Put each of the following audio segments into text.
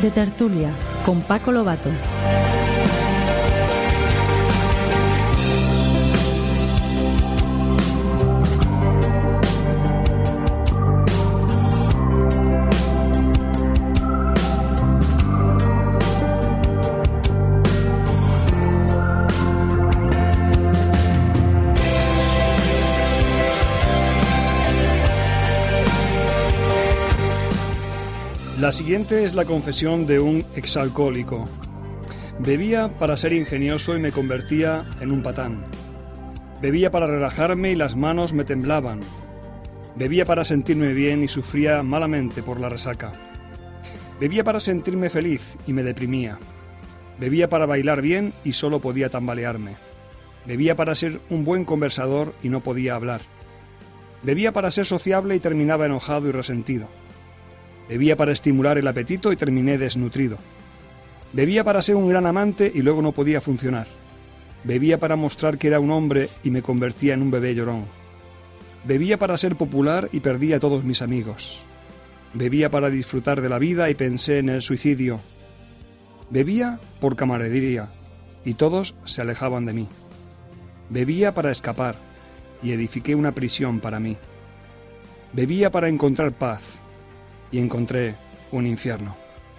de tertulia con Paco Lobato. La siguiente es la confesión de un exalcohólico. Bebía para ser ingenioso y me convertía en un patán. Bebía para relajarme y las manos me temblaban. Bebía para sentirme bien y sufría malamente por la resaca. Bebía para sentirme feliz y me deprimía. Bebía para bailar bien y solo podía tambalearme. Bebía para ser un buen conversador y no podía hablar. Bebía para ser sociable y terminaba enojado y resentido. Bebía para estimular el apetito y terminé desnutrido. Bebía para ser un gran amante y luego no podía funcionar. Bebía para mostrar que era un hombre y me convertía en un bebé llorón. Bebía para ser popular y perdí a todos mis amigos. Bebía para disfrutar de la vida y pensé en el suicidio. Bebía por camaradería y todos se alejaban de mí. Bebía para escapar y edifiqué una prisión para mí. Bebía para encontrar paz y encontré un infierno.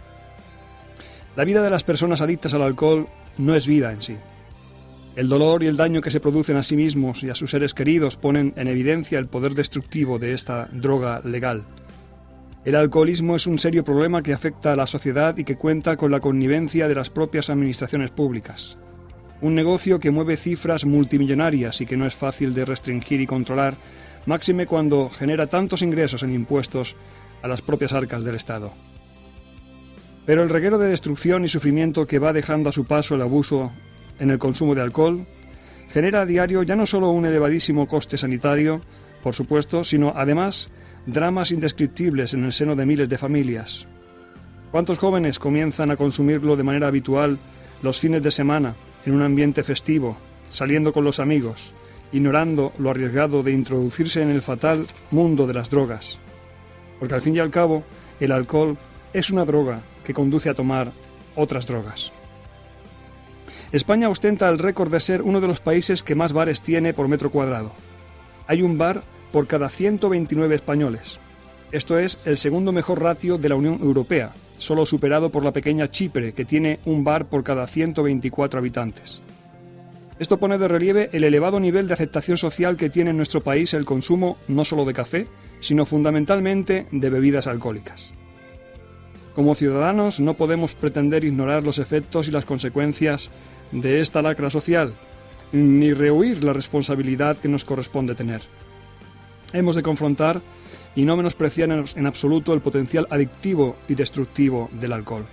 La vida de las personas adictas al alcohol no es vida en sí. El dolor y el daño que se producen a sí mismos y a sus seres queridos ponen en evidencia el poder destructivo de esta droga legal. El alcoholismo es un serio problema que afecta a la sociedad y que cuenta con la connivencia de las propias administraciones públicas. Un negocio que mueve cifras multimillonarias y que no es fácil de restringir y controlar, máxime cuando genera tantos ingresos en impuestos a las propias arcas del Estado. Pero el reguero de destrucción y sufrimiento que va dejando a su paso el abuso en el consumo de alcohol genera a diario ya no solo un elevadísimo coste sanitario, por supuesto, sino además dramas indescriptibles en el seno de miles de familias. ¿Cuántos jóvenes comienzan a consumirlo de manera habitual los fines de semana, en un ambiente festivo, saliendo con los amigos, ignorando lo arriesgado de introducirse en el fatal mundo de las drogas? Porque al fin y al cabo, el alcohol es una droga que conduce a tomar otras drogas. España ostenta el récord de ser uno de los países que más bares tiene por metro cuadrado. Hay un bar por cada 129 españoles. Esto es el segundo mejor ratio de la Unión Europea, solo superado por la pequeña Chipre, que tiene un bar por cada 124 habitantes. Esto pone de relieve el elevado nivel de aceptación social que tiene en nuestro país el consumo no solo de café, sino fundamentalmente de bebidas alcohólicas. Como ciudadanos no podemos pretender ignorar los efectos y las consecuencias de esta lacra social, ni rehuir la responsabilidad que nos corresponde tener. Hemos de confrontar y no menospreciar en absoluto el potencial adictivo y destructivo del alcohol.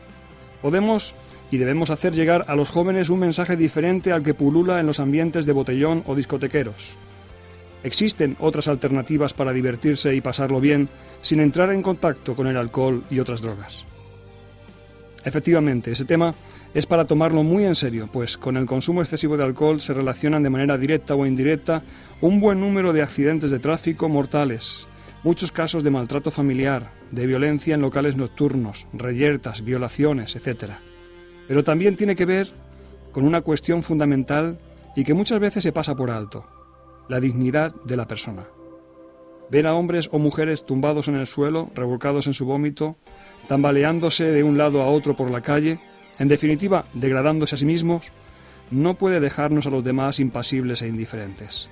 Podemos y debemos hacer llegar a los jóvenes un mensaje diferente al que pulula en los ambientes de botellón o discotequeros. Existen otras alternativas para divertirse y pasarlo bien sin entrar en contacto con el alcohol y otras drogas. Efectivamente, ese tema es para tomarlo muy en serio, pues con el consumo excesivo de alcohol se relacionan de manera directa o indirecta un buen número de accidentes de tráfico mortales, muchos casos de maltrato familiar, de violencia en locales nocturnos, reyertas, violaciones, etc. Pero también tiene que ver con una cuestión fundamental y que muchas veces se pasa por alto: la dignidad de la persona. Ver a hombres o mujeres tumbados en el suelo, revolcados en su vómito, tambaleándose de un lado a otro por la calle, en definitiva, degradándose a sí mismos, no puede dejarnos a los demás impasibles e indiferentes.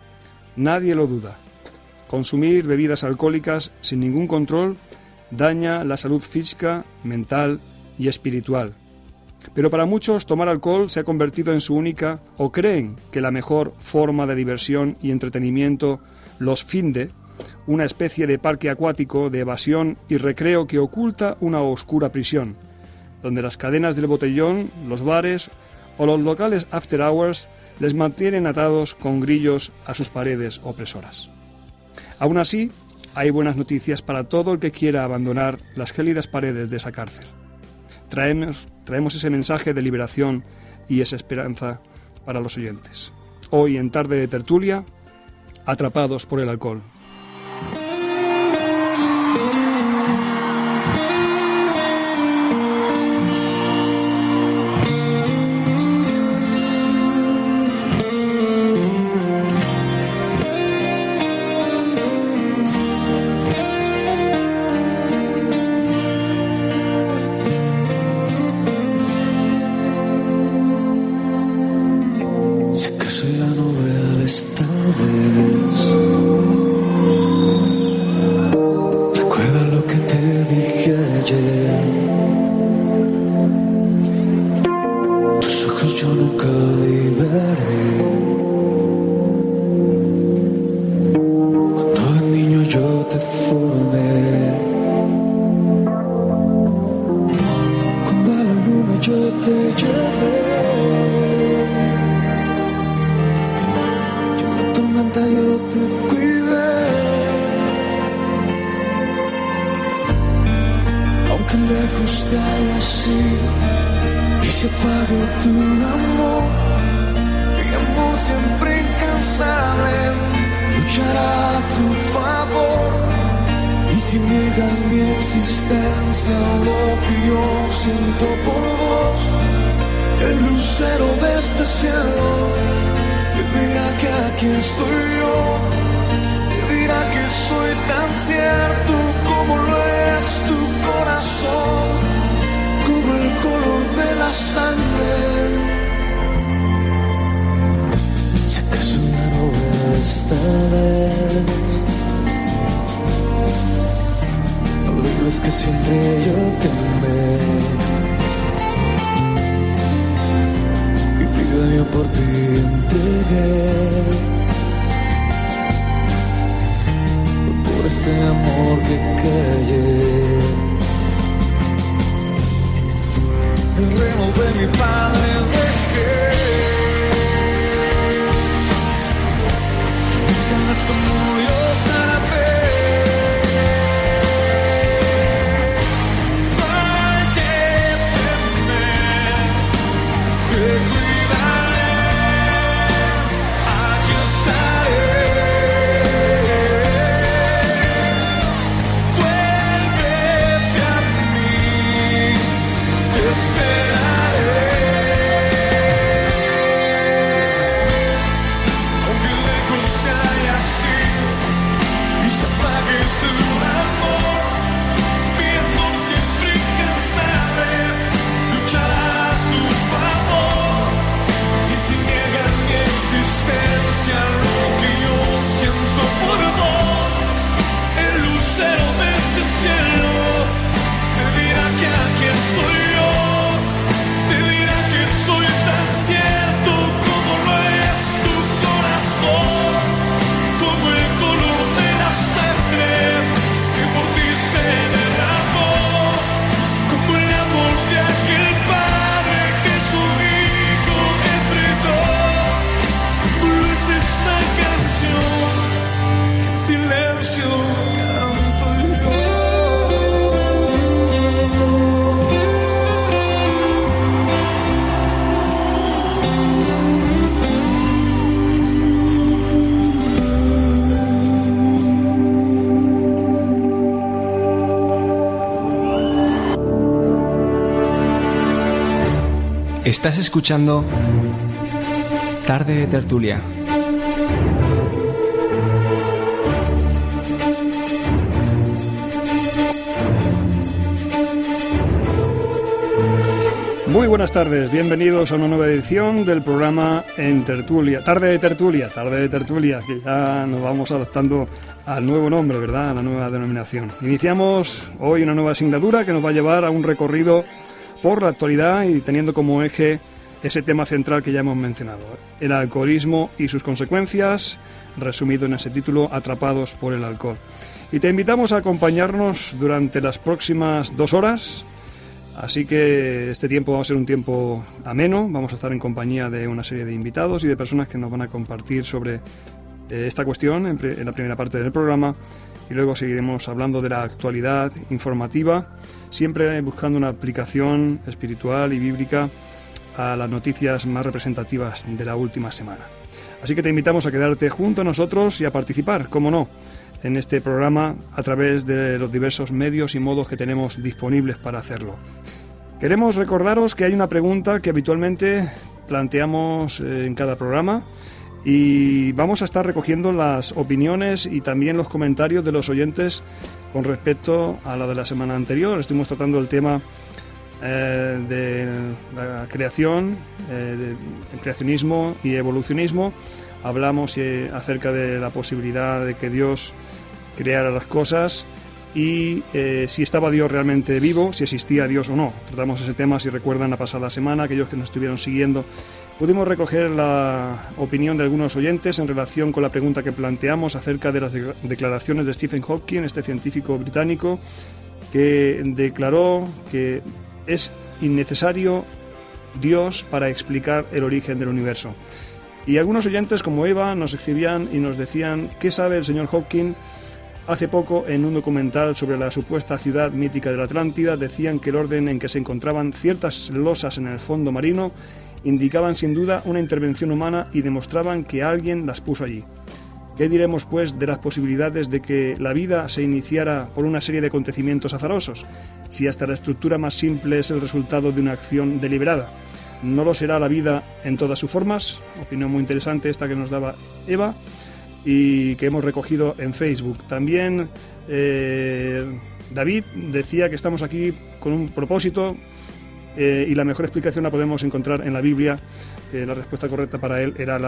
Nadie lo duda. Consumir bebidas alcohólicas sin ningún control daña la salud física, mental y espiritual. Pero para muchos tomar alcohol se ha convertido en su única, o creen que la mejor forma de diversión y entretenimiento los finde, una especie de parque acuático de evasión y recreo que oculta una oscura prisión, donde las cadenas del botellón, los bares o los locales after hours les mantienen atados con grillos a sus paredes opresoras. Aún así, hay buenas noticias para todo el que quiera abandonar las gélidas paredes de esa cárcel. Traemos ese mensaje de liberación y esa esperanza para los oyentes. Hoy en Tarde de Tertulia, atrapados por el alcohol. nunca olvidaré. Cuando de niño yo te formé, cuando a la luna yo te llevé, y en la tormenta yo te cuidé. Aunque lejos te haya así y se apague tu amor, mi amor siempre incansable luchará a tu favor. Y si niegas mi existencia, lo que yo siento por vos, el lucero de este cielo te dirá que aquí estoy yo, te dirá que soy tan cierto como lo es tu corazón, como el color de la sangre. Si acaso ya no veo esta vez, no olvides que siempre yo te amé. Mi vida yo por ti entregué, por este amor que callé. El remo de mi padre dejé, buscando tu amor yo sabré. No hay que temer, te cuidaré, aquí estaré. Vuélvete a mí, te esperaré. Aunque lejos te haya así y se apague tu amor, mi amor siempre incansable luchará a tu favor. Y si niegas mi existencia, lo que yo siento por vos, el lucero de este cielo te dirá que aquí estoy yo, te dirá que soy tan cierto como lo es tu corazón, como el color de la sangre que por ti se derramó, como el amor de aquel padre que su hijo entregó, como lo es esta canción que en silencio canto yo. Estás escuchando Tarde de Tertulia. Muy buenas tardes, bienvenidos a una nueva edición del programa En Tertulia. Tarde de Tertulia, que ya nos vamos adaptando al nuevo nombre, ¿verdad? A la nueva denominación. Iniciamos hoy una nueva asignatura que nos va a llevar a un recorrido por la actualidad y teniendo como eje ese tema central que ya hemos mencionado, el alcoholismo y sus consecuencias, resumido en ese título, Atrapados por el alcohol. Y te invitamos a acompañarnos durante las próximas 2 horas, así que este tiempo va a ser un tiempo ameno, vamos a estar en compañía de una serie de invitados y de personas que nos van a compartir sobre esta cuestión en la primera parte del programa, y luego seguiremos hablando de la actualidad informativa, siempre buscando una aplicación espiritual y bíblica a las noticias más representativas de la última semana. Así que te invitamos a quedarte junto a nosotros y a participar, como no, en este programa a través de los diversos medios y modos que tenemos disponibles para hacerlo. Queremos recordaros que hay una pregunta que habitualmente planteamos en cada programa, y vamos a estar recogiendo las opiniones y también los comentarios de los oyentes con respecto a la de la semana anterior. Estuvimos tratando el tema de la creación, del creacionismo y evolucionismo. Hablamos acerca de la posibilidad de que Dios creara las cosas y si estaba Dios realmente vivo, si existía Dios o no. Tratamos ese tema, si recuerdan, la pasada semana, aquellos que nos estuvieron siguiendo Pudimos recoger la opinión de algunos oyentes en relación con la pregunta que planteamos acerca de las declaraciones de Stephen Hawking, este científico británico, que declaró que es innecesario Dios para explicar el origen del universo. Y algunos oyentes como Eva nos escribían y nos decían: ¿qué sabe el señor Hawking? Hace poco, en un documental sobre la supuesta ciudad mítica de la Atlántida, decían que el orden en que se encontraban ciertas losas en el fondo marino indicaban sin duda una intervención humana y demostraban que alguien las puso allí. ¿Qué diremos, pues, de las posibilidades de que la vida se iniciara por una serie de acontecimientos azarosos, si hasta la estructura más simple es el resultado de una acción deliberada? ¿No lo será la vida en todas sus formas? Opinión muy interesante esta que nos daba Eva y que hemos recogido en Facebook. También David decía que estamos aquí con un propósito y la mejor explicación la podemos encontrar en la Biblia. La respuesta correcta para él era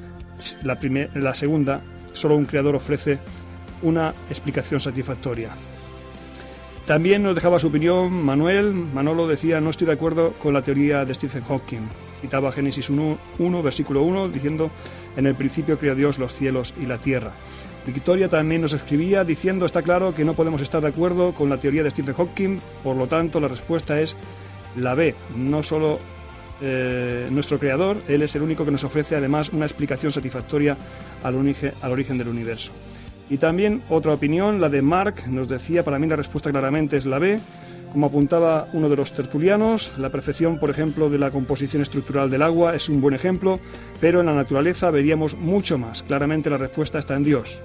la segunda. Solo un creador ofrece una explicación satisfactoria. También nos dejaba su opinión Manolo decía: no estoy de acuerdo con la teoría de Stephen Hawking. Citaba Génesis 1, versículo 1, diciendo: en el principio creó Dios los cielos y la tierra. Victoria también nos escribía diciendo: está claro que no podemos estar de acuerdo con la teoría de Stephen Hawking, por lo tanto la respuesta es la B. No solo nuestro creador, él es el único que nos ofrece además una explicación satisfactoria al origen del universo. Y también otra opinión, la de Mark, nos decía: para mí la respuesta claramente es la B. Como apuntaba uno de los tertulianos, la perfección, por ejemplo, de la composición estructural del agua es un buen ejemplo, pero en la naturaleza veríamos mucho más. Claramente la respuesta está en Dios.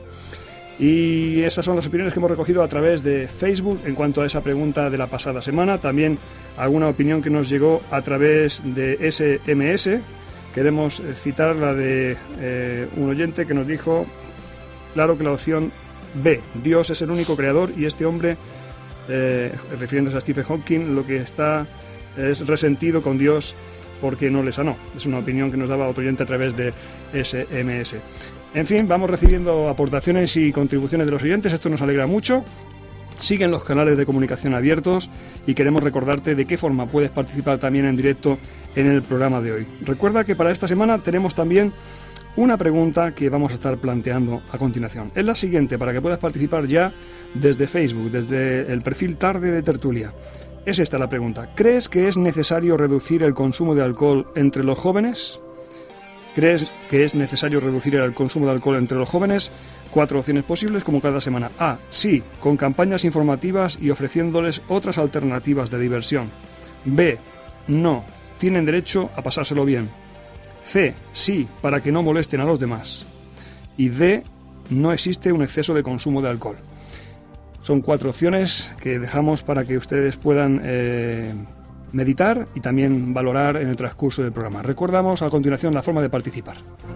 Y esas son las opiniones que hemos recogido a través de Facebook en cuanto a esa pregunta de la pasada semana. También alguna opinión que nos llegó a través de SMS. Queremos citar la de un oyente que nos dijo: claro que la opción B, Dios es el único creador y este hombre, refiriéndose a Stephen Hawking, lo que está es resentido con Dios porque no le sanó. Es una opinión que nos daba otro oyente a través de SMS. En fin, vamos recibiendo aportaciones y contribuciones de los oyentes, esto nos alegra mucho. Siguen los canales de comunicación abiertos y queremos recordarte de qué forma puedes participar también en directo en el programa de hoy. Recuerda que para esta semana tenemos también una pregunta que vamos a estar planteando a continuación. Es la siguiente, para que puedas participar ya desde Facebook, desde el perfil Tarde de Tertulia. Es esta la pregunta: ¿crees que es necesario reducir el consumo de alcohol entre los jóvenes? ¿Crees que es necesario reducir el consumo de alcohol entre los jóvenes? 4 opciones posibles como cada semana. A. Sí, con campañas informativas y ofreciéndoles otras alternativas de diversión. B. No, tienen derecho a pasárselo bien. C. Sí, para que no molesten a los demás. Y D. No existe un exceso de consumo de alcohol. Son 4 opciones que dejamos para que ustedes puedan meditar y también valorar en el transcurso del programa. Recordamos a continuación la forma de participar.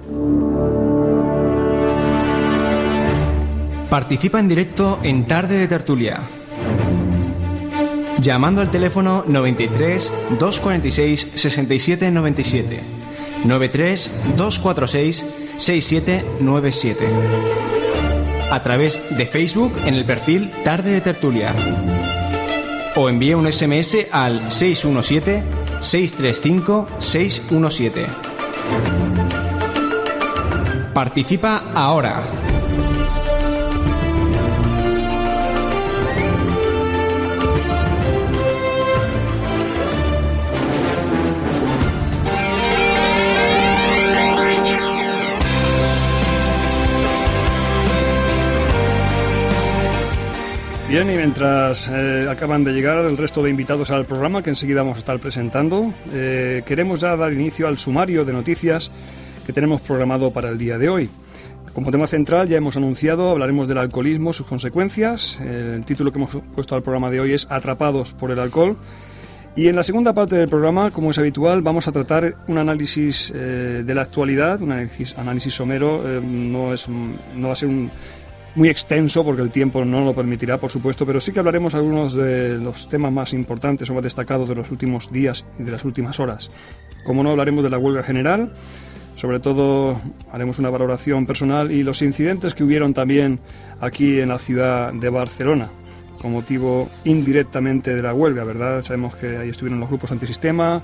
Participa en directo en Tarde de Tertulia, llamando al teléfono 93 246 67 97, 93 246 6797, a través de Facebook en el perfil Tarde de Tertulia, o envíe un SMS al 617 635 617. Participa ahora. Bien, y mientras acaban de llegar el resto de invitados al programa, que enseguida vamos a estar presentando, queremos ya dar inicio al sumario de noticias que tenemos programado para el día de hoy. Como tema central ya hemos anunciado, hablaremos del alcoholismo, sus consecuencias. El título que hemos puesto al programa de hoy es Atrapados por el alcohol. Y en la segunda parte del programa, como es habitual, vamos a tratar un análisis de la actualidad, un análisis somero. No va a ser muy extenso porque el tiempo no lo permitirá, por supuesto, pero sí que hablaremos algunos de los temas más importantes o más destacados de los últimos días y de las últimas horas. Como no, hablaremos de la huelga general, sobre todo haremos una valoración personal y los incidentes que hubieron también aquí en la ciudad de Barcelona, con motivo indirectamente de la huelga, ¿verdad? Sabemos que ahí estuvieron los grupos antisistema,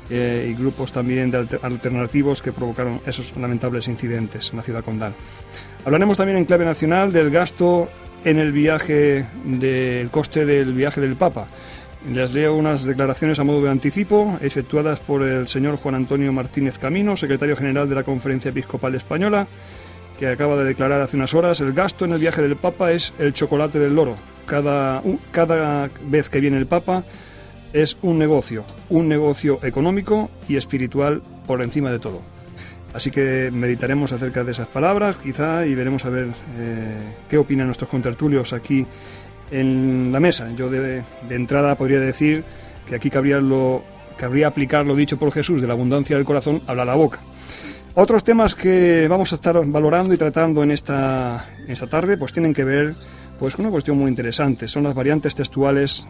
y grupos también de alternativos que provocaron esos lamentables incidentes en la ciudad condal. Hablaremos también en clave nacional del gasto en el viaje, del coste del viaje del Papa. Les leo unas declaraciones a modo de anticipo efectuadas por el señor Juan Antonio Martínez Camino, secretario general de la Conferencia Episcopal Española, que acaba de declarar hace unas horas: el gasto en el viaje del Papa es el chocolate del loro. Cada vez que viene el Papa es un negocio económico y espiritual por encima de todo. Así que meditaremos acerca de esas palabras, quizá, y veremos a ver qué opinan nuestros contertulios aquí en la mesa. Yo de entrada podría decir que aquí cabría aplicar lo dicho por Jesús: de la abundancia del corazón habla la boca. Otros temas que vamos a estar valorando y tratando en esta tarde pues tienen que ver pues con una cuestión muy interesante. Son las variantes textuales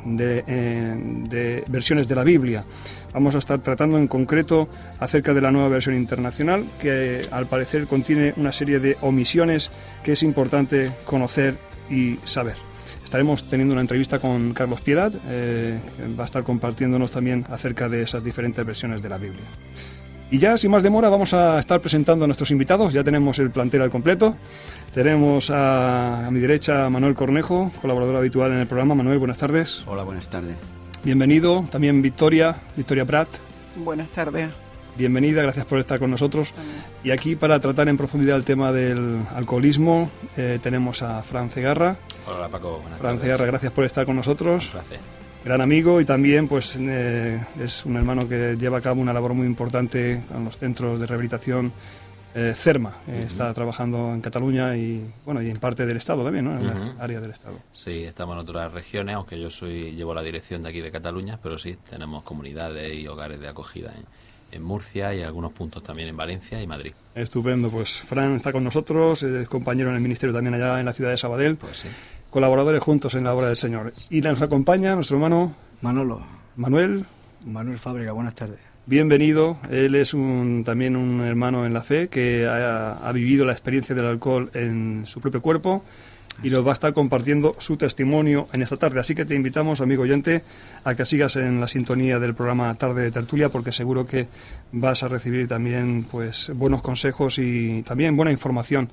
de versiones de la Biblia. Vamos a estar tratando en concreto acerca de la nueva versión internacional, que al parecer contiene una serie de omisiones que es importante conocer y saber. Estaremos teniendo una entrevista con Carlos Piedad, que va a estar compartiéndonos también acerca de esas diferentes versiones de la Biblia. Y ya, sin más demora, vamos a estar presentando a nuestros invitados. Ya tenemos el plantel al completo. Tenemos a mi derecha a Manuel Cornejo, colaborador habitual en el programa. Manuel, buenas tardes. Hola, buenas tardes. Bienvenido. También Victoria Prat. Buenas tardes. Bienvenida, gracias por estar con nosotros. Y aquí, para tratar en profundidad el tema del alcoholismo, tenemos a Fran Cegarra. Hola, Paco, buenas tardes. Fran Cegarra, gracias por estar con nosotros. Un placer. Gran amigo, y también pues es un hermano que lleva a cabo una labor muy importante con los centros de rehabilitación CERMA. Está trabajando en Cataluña y bueno, y en parte del Estado también, ¿no? En la área del Estado. Sí, estamos en otras regiones, aunque yo llevo la dirección de aquí de Cataluña, pero sí, tenemos comunidades y hogares de acogida en Murcia y algunos puntos también en Valencia y Madrid. Estupendo, pues Fran está con nosotros, es compañero en el ministerio también allá en la ciudad de Sabadell. Pues sí. Colaboradores juntos en la obra del Señor. Y nos acompaña nuestro hermano Manuel Fábrega, buenas tardes. Bienvenido. Él es también un hermano en la fe que ha vivido la experiencia del alcohol en su propio cuerpo y nos va a estar compartiendo su testimonio en esta tarde. Así que te invitamos, amigo oyente, a que sigas en la sintonía del programa Tarde de Tertulia, porque seguro que vas a recibir también pues buenos consejos y también buena información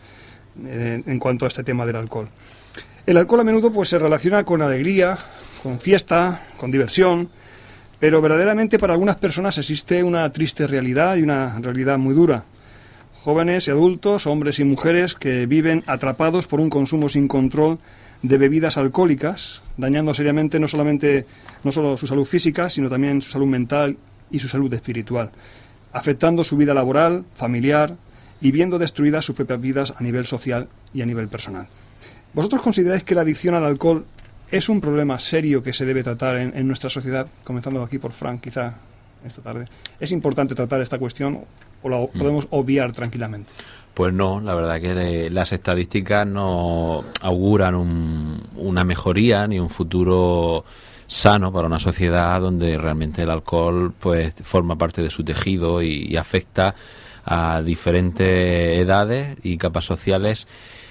en cuanto a este tema del alcohol. El alcohol a menudo pues se relaciona con alegría, con fiesta, con diversión, pero verdaderamente para algunas personas existe una triste realidad y una realidad muy dura. Jóvenes y adultos, hombres y mujeres que viven atrapados por un consumo sin control de bebidas alcohólicas, dañando seriamente no solo su salud física, sino también su salud mental y su salud espiritual, afectando su vida laboral, familiar y viendo destruidas sus propias vidas a nivel social y a nivel personal. ¿Vosotros consideráis que la adicción al alcohol es un problema serio que se debe tratar en nuestra sociedad? Comenzando aquí por Frank, quizá esta tarde. ¿Es importante tratar esta cuestión o la podemos obviar tranquilamente? Pues no, la verdad que las estadísticas no auguran una mejoría ni un futuro sano para una sociedad donde realmente el alcohol pues forma parte de su tejido y afecta a diferentes edades y capas sociales.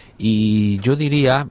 Y yo diría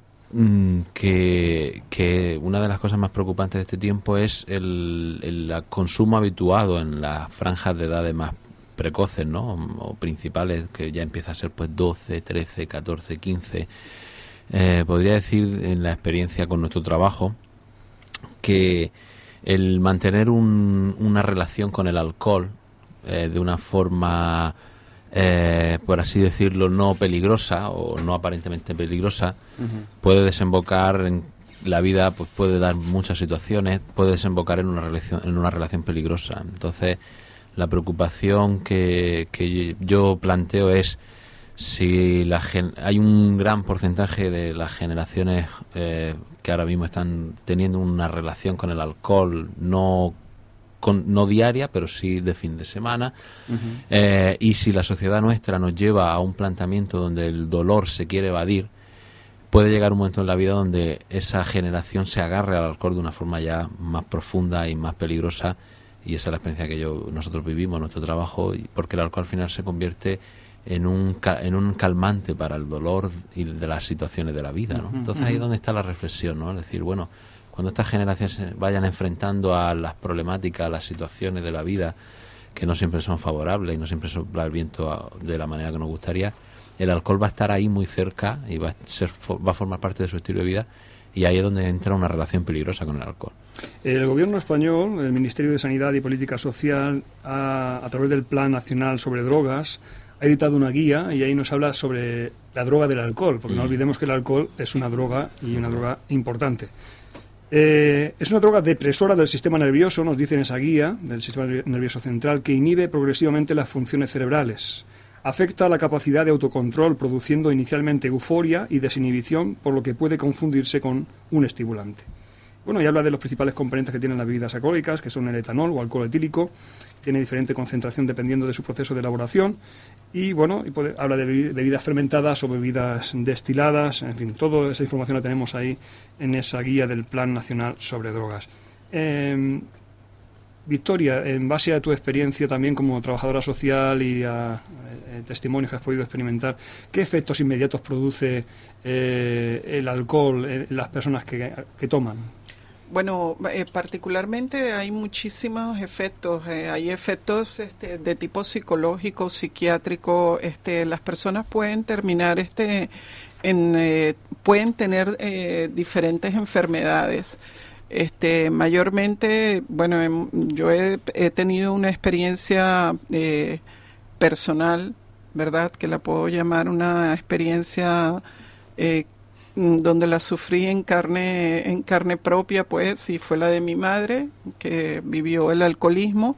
que una de las cosas más preocupantes de este tiempo es el consumo habituado en las franjas de edades más precoces, ¿no? O principales, que ya empieza a ser pues 12, 13, 14, 15. Podría decir, en la experiencia con nuestro trabajo, que el mantener una relación con el alcohol de una forma por así decirlo, no peligrosa o no aparentemente peligrosa, puede desembocar en la vida, pues puede dar muchas situaciones, puede desembocar en una relación peligrosa. Entonces, la preocupación que yo planteo es si hay un gran porcentaje de las generaciones que ahora mismo están teniendo una relación con el alcohol no diaria, pero sí de fin de semana, y si la sociedad nuestra nos lleva a un planteamiento donde el dolor se quiere evadir, puede llegar un momento en la vida donde esa generación se agarre al alcohol de una forma ya más profunda y más peligrosa, y esa es la experiencia que nosotros vivimos en nuestro trabajo, porque el alcohol al final se convierte en un calmante para el dolor y de las situaciones de la vida, ¿no? Entonces ahí es donde está la reflexión, ¿no? Es decir, bueno, cuando estas generaciones se vayan enfrentando a las problemáticas, a las situaciones de la vida, que no siempre son favorables y no siempre sopla el viento de la manera que nos gustaría, el alcohol va a estar ahí muy cerca y va a formar parte de su estilo de vida, y ahí es donde entra una relación peligrosa con el alcohol. El Gobierno español, el Ministerio de Sanidad y Política Social, a través del Plan Nacional sobre Drogas, ha editado una guía y ahí nos habla sobre la droga del alcohol, porque no olvidemos que el alcohol es una droga y una droga importante. Es una droga depresora del sistema nervioso, nos dice en esa guía del sistema nervioso central, que inhibe progresivamente las funciones cerebrales. Afecta a la capacidad de autocontrol, produciendo inicialmente euforia y desinhibición, por lo que puede confundirse con un estimulante. Bueno, y habla de los principales componentes que tienen las bebidas alcohólicas, que son el etanol o alcohol etílico. Tiene diferente concentración dependiendo de su proceso de elaboración. Y bueno, habla de bebidas fermentadas o bebidas destiladas. En fin, toda esa información la tenemos ahí en esa guía del Plan Nacional sobre Drogas. Victoria, en base a tu experiencia también como trabajadora social y a testimonios que has podido experimentar, ¿qué efectos inmediatos produce el alcohol en las personas que toman? Bueno, particularmente hay muchísimos efectos. Hay efectos de tipo psicológico, psiquiátrico. Las personas pueden terminar pueden tener diferentes enfermedades. Mayormente, bueno, yo he tenido una experiencia personal, ¿verdad? Que la puedo llamar una experiencia donde la sufrí en carne propia, pues, y fue la de mi madre, que vivió el alcoholismo.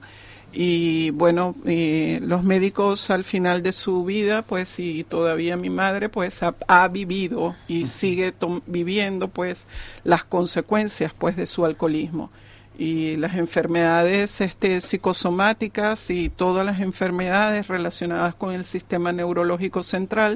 Y bueno, los médicos al final de su vida, pues, y todavía mi madre, pues, ha vivido y sigue viviendo, pues, las consecuencias, pues, de su alcoholismo. Y las enfermedades psicosomáticas y todas las enfermedades relacionadas con el sistema neurológico central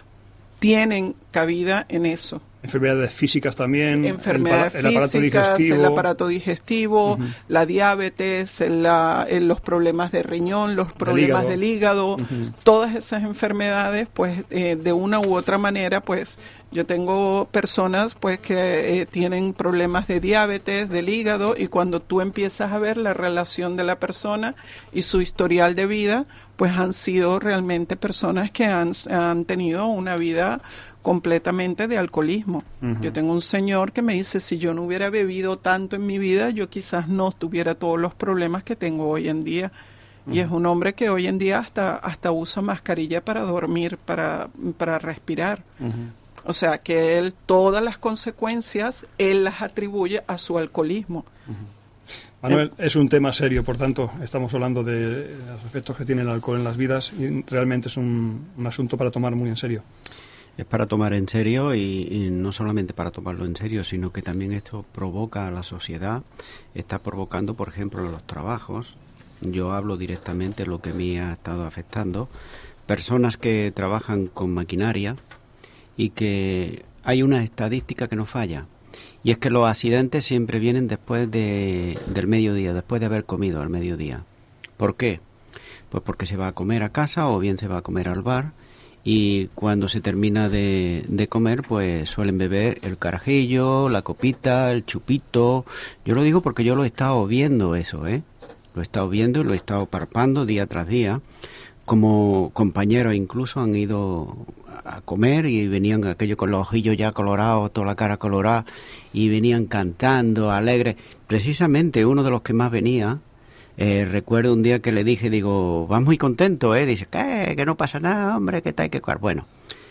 tienen cabida en eso. Enfermedades físicas también, enfermedades el aparato digestivo. El aparato digestivo, la diabetes, los problemas de riñón, los problemas del hígado, todas esas enfermedades, pues de una u otra manera, pues yo tengo personas pues que tienen problemas de diabetes, del hígado, y cuando tú empiezas a ver la relación de la persona y su historial de vida, pues han sido realmente personas que han tenido una vida completamente de alcoholismo. Yo tengo un señor que me dice, si yo no hubiera bebido tanto en mi vida, yo quizás no tuviera todos los problemas que tengo hoy en día. Y es un hombre que hoy en día hasta usa mascarilla para dormir, para respirar. O sea, que él, todas las consecuencias, él las atribuye a su alcoholismo. Manuel, es un tema serio, por tanto, estamos hablando de los efectos que tiene el alcohol en las vidas y realmente es un asunto para tomar muy en serio. Es para tomar en serio y no solamente para tomarlo en serio, sino que también esto provoca a la sociedad, está provocando, por ejemplo, en los trabajos. Yo hablo directamente de lo que me ha estado afectando. Personas que trabajan con maquinaria y que hay una estadística que no falla. Y es que los accidentes siempre vienen después del mediodía, después de haber comido al mediodía. ¿Por qué? Pues porque se va a comer a casa o bien se va a comer al bar. Y cuando se termina de comer, pues suelen beber el carajillo, la copita, el chupito. Yo lo digo porque yo lo he estado viendo eso, ¿eh? Lo he estado viendo y lo he estado palpando día tras día. Como compañeros incluso han ido a comer y venían aquellos con los ojillos ya colorados, toda la cara colorada, y venían cantando, alegres. Precisamente uno de los que más venía, recuerdo un día que le dije, digo, vas muy contento, dice, ¿qué? Que no pasa nada, hombre, que tal, que cual. Bueno,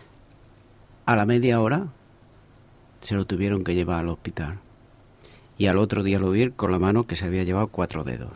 a la media hora se lo tuvieron que llevar al hospital. Y al otro día lo vi con la mano que se había llevado 4 dedos.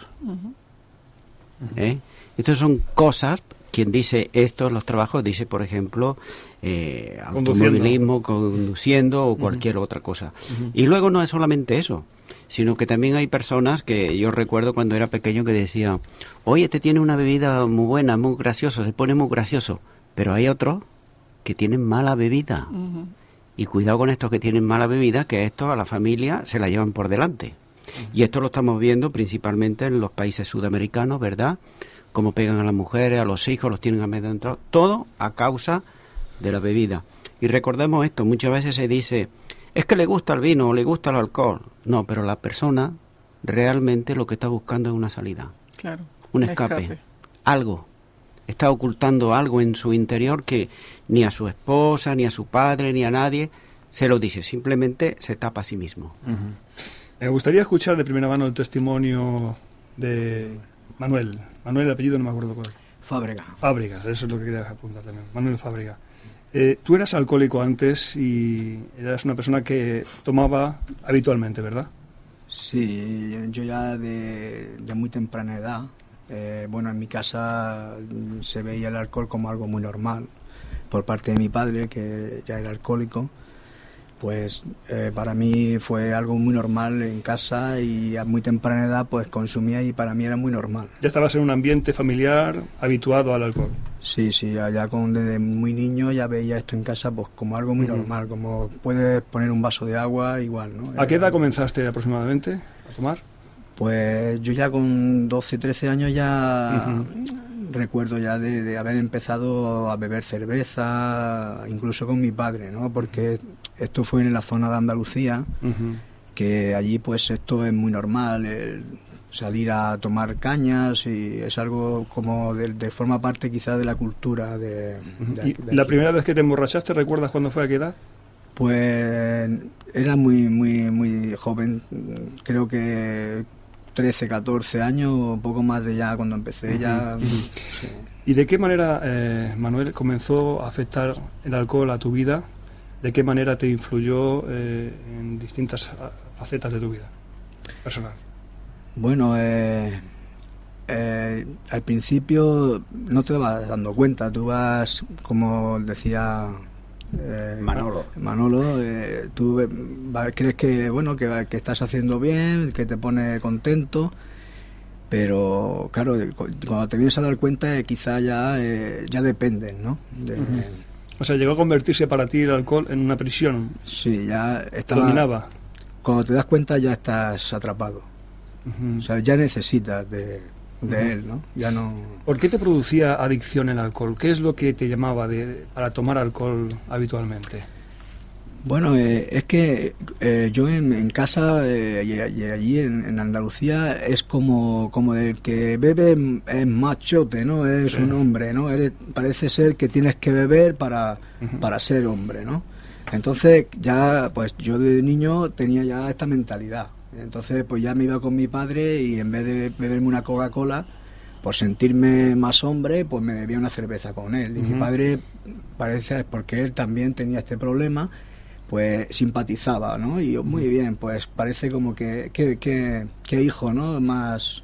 Estas son cosas, quien dice esto en los trabajos, dice, por ejemplo, automovilismo, conduciendo o cualquier otra cosa. Y luego no es solamente eso, sino que también hay personas que yo recuerdo cuando era pequeño que decían, oye, este tiene una bebida muy buena, muy graciosa, se pone muy gracioso, pero hay otros que tienen mala bebida. Y cuidado con estos que tienen mala bebida, que esto a la familia se la llevan por delante. Y esto lo estamos viendo principalmente en los países sudamericanos, ¿verdad? Cómo pegan a las mujeres, a los hijos, los tienen amedrentados, todo a causa de la bebida. Y recordemos esto, muchas veces se dice, es que le gusta el vino o le gusta el alcohol. No, pero la persona realmente lo que está buscando es una salida. Claro. un escape. Algo. Está ocultando algo en su interior que ni a su esposa, ni a su padre, ni a nadie se lo dice. Simplemente se tapa a sí mismo. Me gustaría escuchar de primera mano el testimonio de Manuel. Manuel, el apellido no me acuerdo cuál. Fábrega, eso es lo que quería apuntar también. Manuel Fábrega. Tú eras alcohólico antes y eras una persona que tomaba habitualmente, ¿verdad? Sí, yo ya de muy temprana edad, en mi casa se veía el alcohol como algo muy normal por parte de mi padre, que ya era alcohólico. Pues para mí fue algo muy normal en casa y a muy temprana edad pues consumía y para mí era muy normal. ¿Ya estabas en un ambiente familiar habituado al alcohol? Sí, allá desde muy niño ya veía esto en casa pues como algo muy normal, como puedes poner un vaso de agua igual, ¿no? ¿A qué edad comenzaste aproximadamente a tomar? Pues yo ya con 12, 13 años ya recuerdo ya de haber empezado a beber cerveza, incluso con mi padre, ¿no? Porque esto fue en la zona de Andalucía, que allí pues esto es muy normal, salir a tomar cañas y es algo como de forma parte quizás de la cultura de ¿La primera vez que te emborrachaste, recuerdas cuándo fue, a qué edad? Pues era muy joven, creo que 13, 14 años, un poco más de ya cuando empecé ya. Sí. ¿Y de qué manera, Manuel, comenzó a afectar el alcohol a tu vida? ¿De qué manera te influyó en distintas facetas de tu vida personal? Bueno, al principio no te vas dando cuenta, tú vas, como decía Manolo, tú crees que que estás haciendo bien, que te pone contento, pero claro, cuando te vienes a dar cuenta quizá ya dependen, ¿no? O sea, llegó a convertirse para ti el alcohol en una prisión. Sí, ya estaba. Dominaba. Cuando te das cuenta ya estás atrapado. O sea, ya necesitas de él, ¿no? Ya no. ¿Por qué te producía adicción el alcohol? ¿Qué es lo que te llamaba para tomar alcohol habitualmente? Bueno, es que yo en casa y allí en Andalucía es como el que bebe es machote, ¿no? Es un hombre, ¿no? Parece ser que tienes que beber para ser hombre, ¿no? Entonces ya, pues yo de niño tenía ya esta mentalidad. Entonces pues ya me iba con mi padre y en vez de beberme una Coca-Cola, por sentirme más hombre, pues me bebía una cerveza con él. Y mi padre, parece, porque él también tenía este problema, pues simpatizaba, ¿no? Y yo, muy bien, pues parece como que hijo, ¿no? Más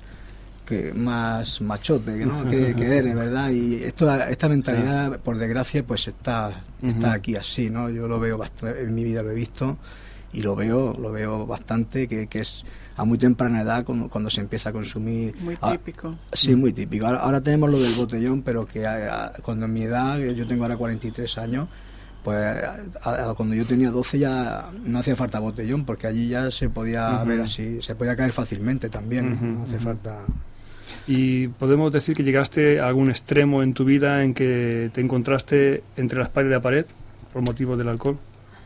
machote, ¿no? que eres, ¿verdad? Y esta mentalidad, por desgracia, pues está aquí así, ¿no? Yo lo veo bastante, en mi vida lo he visto y lo veo bastante, que es a muy temprana edad cuando se empieza a consumir. Muy típico. Sí, muy típico. Ahora tenemos lo del botellón, pero que cuando en mi edad, yo tengo ahora 43 años, pues cuando yo tenía 12 ya no hacía falta botellón, porque allí ya se podía ver así, se podía caer fácilmente también, no hace falta. ¿Y podemos decir que llegaste a algún extremo en tu vida en que te encontraste entre la espalda y la pared por motivo del alcohol?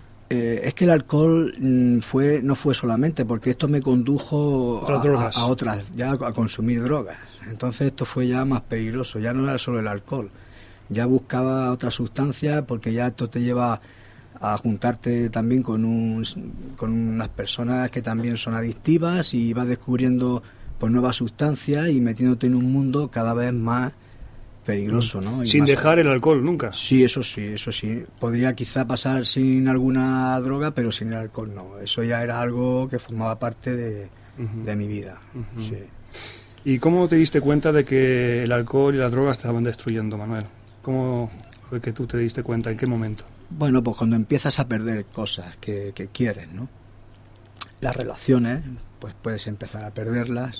Es que el alcohol no fue solamente, porque esto me condujo a otras, ya a consumir drogas. Entonces esto fue ya más peligroso, ya no era solo el alcohol. Ya buscaba otra sustancia, porque ya esto te lleva a juntarte también con unas personas que también son adictivas y vas descubriendo pues nuevas sustancias y metiéndote en un mundo cada vez más peligroso, ¿no? Sin dejar el alcohol nunca. Sí, eso sí. Podría quizá pasar sin alguna droga, pero sin el alcohol no. Eso ya era algo que formaba parte de mi vida. Sí. ¿Y cómo te diste cuenta de que el alcohol y las drogas te estaban destruyendo, Manuel? ¿Cómo fue que tú te diste cuenta? ¿En qué momento? Bueno, pues cuando empiezas a perder cosas que quieres, ¿no? Las relaciones, pues puedes empezar a perderlas.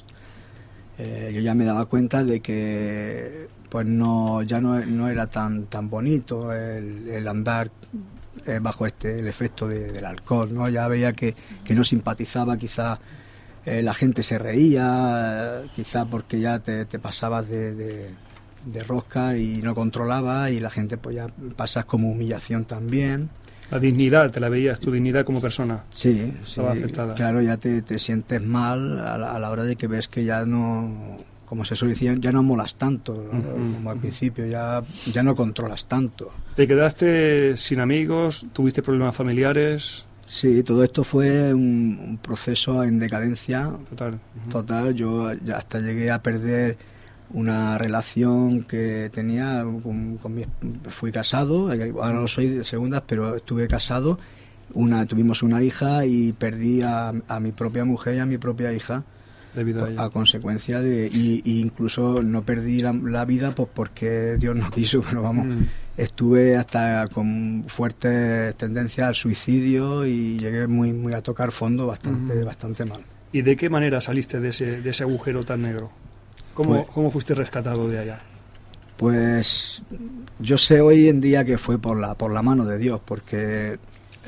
Yo ya me daba cuenta de que pues ya no era tan bonito el andar bajo el efecto del alcohol, ¿no? Ya veía que no simpatizaba, quizá la gente se reía, quizá porque ya te pasabas de rosca y no controlaba, y la gente pues ya pasas como humillación también. La dignidad, ¿te la veías, tu dignidad como persona? Sí, estaba afectada. Claro, ya te sientes mal a la hora de que ves que ya no como se suele decir, ya no molas tanto, como al principio, ya no controlas tanto. ¿Te quedaste sin amigos? ¿Tuviste problemas familiares? Sí, todo esto fue un proceso en decadencia total. Yo ya hasta llegué a perder una relación que tenía fui casado, ahora no soy de segundas, pero estuve casado, tuvimos una hija y perdí a mi propia mujer y a mi propia hija debido a consecuencia de y incluso no perdí la vida pues porque Dios no quiso, pero vamos, estuve hasta con fuertes tendencias al suicidio y llegué muy a tocar fondo bastante mal. ¿Y de qué manera saliste de ese agujero tan negro? ¿Cómo fuiste rescatado de allá? Pues yo sé hoy en día que fue por la mano de Dios, porque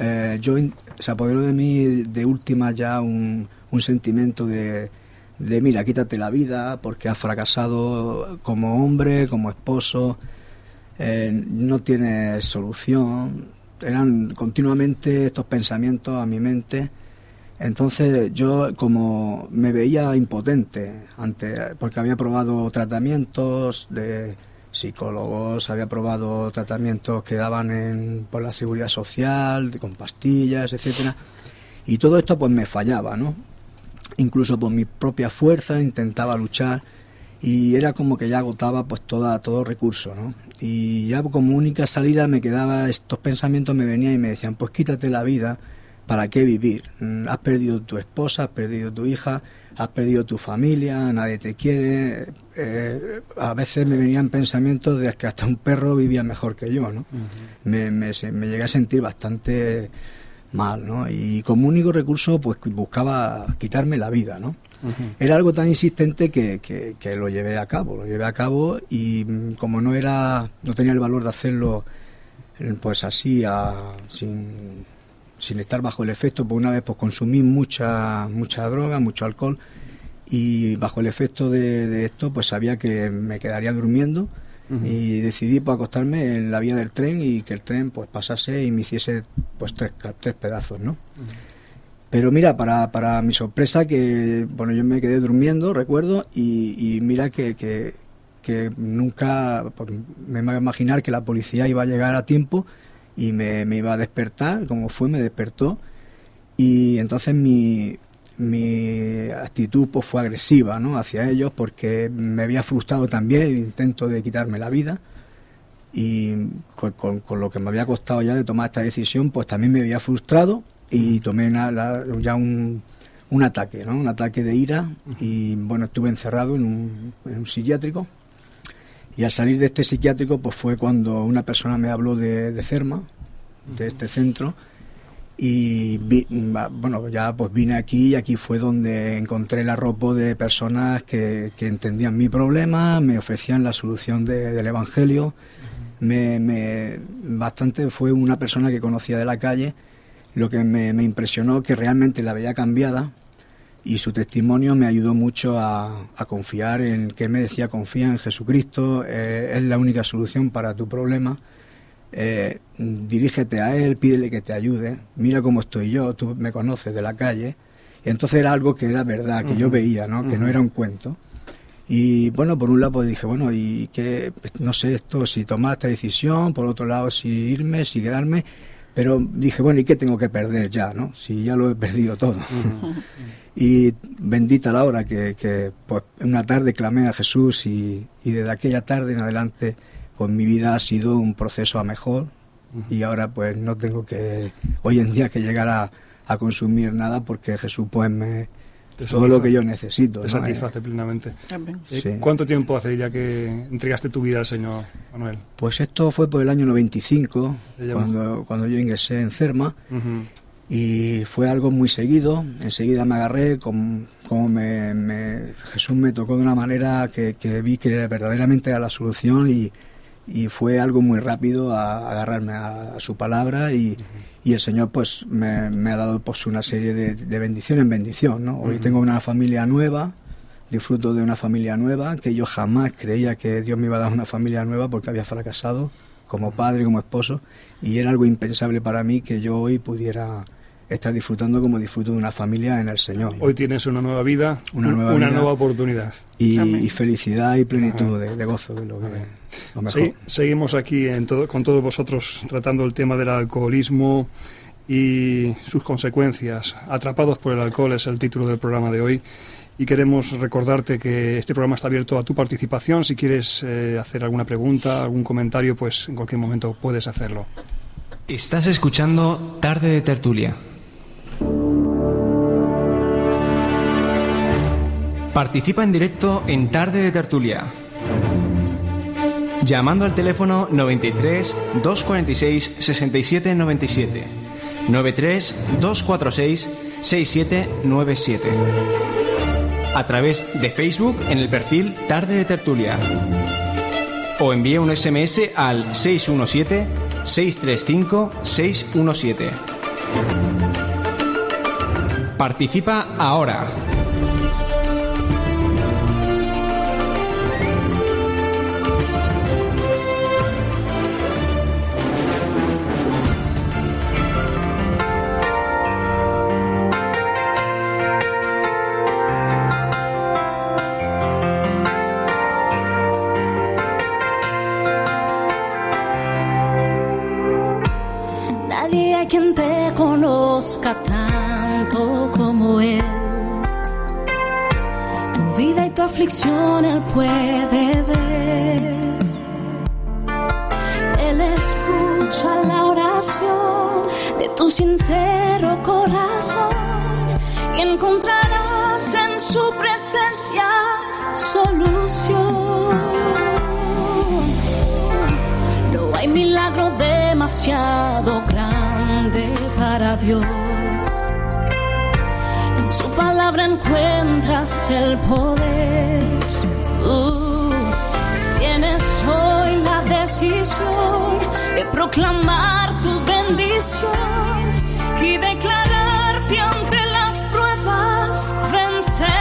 se apoderó de mí de última ya un sentimiento de mira, quítate la vida porque has fracasado como hombre, como esposo, no tienes solución. Eran continuamente estos pensamientos a mi mente. Entonces yo como me veía impotente porque había probado tratamientos de psicólogos, había probado tratamientos que daban por la seguridad social, con pastillas, etcétera, y todo esto pues me fallaba, ¿no? Incluso por mi propia fuerza intentaba luchar y era como que ya agotaba pues todo recurso, ¿no? Y ya como única salida me quedaba, estos pensamientos me venían y me decían, pues quítate la vida, ¿para qué vivir? Has perdido tu esposa, has perdido tu hija, has perdido tu familia, nadie te quiere. A veces me venían pensamientos de que hasta un perro vivía mejor que yo, ¿no? Me llegué a sentir bastante mal, ¿no? Y como único recurso pues buscaba quitarme la vida, ¿no? Era algo tan insistente que lo llevé a cabo y como no tenía el valor de hacerlo pues así sin estar bajo el efecto, pues una vez pues consumí mucha droga, mucho alcohol, y bajo el efecto de esto pues sabía que me quedaría durmiendo y decidí pues acostarme en la vía del tren y que el tren pues pasase y me hiciese pues tres pedazos, ¿no? Pero mira, para mi sorpresa que bueno, yo me quedé durmiendo, recuerdo, y mira que nunca pues, me iba a imaginar que la policía iba a llegar a tiempo y me iba a despertar, como fue, me despertó, y entonces mi actitud pues fue agresiva, ¿no?, hacia ellos, porque me había frustrado también el intento de quitarme la vida, y con lo que me había costado ya de tomar esta decisión, pues también me había frustrado y tomé ya un ataque, ¿no?, un ataque de ira, y bueno, estuve encerrado en un psiquiátrico. Y al salir de este psiquiátrico pues fue cuando una persona me habló de CERMA, de este centro, y bueno, ya pues vine aquí, y aquí fue donde encontré el arropo de personas que entendían mi problema, me ofrecían la solución del Evangelio. Bastante fue una persona que conocía de la calle, lo que me impresionó que realmente la veía cambiada, y su testimonio me ayudó mucho a confiar en, que me decía, confía en Jesucristo, es la única solución para tu problema, dirígete a Él, pídele que te ayude, mira cómo estoy yo, tú me conoces de la calle. Y entonces era algo que era verdad, que yo veía, ¿no?, que no era un cuento. Y bueno, por un lado pues dije, bueno, y que no sé esto, si tomar esta decisión, por otro lado si irme, si quedarme, pero dije, bueno, ¿y qué tengo que perder ya, no? Si ya lo he perdido todo. Y bendita la hora que pues una tarde clamé a Jesús, y desde aquella tarde en adelante pues mi vida ha sido un proceso a mejor, y ahora pues no tengo que hoy en día que llegar a consumir nada, porque Jesús pues todo lo que yo necesito. Te satisface plenamente. Sí. ¿Cuánto tiempo hace ya que entregaste tu vida al Señor, Manuel? Pues esto fue por el año 95, cuando yo ingresé en CERMA. Y fue algo muy seguido. Enseguida me agarré, como Jesús me tocó de una manera que vi que verdaderamente era la solución, y fue algo muy rápido a agarrarme a su palabra, y el Señor pues me ha dado pues una serie de bendición en bendición, ¿no? Hoy tengo una familia nueva, disfruto de una familia nueva, que yo jamás creía que Dios me iba a dar una familia nueva, porque había fracasado como padre, como esposo, y era algo impensable para mí que yo hoy pudiera estar disfrutando como disfruto de una familia en el Señor. Hoy tienes una nueva vida, una nueva oportunidad. Y felicidad y plenitud de gozo, que es lo mejor. Sí, seguimos aquí con todos vosotros tratando el tema del alcoholismo y sus consecuencias. Atrapados por el alcohol es el título del programa de hoy. Y queremos recordarte que este programa está abierto a tu participación. Si quieres hacer alguna pregunta, algún comentario, pues en cualquier momento puedes hacerlo. Estás escuchando Tarde de Tertulia. Participa en directo en Tarde de Tertulia, llamando al teléfono 93 246 67 97, 93 246 6797, a través de Facebook en el perfil Tarde de Tertulia, o envíe un SMS al 617 635 617. Participa ahora. Nadie hay quien te conozca tanto como Él. Tu vida y tu aflicción Él puede ver. Él escucha la oración de tu sincero corazón y encontrarás en su presencia solución. No hay milagro demasiado grande para Dios. En su palabra encuentras el poder. Tienes hoy la decisión de proclamar tu bendición y declararte ante las pruebas vencedor.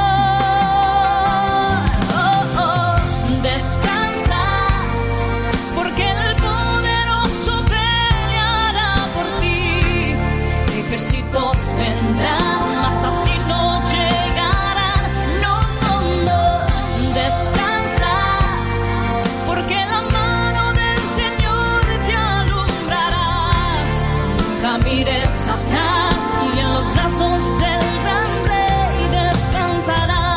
Descansa, porque el poderoso peleará por ti. Ejércitos vendrán, mas a ti no llegarán. No, no, no. Descansa, porque la mano del Señor te alumbrará. Nunca mires atrás y en los brazos del gran Rey descansarás.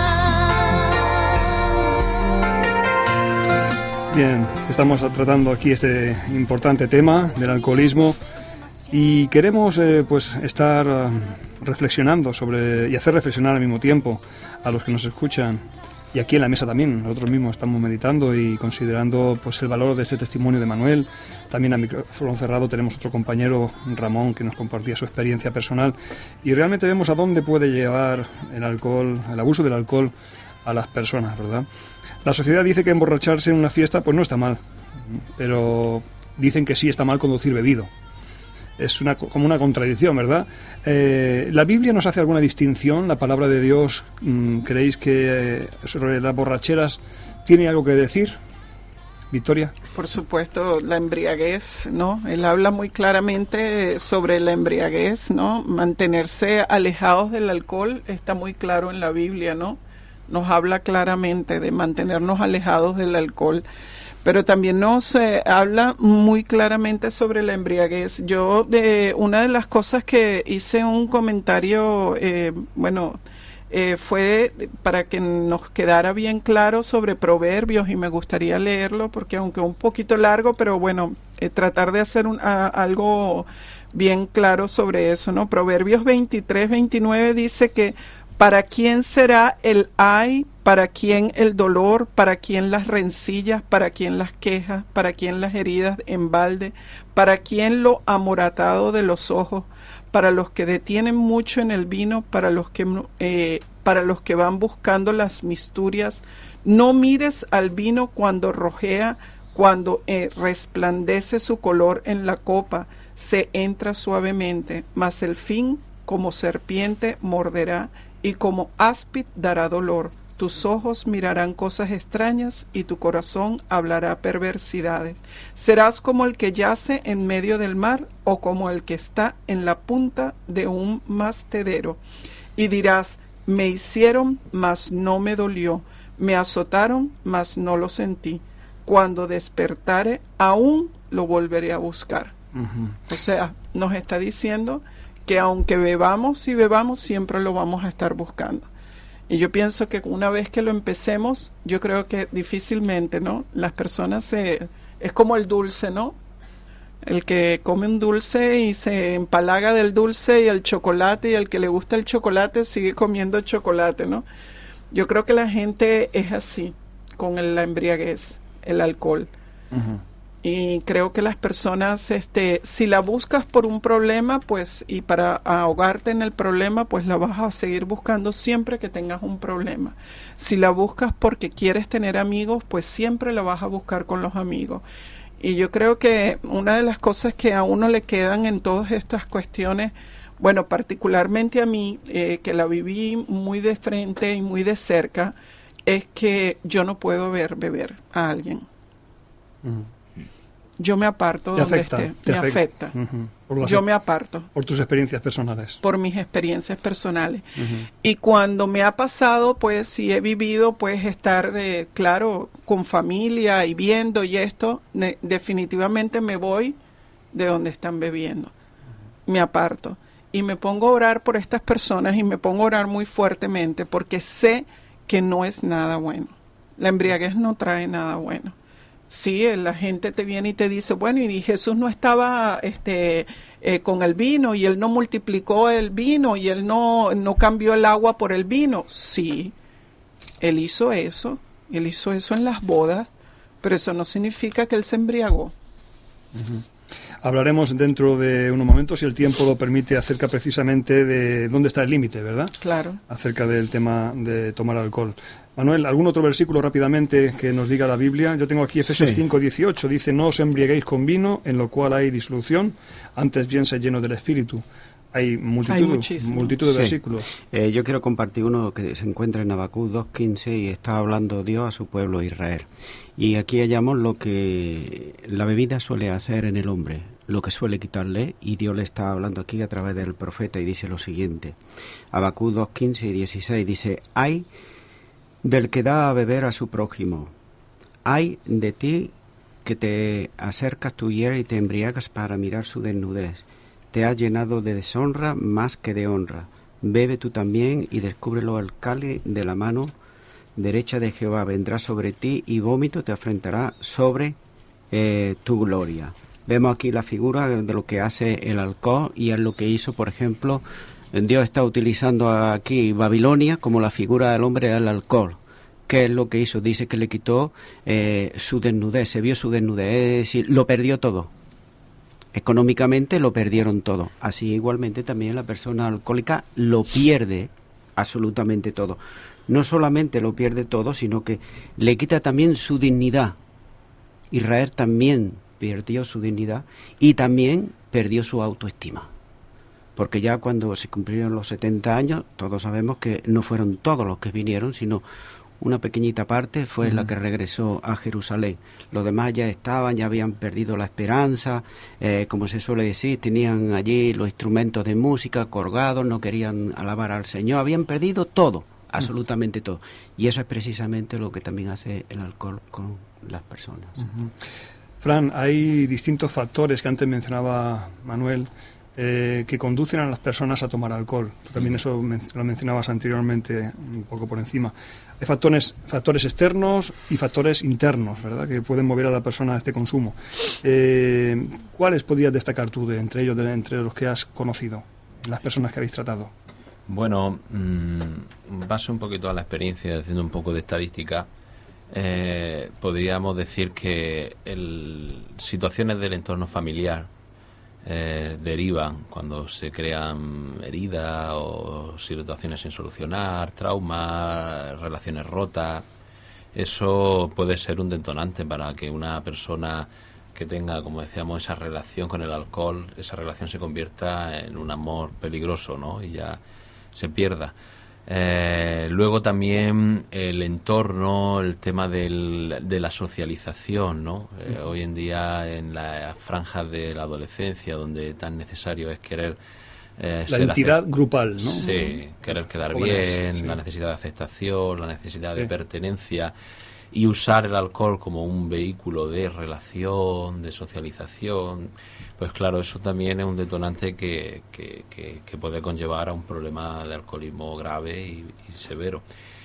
Bien, estamos tratando aquí este importante tema del alcoholismo y queremos pues estar reflexionando sobre y hacer reflexionar al mismo tiempo a los que nos escuchan, y aquí en la mesa también nosotros mismos estamos meditando y considerando pues el valor de este testimonio de Manuel. También a micrófono cerrado tenemos otro compañero, Ramón, que nos compartía su experiencia personal, y realmente vemos a dónde puede llevar el alcohol, el abuso del alcohol a las personas, ¿verdad? La sociedad dice que emborracharse en una fiesta pues no está mal, pero dicen que sí está mal conducir bebido. Es como una contradicción, ¿verdad? ¿La Biblia nos hace alguna distinción? ¿La palabra de Dios, creéis que sobre las borracheras tiene algo que decir? Victoria. Por supuesto, la embriaguez, ¿no? Él habla muy claramente sobre la embriaguez, ¿no? Mantenerse alejados del alcohol está muy claro en la Biblia, ¿no? Nos habla claramente de mantenernos alejados del alcohol. Pero también nos habla muy claramente sobre la embriaguez. Yo, una de las cosas que hice un comentario, fue para que nos quedara bien claro sobre Proverbios, y me gustaría leerlo porque aunque un poquito largo, pero bueno, tratar de hacer algo bien claro sobre eso, ¿no? Proverbios 23-29 dice que ¿para quién será el ay? ¿Para quién el dolor? ¿Para quién las rencillas? ¿Para quién las quejas? ¿Para quién las heridas en balde? ¿Para quién lo amoratado de los ojos? Para los que detienen mucho en el vino, para los que van buscando las misturias. No mires al vino cuando rojea, cuando resplandece su color en la copa, se entra suavemente, mas el fin como serpiente morderá y como áspid dará dolor. tus ojos mirarán cosas extrañas y tu corazón hablará perversidades. Serás como el que yace en medio del mar o como el que está en la punta de un mastedero. Y dirás, me hicieron, mas no me dolió, me azotaron, mas no lo sentí. Cuando despertare, aún lo volveré a buscar. O sea, nos está diciendo que aunque bebamos y bebamos, siempre lo vamos a estar buscando. Y yo pienso que una vez que lo empecemos, yo creo que difícilmente, ¿no? Las personas es como el dulce, ¿no? El que come un dulce y se empalaga del dulce, y el chocolate, y el que le gusta el chocolate sigue comiendo chocolate, ¿no? Yo creo que la gente es así con la embriaguez, el alcohol. Y creo que las personas, si la buscas por un problema, pues, y para ahogarte en el problema, pues la vas a seguir buscando siempre que tengas un problema. Si la buscas porque quieres tener amigos, pues siempre la vas a buscar con los amigos. Y yo creo que una de las cosas que a uno le quedan en todas estas cuestiones, bueno, particularmente a mí, que la viví muy de frente y muy de cerca, es que yo no puedo ver beber a alguien. Yo me aparto donde esté. Me afecta. Yo me aparto. Por tus experiencias personales. Por mis experiencias personales. Y cuando me ha pasado, pues, si he vivido, pues, estar, claro, con familia y viendo y esto, definitivamente me voy de donde están bebiendo. Me aparto. Y me pongo a orar por estas personas, y me pongo a orar muy fuertemente, porque sé que no es nada bueno. La embriaguez no trae nada bueno. Sí, la gente te viene y te dice, bueno, y Jesús no estaba con el vino, y Él no multiplicó el vino, y Él no cambió el agua por el vino. Sí, Él hizo eso en las bodas, pero eso no significa que Él se embriagó. Hablaremos dentro de unos momentos, si el tiempo lo permite, acerca precisamente de dónde está el límite, ¿verdad? Claro. Acerca del tema de tomar alcohol. Manuel, ¿algún otro versículo rápidamente que nos diga la Biblia? Yo tengo aquí Efesios 5:18, dice, no os embriaguéis con vino, en lo cual hay disolución, antes bien sed llenos del Espíritu. Hay multitud de versículos. Yo quiero compartir uno que se encuentra en Habacuc 2:15, y está hablando Dios a su pueblo Israel. Y aquí hallamos lo que la bebida suele hacer en el hombre, lo que suele quitarle, y Dios le está hablando aquí a través del profeta, y dice lo siguiente. Habacuc 2:15 y 16 dice, ay del que da a beber a su prójimo, ay de ti que te acercas tu hiel y te embriagas para mirar su desnudez. Te has llenado de deshonra más que de honra. Bebe tú también y descúbrelo al cáliz de la mano derecha de Jehová. Vendrá sobre ti y vómito te afrentará sobre tu gloria. Vemos aquí la figura de lo que hace el alcohol, y es lo que hizo, por ejemplo, Dios está utilizando aquí Babilonia como la figura del hombre del alcohol. ¿Qué es lo que hizo? Dice que le quitó su desnudez, se vio su desnudez, es decir, lo perdió todo. Económicamente lo perdieron todo. Así igualmente también la persona alcohólica lo pierde absolutamente todo. No solamente lo pierde todo, sino que le quita también su dignidad. Israel también perdió su dignidad y también perdió su autoestima. Porque ya cuando se cumplieron los 70 años, todos sabemos que no fueron todos los que vinieron, sino una pequeñita parte fue la que regresó a Jerusalén. Los demás ya estaban, ya habían perdido la esperanza, como se suele decir, tenían allí los instrumentos de música colgados, no querían alabar al Señor, habían perdido todo, absolutamente todo. Y eso es precisamente lo que también hace el alcohol con las personas. Fran, hay distintos factores que antes mencionaba Manuel, que conducen a las personas a tomar alcohol. Tú también eso lo mencionabas anteriormente, un poco por encima. Hay factores externos y factores internos, ¿verdad?, que pueden mover a la persona a este consumo. ¿Cuáles podrías destacar tú entre ellos, entre los que has conocido, las personas que habéis tratado? Bueno, base un poquito a la experiencia, haciendo un poco de estadística, podríamos decir que situaciones del entorno familiar derivan cuando se crean heridas o situaciones sin solucionar, traumas, relaciones rotas. Eso puede ser un detonante para que una persona que tenga, como decíamos, esa relación con el alcohol, esa relación se convierta en un amor peligroso, ¿no?, y ya se pierda. Luego también el entorno, el tema de la socialización, ¿no? Hoy en día en las franjas de la adolescencia, donde tan necesario es querer la entidad grupal, ¿no? Sí, querer quedar Jóvenes, bien, sí. la necesidad de aceptación, la necesidad de pertenencia, y usar el alcohol como un vehículo de relación, de socialización. Pues claro, eso también es un detonante que puede conllevar a un problema de alcoholismo grave y severo.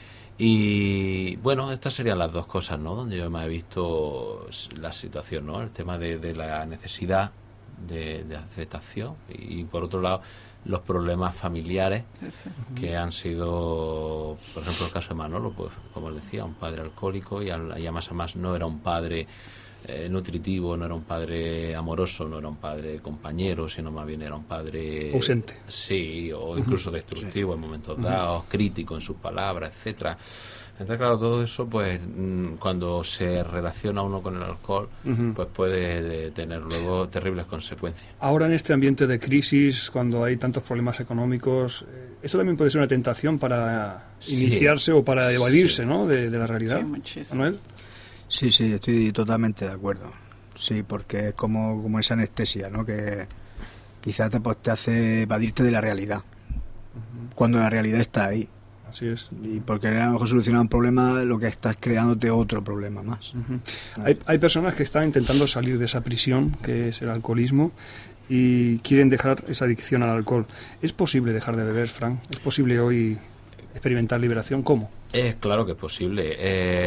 Y bueno, estas serían las dos cosas, ¿no? Donde yo me he visto la situación, ¿no? El tema de la necesidad de aceptación y por otro lado los problemas familiares que han sido, por ejemplo, el caso de Manolo, pues como les decía, un padre alcohólico y además no era un padre nutritivo, no era un padre amoroso, no era un padre compañero, sino más bien era un padre ausente. Sí, o incluso destructivo en momentos dados, crítico en sus palabras, etcétera. Entonces, claro, todo eso, pues, cuando se relaciona uno con el alcohol, pues puede tener luego terribles consecuencias. Ahora, en este ambiente de crisis, cuando hay tantos problemas económicos, ¿eso también puede ser una tentación para iniciarse o para evadirse, ¿no? de la realidad? Sí, muchísimo. ¿Manuel? Sí, estoy totalmente de acuerdo. Sí, porque es como esa anestesia, ¿no? Que quizás te hace evadirte de la realidad, cuando la realidad está ahí. Así es. Y porque a lo mejor solucionar un problema, lo que estás creándote otro problema más. Hay personas que están intentando salir de esa prisión, que es el alcoholismo, y quieren dejar esa adicción al alcohol. ¿Es posible dejar de beber, Fran? ¿Es posible hoy experimentar liberación? ¿Cómo? Claro que es posible.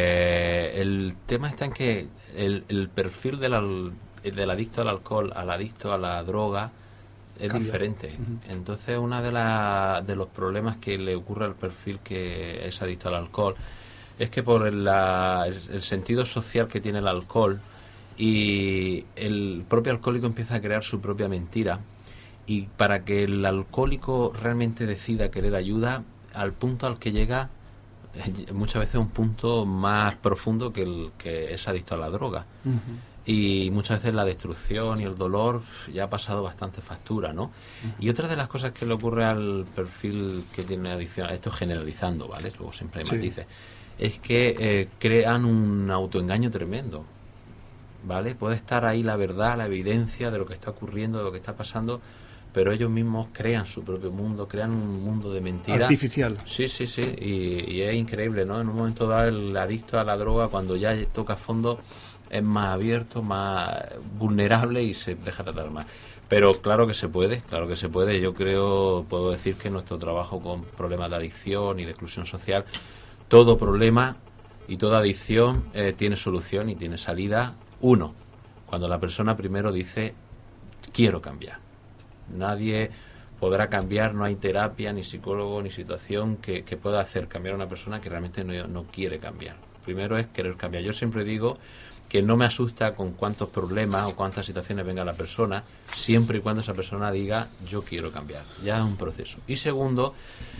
El tema está en que el perfil del adicto al alcohol al adicto a la droga es Cambia. diferente. Entonces, uno de los problemas que le ocurre al perfil que es adicto al alcohol es que por el sentido social que tiene el alcohol, y el propio alcohólico empieza a crear su propia mentira, y para que el alcohólico realmente decida querer ayuda, al punto al que llega, muchas veces un punto más profundo que el que es adicto a la droga. Y muchas veces la destrucción y el dolor ya ha pasado bastante factura, ¿no? Y otra de las cosas que le ocurre al perfil que tiene adicción, esto generalizando, ¿vale? Luego siempre hay matices, es que crean un autoengaño tremendo, ¿vale? Puede estar ahí la verdad, la evidencia de lo que está ocurriendo, de lo que está pasando, pero ellos mismos crean su propio mundo, crean un mundo de mentira. Artificial. Sí, y es increíble, ¿no? En un momento dado el adicto a la droga, cuando ya toca fondo, es más abierto, más vulnerable y se deja tratar más. Pero claro que se puede. Yo puedo decir que nuestro trabajo con problemas de adicción y de exclusión social, todo problema y toda adicción tiene solución y tiene salida. Uno, cuando la persona primero dice, quiero cambiar. Nadie podrá cambiar, no hay terapia, ni psicólogo, ni situación que pueda hacer cambiar a una persona que realmente no quiere cambiar. Primero es querer cambiar. Yo siempre digo que no me asusta con cuántos problemas o cuántas situaciones venga la persona, siempre y cuando esa persona diga, yo quiero cambiar. Ya es un proceso. Y segundo,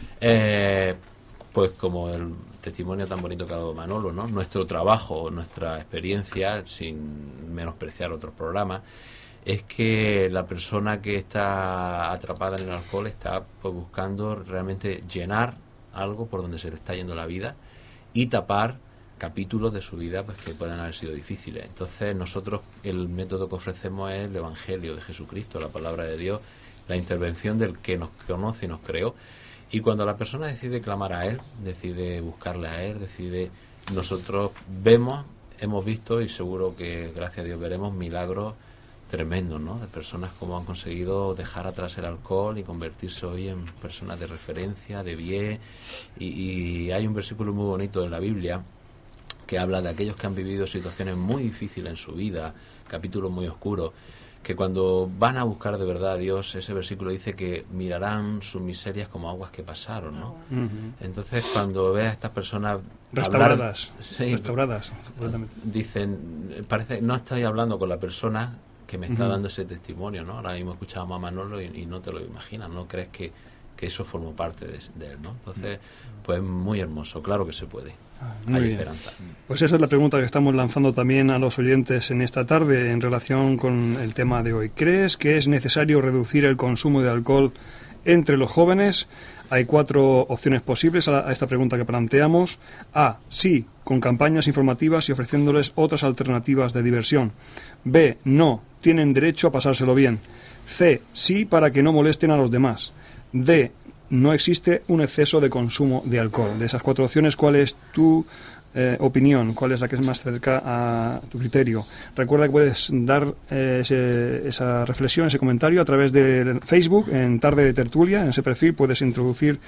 pues como el testimonio tan bonito que ha dado Manolo, ¿no? Nuestro trabajo, nuestra experiencia, sin menospreciar otros programas, es que la persona que está atrapada en el alcohol está pues buscando realmente llenar algo por donde se le está yendo la vida y tapar capítulos de su vida pues que puedan haber sido difíciles. Entonces nosotros el método que ofrecemos es el Evangelio de Jesucristo, la palabra de Dios, la intervención del que nos conoce y nos creó. Y cuando la persona decide clamar a Él, decide buscarle a Él, nosotros hemos visto y seguro que gracias a Dios veremos milagros tremendos, ¿no? De personas como han conseguido dejar atrás el alcohol y convertirse hoy en personas de referencia, de bien. Y hay un versículo muy bonito en la Biblia que habla de aquellos que han vivido situaciones muy difíciles en su vida, capítulos muy oscuros, que cuando van a buscar de verdad a Dios, ese versículo dice que mirarán sus miserias como aguas que pasaron, ¿no? Entonces, cuando ves a estas personas restauradas, restauradas, dicen, parece, no estoy hablando con la persona que me está dando ese testimonio, ¿no? Ahora mismo escuchábamos a Manolo y no te lo imaginas, no crees que eso formó parte de él, ¿no? Entonces, pues muy hermoso, claro que se puede. Hay esperanza. Pues esa es la pregunta que estamos lanzando también a los oyentes en esta tarde en relación con el tema de hoy. ¿Crees que es necesario reducir el consumo de alcohol Entre los jóvenes hay 4 opciones posibles a esta pregunta que planteamos. A, sí, con campañas informativas y ofreciéndoles otras alternativas de diversión. B, no, tienen derecho a pasárselo bien. C, sí, para que no molesten a los demás. D, no existe un exceso de consumo de alcohol. De esas 4 opciones, ¿cuál es tu opinión? ¿Cuál es la que es más cerca a tu criterio? Recuerda que puedes dar esa reflexión, ese comentario a través de Facebook, en Tarde de Tertulia. En ese perfil puedes introducir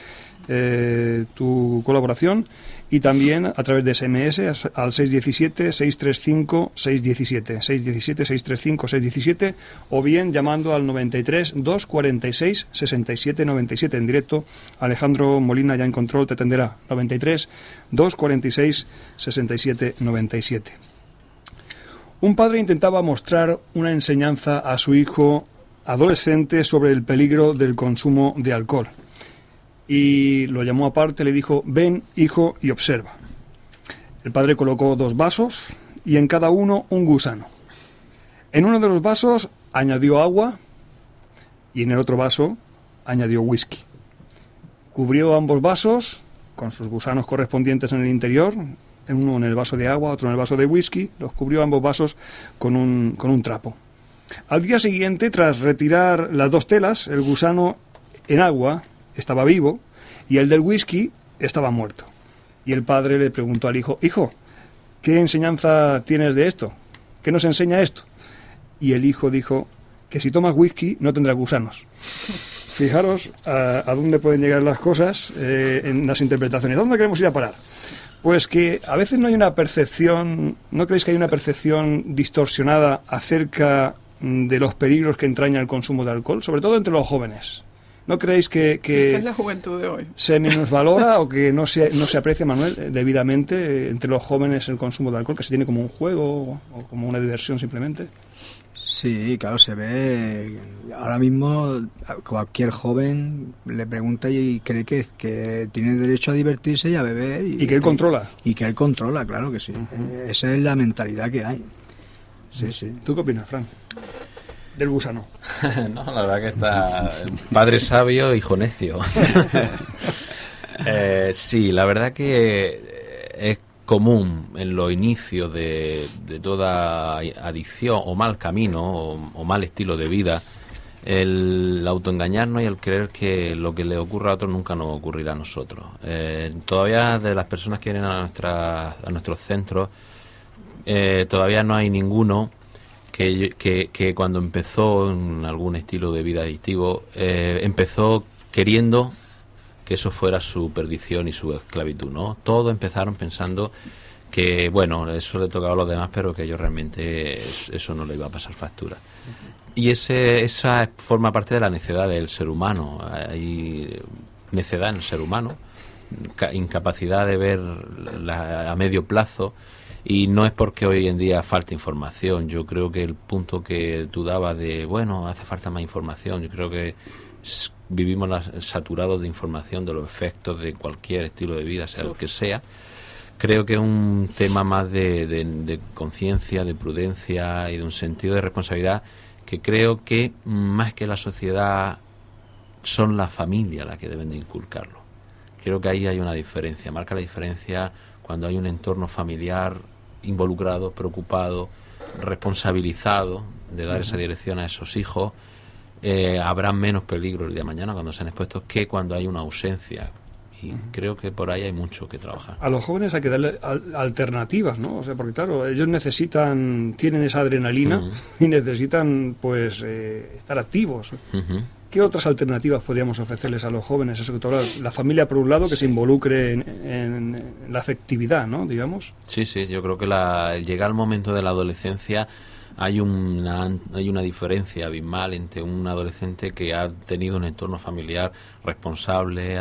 tu colaboración, y también a través de SMS al 617-635-617, 617-635-617, o bien llamando al 93 246 67 97 en directo. Alejandro Molina, ya en control, te atenderá. 93 246 67 97. Un padre intentaba mostrar una enseñanza a su hijo adolescente sobre el peligro del consumo de alcohol. Y lo llamó aparte, le dijo: ven, hijo, y observa. El padre colocó 2 vasos y en cada uno un gusano. En uno de los vasos añadió agua y en el otro vaso añadió whisky. Cubrió ambos vasos con sus gusanos correspondientes en el interior, uno en el vaso de agua, otro en el vaso de whisky. Los cubrió ambos vasos con un trapo. Al día siguiente, tras retirar las 2 telas, el gusano en agua estaba vivo y el del whisky estaba muerto. Y el padre le preguntó al hijo: hijo, ¿qué enseñanza tienes de esto? ¿Qué nos enseña esto? Y el hijo dijo que si tomas whisky no tendrás gusanos. Fijaros a dónde pueden llegar las cosas en las interpretaciones. ¿A dónde queremos ir a parar? Pues que a veces no hay una percepción, ¿no creéis que hay una percepción distorsionada acerca de los peligros que entraña el consumo de alcohol, sobre todo entre los jóvenes? ¿No creéis que esa es la juventud de hoy? Se minusvalora o que no se aprecia, Manuel, debidamente entre los jóvenes el consumo de alcohol, que se tiene como un juego o como una diversión simplemente? Sí, claro, se ve. Ahora mismo cualquier joven le pregunta y cree que tiene derecho a divertirse y a beber. Y que él controla. Y que él controla, claro que sí. Esa es la mentalidad que hay. Sí, sí. ¿Tú qué opinas, Fran? Del gusano. No, la verdad que está padre sabio, hijo necio. Sí, la verdad que es común en los inicios de toda adicción o mal camino o mal estilo de vida el autoengañarnos y el creer que lo que le ocurre a otros nunca nos ocurrirá a nosotros. Todavía de las personas que vienen a nuestros centros, todavía no hay ninguno que cuando empezó en algún estilo de vida adictivo, empezó queriendo que eso fuera su perdición y su esclavitud, ¿no? Todos empezaron pensando que, bueno, eso le tocaba a los demás, pero que ellos realmente eso no le iba a pasar factura. Y esa forma parte de la necedad del ser humano. Hay necedad en el ser humano, incapacidad de ver a medio plazo. Y no es porque hoy en día falte información. Yo creo que el punto que tú dabas de, bueno, hace falta más información, yo creo que vivimos saturados de información de los efectos de cualquier estilo de vida, sea el que sea. Creo que es un tema más de conciencia, de prudencia y de un sentido de responsabilidad que creo que más que la sociedad son la familia las que deben de inculcarlo. Creo que ahí hay una diferencia, marca la diferencia cuando hay un entorno familiar involucrado, preocupado, responsabilizado de dar esa dirección a esos hijos. Habrá menos peligro el día de mañana cuando sean expuestos que cuando hay una ausencia. Y creo que por ahí hay mucho que trabajar. A los jóvenes hay que darle alternativas, ¿no? O sea, porque claro, ellos tienen esa adrenalina y necesitan, pues, estar activos. ¿Qué otras alternativas podríamos ofrecerles a los jóvenes? Eso que tú hablas, la familia por un lado, que se involucre en la afectividad, ¿no? Digamos. Sí, yo creo que llega el momento de la adolescencia. Hay una diferencia abismal entre un adolescente que ha tenido un entorno familiar responsable,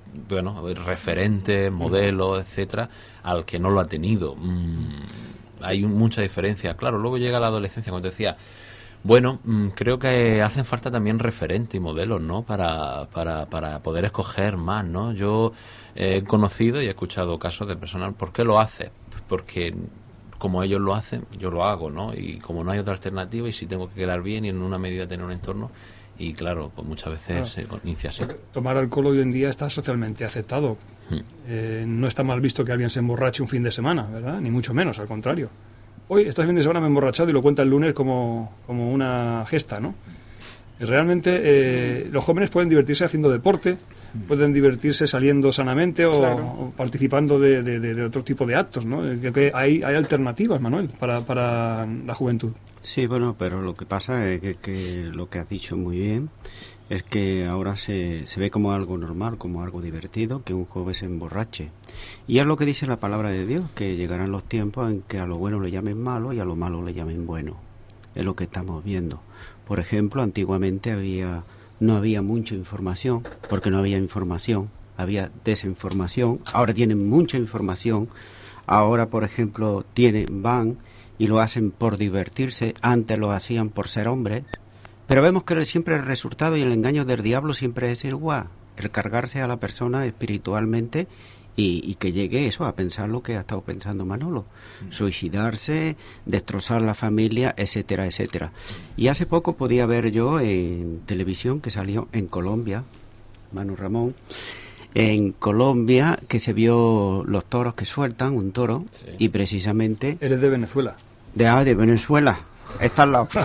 referente, modelo, etcétera, al que no lo ha tenido. Hay mucha diferencia. Claro, luego llega la adolescencia, como te decía. Bueno, creo que hacen falta también referentes y modelos, ¿no? Para poder escoger más, ¿no? Yo he conocido y he escuchado casos de personas. ¿Por qué lo hace? Porque como ellos lo hacen, yo lo hago, ¿no? Y como no hay otra alternativa y si tengo que quedar bien y en una medida tener un entorno, Y claro, pues muchas veces se inicia así. Tomar alcohol hoy en día está socialmente aceptado. No está mal visto que alguien se emborrache un fin de semana, ¿verdad? Ni mucho menos, al contrario. Hoy, este fin de semana me he emborrachado y lo cuenta el lunes como una gesta, ¿no? Y realmente los jóvenes pueden divertirse haciendo deporte, pueden divertirse saliendo sanamente o participando de otro tipo de actos, ¿no? Que hay alternativas, Manuel, para la juventud. Sí, bueno, pero lo que pasa es que lo que has dicho muy bien es que ahora se ve como algo normal, como algo divertido, que un joven se emborrache. Y es lo que dice la palabra de Dios, que llegarán los tiempos en que a lo bueno le llamen malo y a lo malo le llamen bueno. Es lo que estamos viendo. Por ejemplo, antiguamente no había mucha información, porque no había información, había desinformación. Ahora tienen mucha información. Ahora, por ejemplo, van y lo hacen por divertirse. Antes lo hacían por ser hombres. Pero vemos que siempre el resultado y el engaño del diablo siempre es igual, el cargarse a la persona espiritualmente y que llegue eso a pensar lo que ha estado pensando Manolo, suicidarse, destrozar la familia, etcétera, etcétera. Y hace poco podía ver yo en televisión que salió en Colombia, Manu Ramón, en Colombia que se vio los toros que sueltan, un toro, y precisamente... Eres de Venezuela. De Venezuela. Está al lado.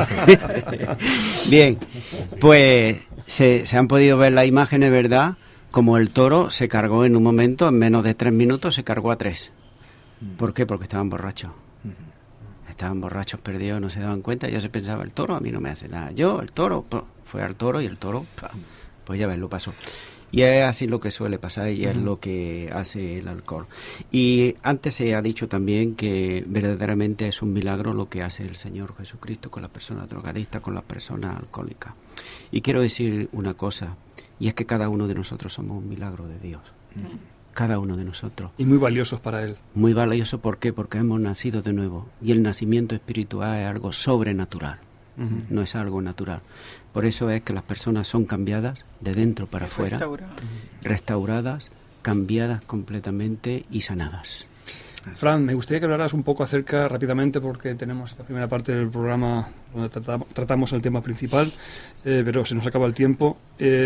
Bien, pues se han podido ver las imágenes, ¿verdad? Como el toro se cargó en un momento, en menos de 3 minutos, se cargó a 3. ¿Por qué? Porque estaban borrachos. Estaban borrachos, perdidos, no se daban cuenta. Yo se pensaba, el toro a mí no me hace nada. Yo, el toro, fue al toro y el toro, pues ya ves, lo pasó. Y es así lo que suele pasar y es lo que hace el alcohol. Y antes se ha dicho también que verdaderamente es un milagro lo que hace el Señor Jesucristo con las personas drogadictas, con las personas alcohólicas. Y quiero decir una cosa, y es que cada uno de nosotros somos un milagro de Dios. Cada uno de nosotros. Y muy valiosos para Él. Muy valioso, ¿por qué? Porque hemos nacido de nuevo. Y el nacimiento espiritual es algo sobrenatural. No es algo natural. Por eso es que las personas son cambiadas de dentro para afuera, restauradas, cambiadas completamente y sanadas. Fran, me gustaría que hablaras un poco acerca, rápidamente, porque tenemos esta primera parte del programa donde tratamos el tema principal, pero se nos acaba el tiempo,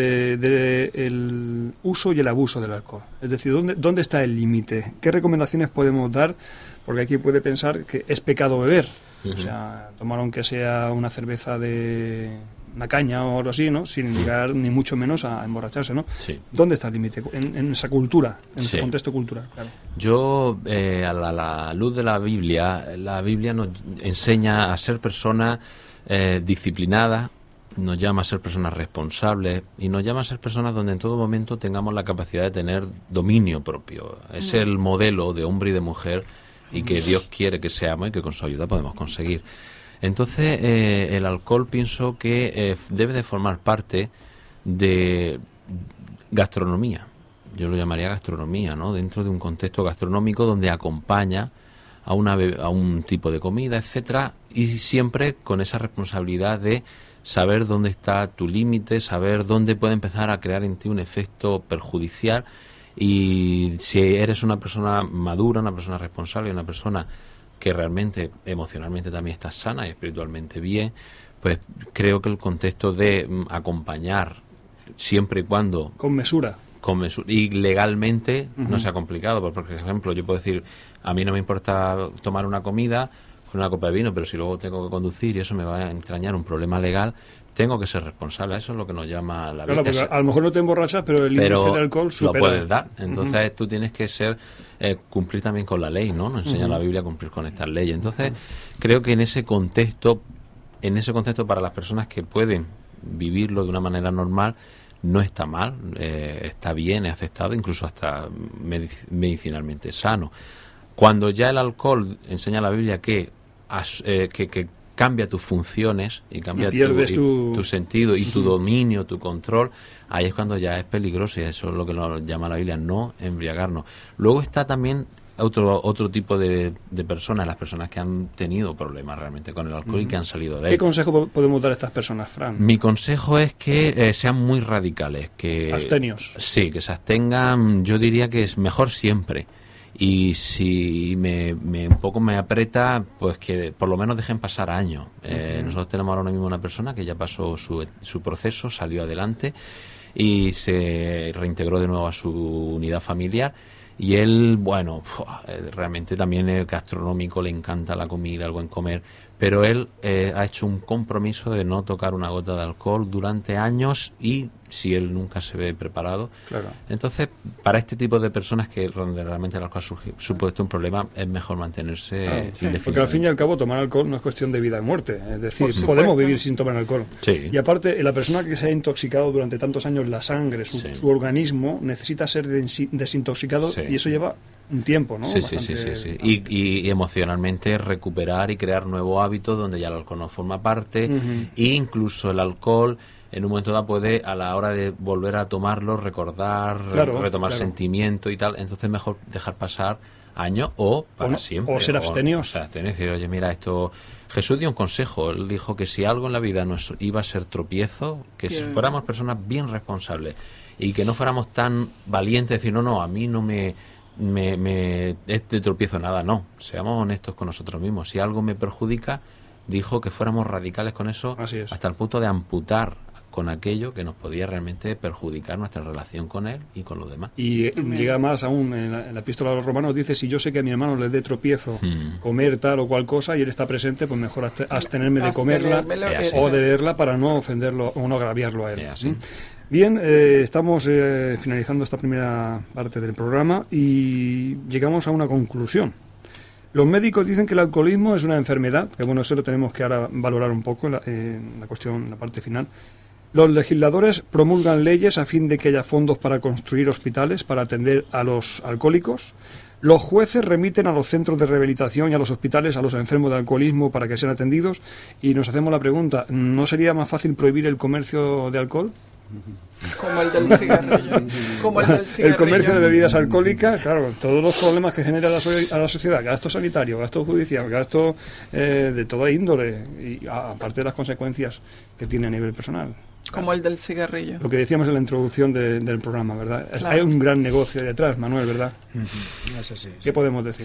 del uso y el abuso del alcohol. Es decir, ¿dónde está el límite? ¿Qué recomendaciones podemos dar? Porque aquí puede pensar que es pecado beber. O sea, tomar aunque sea una cerveza de una caña o algo así, ¿no? Sin llegar ni mucho menos a emborracharse, ¿no? Sí. ¿Dónde está el límite? En esa cultura, en ese contexto cultural, claro. Yo, a la luz de la Biblia nos enseña a ser personas disciplinadas, nos llama a ser personas responsables y nos llama a ser personas donde en todo momento tengamos la capacidad de tener dominio propio. Es el modelo de hombre y de mujer y que Dios quiere que seamos y que con su ayuda podemos conseguir. Entonces, el alcohol pienso que debe de formar parte de gastronomía. Yo lo llamaría gastronomía, ¿no? Dentro de un contexto gastronómico donde acompaña a un tipo de comida, etcétera, y siempre con esa responsabilidad de saber dónde está tu límite, saber dónde puede empezar a crear en ti un efecto perjudicial. Y si eres una persona madura, una persona responsable, una persona que realmente emocionalmente también está sana y espiritualmente bien, pues creo que el contexto de acompañar siempre y cuando... Con mesura. Y legalmente no sea complicado. Porque, por ejemplo, yo puedo decir, a mí no me importa tomar una comida con una copa de vino, pero si luego tengo que conducir y eso me va a entrañar un problema legal, tengo que ser responsable. Eso es lo que nos llama la vida. Claro, a lo mejor no te emborrachas, pero el índice de alcohol supera. Lo puedes dar. Entonces tú tienes que cumplir también con la ley, ¿no? Nos enseña la Biblia a cumplir con estas leyes. Entonces creo que en ese contexto para las personas que pueden vivirlo de una manera normal, no está mal, está bien, es aceptado, incluso hasta medicinalmente sano. Cuando ya el alcohol, enseña la Biblia que cambia tus funciones y cambia tu sentido y tu dominio, tu control, ahí es cuando ya es peligroso, y eso es lo que nos llama la Biblia, no embriagarnos. Luego está también otro tipo de personas, las personas que han tenido problemas realmente con el alcohol y que han salido de él. ¿Qué consejo podemos dar a estas personas, Fran? Mi consejo es que sean muy radicales, abstenios. Sí, que se abstengan, yo diría que es mejor siempre. y si un poco me aprieta, pues que por lo menos dejen pasar años. Nosotros tenemos ahora mismo una persona que ya pasó su proceso, salió adelante y se reintegró de nuevo a su unidad familiar. Y él, bueno, realmente también es gastronómico, le encanta la comida, el buen comer, pero él ha hecho un compromiso de no tocar una gota de alcohol durante años, y si él nunca se ve preparado. Claro. Entonces, para este tipo de personas que donde realmente el alcohol ha supuesto un problema, es mejor mantenerse indefinidamente. Porque al fin y al cabo tomar alcohol no es cuestión de vida y muerte, es decir, podemos vivir sin tomar alcohol. Sí. Y aparte, la persona que se ha intoxicado durante tantos años la sangre, su organismo necesita ser desintoxicado, y eso lleva un tiempo, ¿no? Sí. Y emocionalmente recuperar y crear nuevos hábitos donde ya el alcohol no forma parte, e incluso el alcohol en un momento dado puede, a la hora de volver a tomarlo, recordar, retomar sentimiento y tal. Entonces mejor dejar pasar años o para siempre. O ser abstenios. O decir, oye, mira, esto... Jesús dio un consejo. Él dijo que si algo en la vida nos iba a ser tropiezo, que si fuéramos personas bien responsables y que no fuéramos tan valientes de decir, no, a mí no me es de tropiezo nada. No, seamos honestos con nosotros mismos. Si algo me perjudica, dijo que fuéramos radicales con eso, hasta el punto de amputar con aquello que nos podía realmente perjudicar nuestra relación con él y con los demás. Y llega más aún, en la epístola a los romanos dice, si yo sé que a mi hermano le dé tropiezo comer tal o cual cosa y él está presente, pues mejor abstenerme de comerla o de verla para no ofenderlo o no agraviarlo a él. Bien, estamos finalizando esta primera parte del programa y llegamos a una conclusión. Los médicos dicen que el alcoholismo es una enfermedad, que bueno, eso lo tenemos que ahora valorar un poco en la cuestión, en la parte final. Los legisladores promulgan leyes a fin de que haya fondos para construir hospitales para atender a los alcohólicos. Los jueces remiten a los centros de rehabilitación y a los hospitales a los enfermos de alcoholismo para que sean atendidos. Y nos hacemos la pregunta, ¿no sería más fácil prohibir el comercio de alcohol? Como el del cigarrillo. El comercio de bebidas alcohólicas, claro, todos los problemas que genera a la sociedad, gasto sanitario, gasto judicial, gasto de toda índole, y aparte de las consecuencias que tiene a nivel personal. Como el del cigarrillo. Lo que decíamos en la introducción del programa, ¿verdad? Claro. Hay un gran negocio detrás, Manuel, ¿verdad? Eso sí. ¿Qué podemos decir?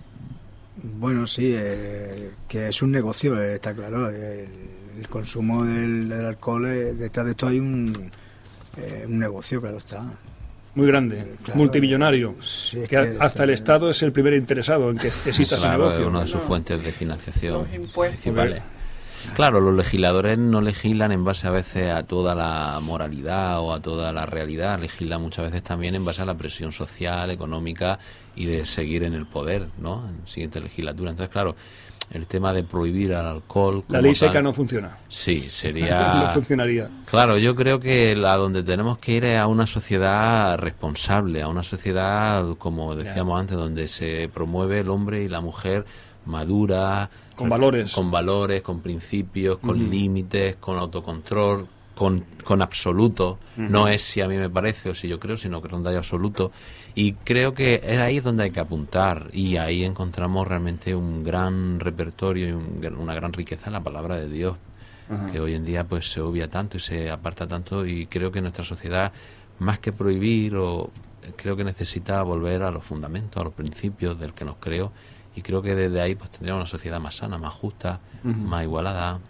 Bueno, sí, que es un negocio, está claro. El consumo del alcohol, detrás de esto hay un negocio, claro está. Muy grande, claro, multimillonario, sí, que hasta el Estado es el primer interesado en que exista ese negocio. Es una de sus fuentes de financiación principales. Claro, los legisladores no legislan en base a veces a toda la moralidad o a toda la realidad, legislan muchas veces también en base a la presión social, económica y de seguir en el poder, ¿no? En la siguiente legislatura. Entonces, claro, el tema de prohibir al alcohol... La ley seca no funciona. Sí, sería... No funcionaría. Claro, yo creo que a donde tenemos que ir es a una sociedad responsable, a una sociedad, como decíamos antes, donde se promueve el hombre y la mujer madura... Con valores, con principios, con límites, con autocontrol, con absoluto. No es si a mí me parece o si yo creo, sino que es donde hay absoluto. Y creo que es ahí donde hay que apuntar. Y ahí encontramos realmente un gran repertorio y una gran riqueza en la palabra de Dios, que hoy en día pues se obvia tanto y se aparta tanto. Y creo que nuestra sociedad, más que prohibir, creo que necesita volver a los fundamentos, a los principios del que nos creó. Y creo que desde ahí pues tendríamos una sociedad más sana, más justa, más igualada.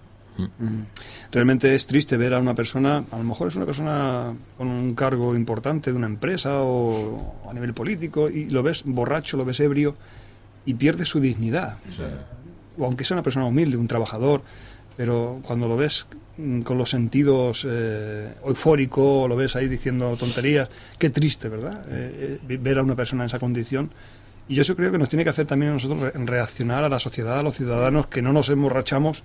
Realmente es triste ver a una persona, a lo mejor es una persona con un cargo importante de una empresa o a nivel político, y lo ves borracho, lo ves ebrio y pierde su dignidad. Sí. O aunque sea una persona humilde, un trabajador, pero cuando lo ves con los sentidos eufórico, lo ves ahí diciendo tonterías, qué triste, ¿verdad? Ver a una persona en esa condición. Y eso creo que nos tiene que hacer también a nosotros reaccionar a la sociedad, a los ciudadanos, que no nos emborrachamos,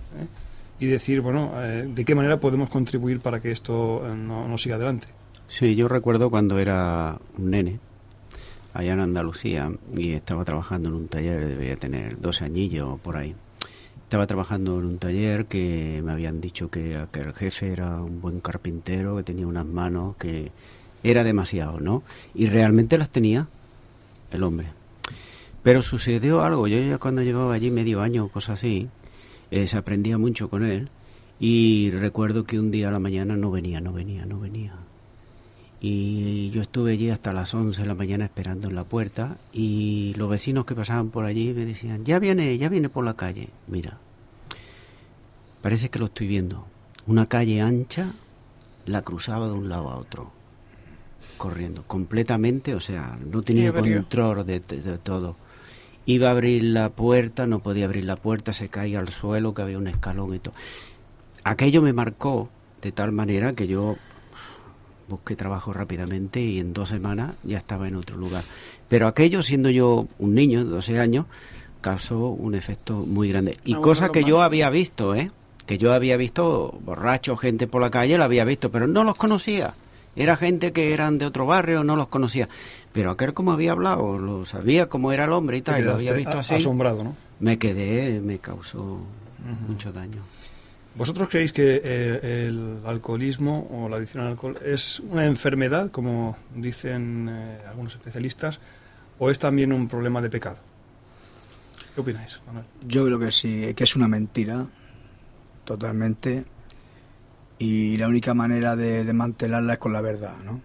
y decir, bueno, ¿de qué manera podemos contribuir para que esto no siga adelante? Sí, yo recuerdo cuando era un nene, allá en Andalucía, y estaba trabajando en un taller, debía tener 12 añillos por ahí. Estaba trabajando en un taller que me habían dicho que el jefe era un buen carpintero, que tenía unas manos, que era demasiado, ¿no? Y realmente las tenía el hombre. Pero sucedió algo. Yo ya cuando llevaba allí medio año, cosas así, se aprendía mucho con él, y recuerdo que un día a la mañana no venía. Y yo estuve allí hasta las 11 de la mañana esperando en la puerta, y los vecinos que pasaban por allí me decían, ya viene por la calle. Mira, parece que lo estoy viendo. Una calle ancha, la cruzaba de un lado a otro, corriendo completamente, o sea, no tenía control de todo. Iba a abrir la puerta, no podía abrir la puerta, se caía al suelo, que había un escalón y todo. Aquello me marcó de tal manera que yo busqué trabajo rápidamente y en 2 semanas ya estaba en otro lugar. Pero aquello, siendo yo un niño de 12 años, causó un efecto muy grande. Y cosas que yo había visto, que yo había visto borrachos, gente por la calle, la había visto, pero no los conocía. Era gente que eran de otro barrio, no los conocía. Pero aquel, como había hablado, lo sabía cómo era el hombre y tal, y lo había visto así. Asombrado, ¿no? Me quedé, me causó mucho daño. ¿Vosotros creéis que el alcoholismo o la adicción al alcohol es una enfermedad, como dicen algunos especialistas, o es también un problema de pecado? ¿Qué opináis, Manuel? Yo creo que sí, que es una mentira, totalmente, y la única manera de desmantelarla es con la verdad, ¿no?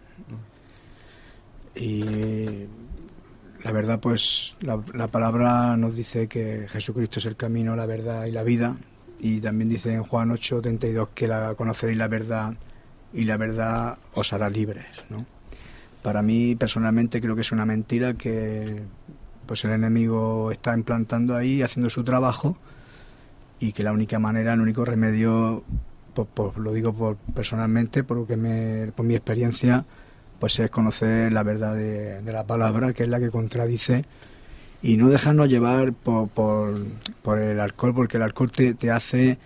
Y la verdad, pues, la palabra nos dice que Jesucristo es el camino, la verdad y la vida. Y también dice en Juan 8:32 que conoceréis la verdad y la verdad os hará libres, ¿no? Para mí, personalmente, creo que es una mentira que pues el enemigo está implantando ahí, haciendo su trabajo, y que la única manera, el único remedio, lo digo personalmente, por mi experiencia, pues es conocer la verdad de la palabra, que es la que contradice, y no dejarnos llevar por el alcohol, porque el alcohol te hace,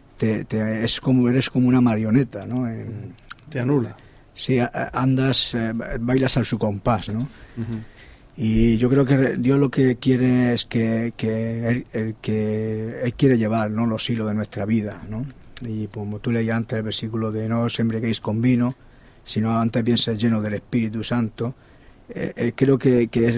eres como una marioneta, ¿no? Te anula. Sí, andas, bailas al su compás, ¿no? Uh-huh. Y yo creo que Dios lo que quiere es que él quiere llevar, ¿no?, los hilos de nuestra vida, ¿no? Y como tú leías antes el versículo de no os embriaguéis con vino, sino antes bien ser llenos del Espíritu Santo. Creo que es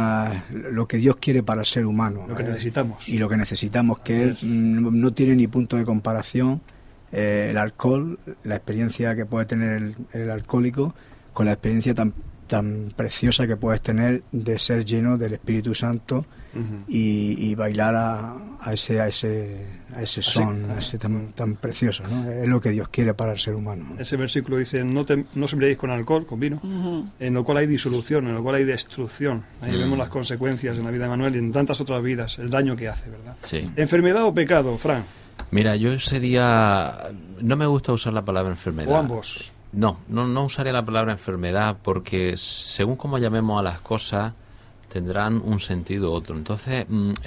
lo que Dios quiere para el ser humano, lo que necesitamos, y lo que necesitamos, que no tiene ni punto de comparación el alcohol, la experiencia que puede tener el alcohólico, con la experiencia tan preciosa que puedes tener de ser lleno del Espíritu Santo, uh-huh, y bailar a ese son, a ese tan precioso, ¿no? Es lo que Dios quiere para el ser humano, ¿no? Ese versículo dice, no os embriaguéis con alcohol, con vino, uh-huh, en lo cual hay disolución, en lo cual hay destrucción. Ahí vemos las consecuencias en la vida de Manuel y en tantas otras vidas, el daño que hace, ¿verdad? Sí. ¿Enfermedad o pecado, Fran? Mira, yo ese día no me gusta usar la palabra enfermedad. ¿O ambos? No usaría la palabra enfermedad, porque según como llamemos a las cosas tendrán un sentido u otro. Entonces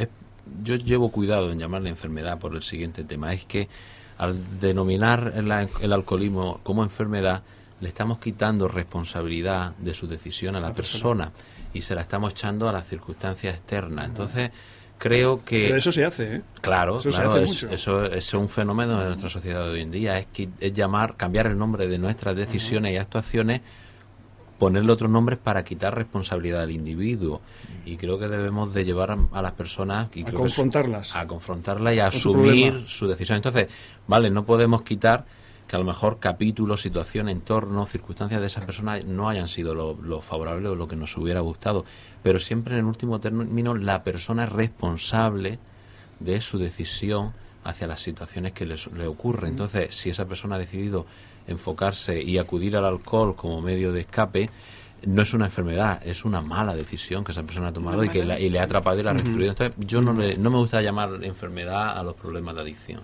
yo llevo cuidado en llamarle enfermedad por el siguiente tema. Es que al denominar el alcoholismo como enfermedad, le estamos quitando responsabilidad de su decisión a la persona y se la estamos echando a las circunstancias externas. Entonces creo que... Pero eso se hace, ¿eh? Claro, se hace mucho. Eso es un fenómeno de nuestra sociedad de hoy en día. Es cambiar el nombre de nuestras decisiones y actuaciones, ponerle otros nombres para quitar responsabilidad al individuo. Y creo que debemos de llevar a las personas a confrontarlas y a asumir su decisión. Entonces, vale, no podemos quitar que a lo mejor capítulos, situación, entorno, circunstancias de esas personas no hayan sido lo favorable o lo que nos hubiera gustado, pero siempre en el último término la persona es responsable de su decisión hacia las situaciones que le ocurren. Entonces, si esa persona ha decidido enfocarse y acudir al alcohol como medio de escape, no es una enfermedad, es una mala decisión que esa persona ha tomado y le ha atrapado y la ha destruido. Entonces, yo no me gusta llamar enfermedad a los problemas de adicción.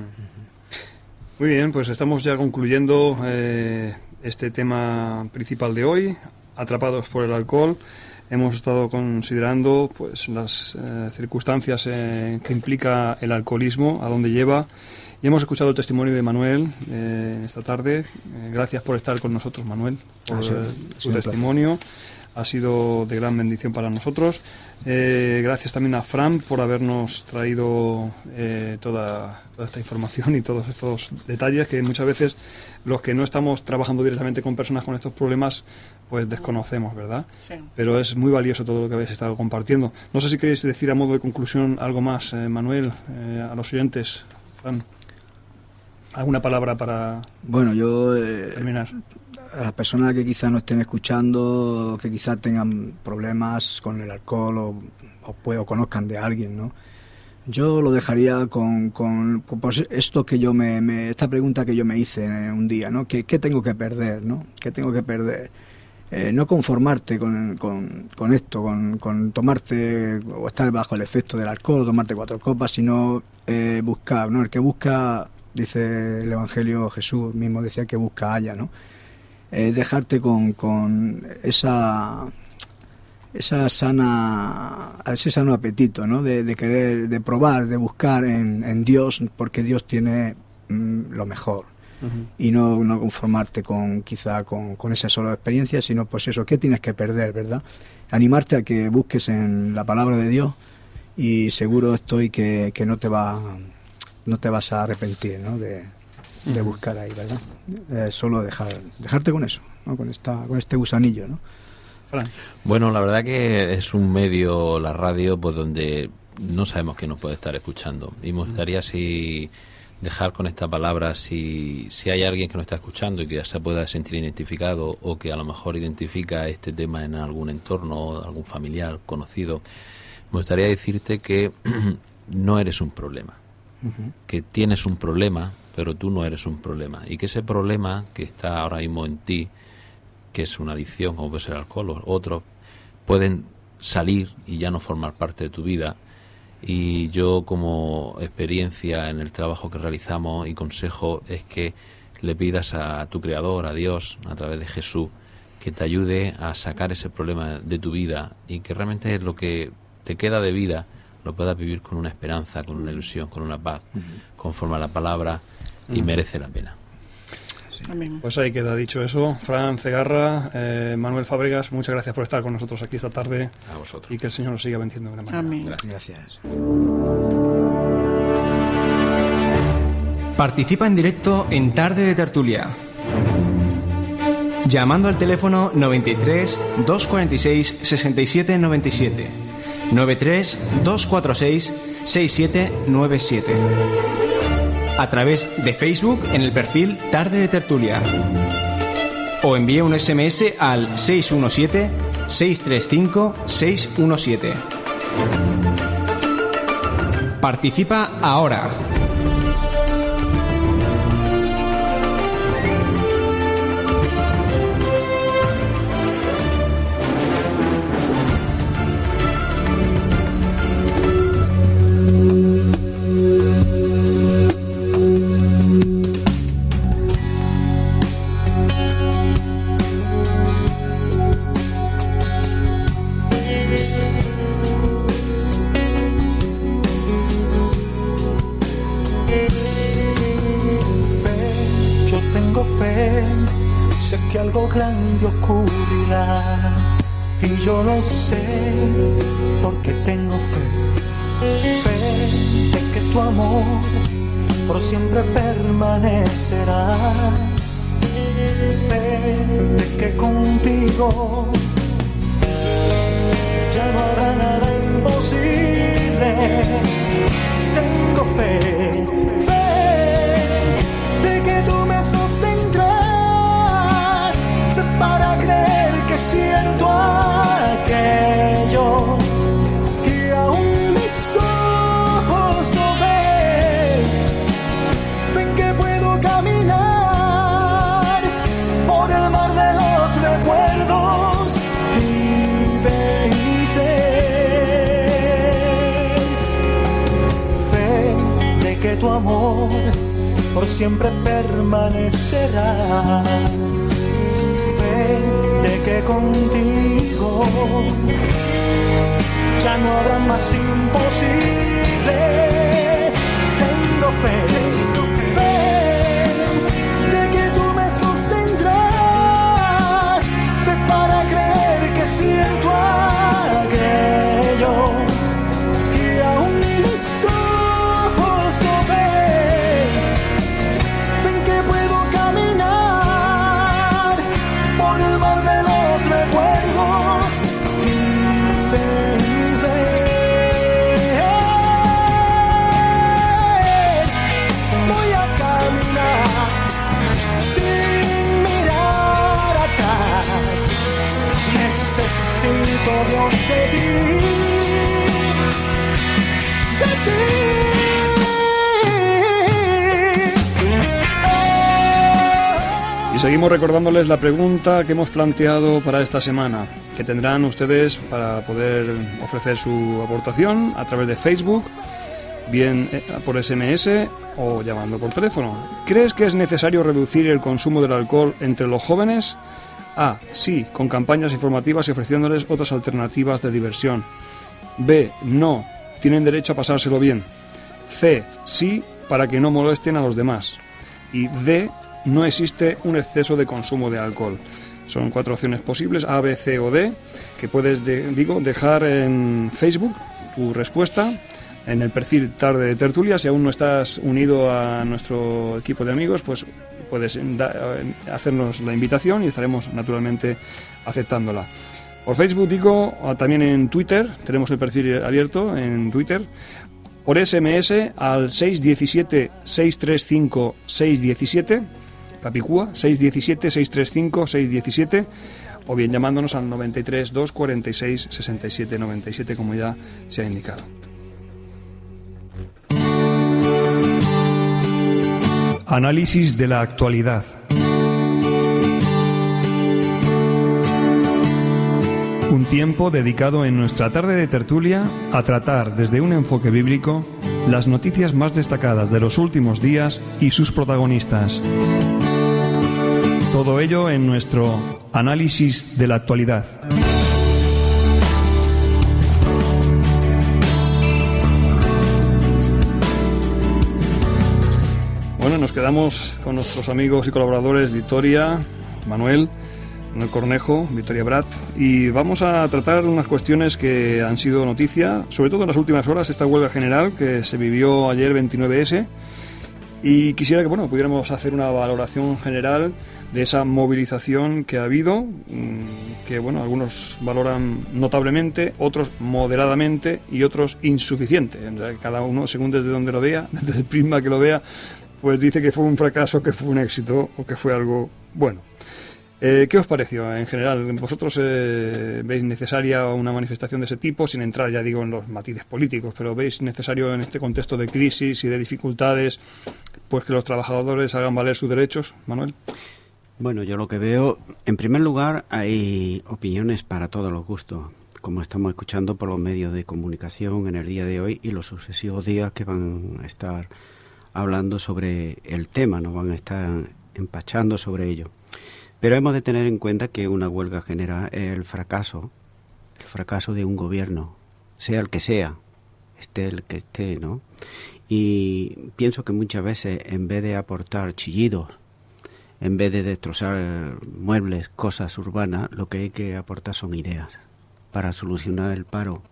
Muy bien, pues estamos ya concluyendo este tema principal de hoy, atrapados por el alcohol. Hemos estado considerando pues las circunstancias que implica el alcoholismo, a dónde lleva, y hemos escuchado el testimonio de Manuel esta tarde. Gracias por estar con nosotros, Manuel, por su testimonio. Ha sido de gran bendición para nosotros. Gracias también a Fran por habernos traído toda esta información y todos estos detalles que muchas veces los que no estamos trabajando directamente con personas con estos problemas pues desconocemos, ¿verdad? Sí. Pero es muy valioso todo lo que habéis estado compartiendo. No sé si queréis decir a modo de conclusión algo más, Manuel, a los oyentes. Fran. ¿Alguna palabra para yo terminar? A las personas que quizás no estén escuchando, que quizás tengan problemas con el alcohol o conozcan de alguien, ¿no? Yo lo dejaría con pues esto que esta pregunta que yo me hice un día, ¿no? ¿Qué tengo que perder, no? ¿Qué tengo que perder? No conformarte con esto, con tomarte o estar bajo el efecto del alcohol, tomarte 4 copas, sino buscar, ¿no? El que busca, dice el Evangelio, Jesús mismo decía que busca halla, ¿no? Dejarte con ese sano apetito, ¿no? De querer, de probar, de buscar en Dios, porque Dios tiene lo mejor. Y no conformarte con esa sola experiencia, sino pues eso, ¿qué tienes que perder, verdad? Animarte a que busques en la palabra de Dios, y seguro estoy que no te vas a arrepentir, ¿no? de buscar ahí, ¿verdad? Solo dejarte con eso, ¿no? Con este gusanillo, ¿no? Bueno, la verdad que es un medio, la radio, pues donde no sabemos quién nos puede estar escuchando, y me gustaría dejar con esta palabra, si hay alguien que nos está escuchando y que ya se pueda sentir identificado, o que a lo mejor identifica este tema en algún entorno, algún familiar, conocido, me gustaría decirte que no eres un problema, que tienes un problema, pero tú no eres un problema, y que ese problema que está ahora mismo en ti, que es una adicción como puede ser el alcohol o otros, pueden salir y ya no formar parte de tu vida. Y yo, como experiencia en el trabajo que realizamos y consejo, es que le pidas a tu Creador, a Dios, a través de Jesús, que te ayude a sacar ese problema de tu vida, y que realmente lo que te queda de vida lo puedas vivir con una esperanza, con una ilusión, con una paz, conforme a la palabra, y merece la pena. Amén. Pues ahí queda dicho eso. Fran Cegarra, Manuel Fábregas, muchas gracias por estar con nosotros aquí esta tarde. A vosotros. Y que el Señor nos siga bendiciendo de una manera. Amén. Gracias. Participa en directo en Tarde de Tertulia, llamando al teléfono 93 246 67 97, 93 246 6797, a través de Facebook en el perfil Tarde de Tertulia, o envíe un SMS al 617 635 617. Participa ahora. Sé que algo grande ocurrirá, y yo lo sé porque tengo fe de que tu amor por siempre permanecerá, fe de que contigo ya no habrá nada imposible. Tengo fe de que tú me sostendrás, para creer que es cierto aquello que aún mis ojos no ven. Fe en que puedo caminar por el mar de los recuerdos y vencer. Fe de que tu amor por siempre permanecerá, de que contigo ya no habrá más imposibles. Tengo fe de que tú me sostendrás, fe para creer que es cierto aquello que aún mis ojos no ven. Fe en que puedo caminar por el mar de los recuerdos y vencer. Necesito Dios de ti, de ti. Y seguimos recordándoles la pregunta que hemos planteado para esta semana, que tendrán ustedes para poder ofrecer su aportación a través de Facebook, bien por SMS o llamando por teléfono. ¿Crees que es necesario reducir el consumo del alcohol entre los jóvenes? A. Sí, con campañas informativas y ofreciéndoles otras alternativas de diversión. B. No, tienen derecho a pasárselo bien. C. Sí, para que no molesten a los demás. Y D. No existe un exceso de consumo de alcohol. Son 4 opciones posibles, A, B, C o D, que puedes dejar en Facebook tu respuesta en el perfil Tarde de Tertulia. Si aún no estás unido a nuestro equipo de amigos, pues puedes hacernos la invitación y estaremos naturalmente aceptándola. Por Facebook también en Twitter, tenemos el perfil abierto en Twitter, por SMS al 617-635-617, Capicúa, 617-635-617, o bien llamándonos al 93 246 67 97, como ya se ha indicado. Análisis de la actualidad. Un tiempo dedicado en nuestra tarde de tertulia a tratar desde un enfoque bíblico las noticias más destacadas de los últimos días y sus protagonistas. Todo ello en nuestro análisis de la actualidad. Bueno, nos quedamos con nuestros amigos y colaboradores Victoria, Manuel Cornejo, Victoria Brat, y vamos a tratar unas cuestiones que han sido noticia, sobre todo en las últimas horas, esta huelga general que se vivió ayer 29S, y quisiera que pudiéramos hacer una valoración general de esa movilización que ha habido, que algunos valoran notablemente, otros moderadamente y otros insuficiente. O sea, cada uno, según desde donde lo vea, desde el prisma que lo vea, pues dice que fue un fracaso, que fue un éxito o que fue algo bueno. ¿Qué os pareció en general? ¿Vosotros veis necesaria una manifestación de ese tipo, sin entrar, ya digo, en los matices políticos, pero veis necesario en este contexto de crisis y de dificultades, pues que los trabajadores hagan valer sus derechos? Manuel. Bueno, yo lo que veo, en primer lugar, hay opiniones para todos los gustos, como estamos escuchando por los medios de comunicación en el día de hoy y los sucesivos días que van a estar hablando sobre el tema, nos van a estar empachando sobre ello. Pero hemos de tener en cuenta que una huelga genera el fracaso de un gobierno, sea el que sea, esté el que esté, ¿no? Y pienso que muchas veces, en vez de aportar chillidos, en vez de destrozar muebles, cosas urbanas, lo que hay que aportar son ideas para solucionar el paro.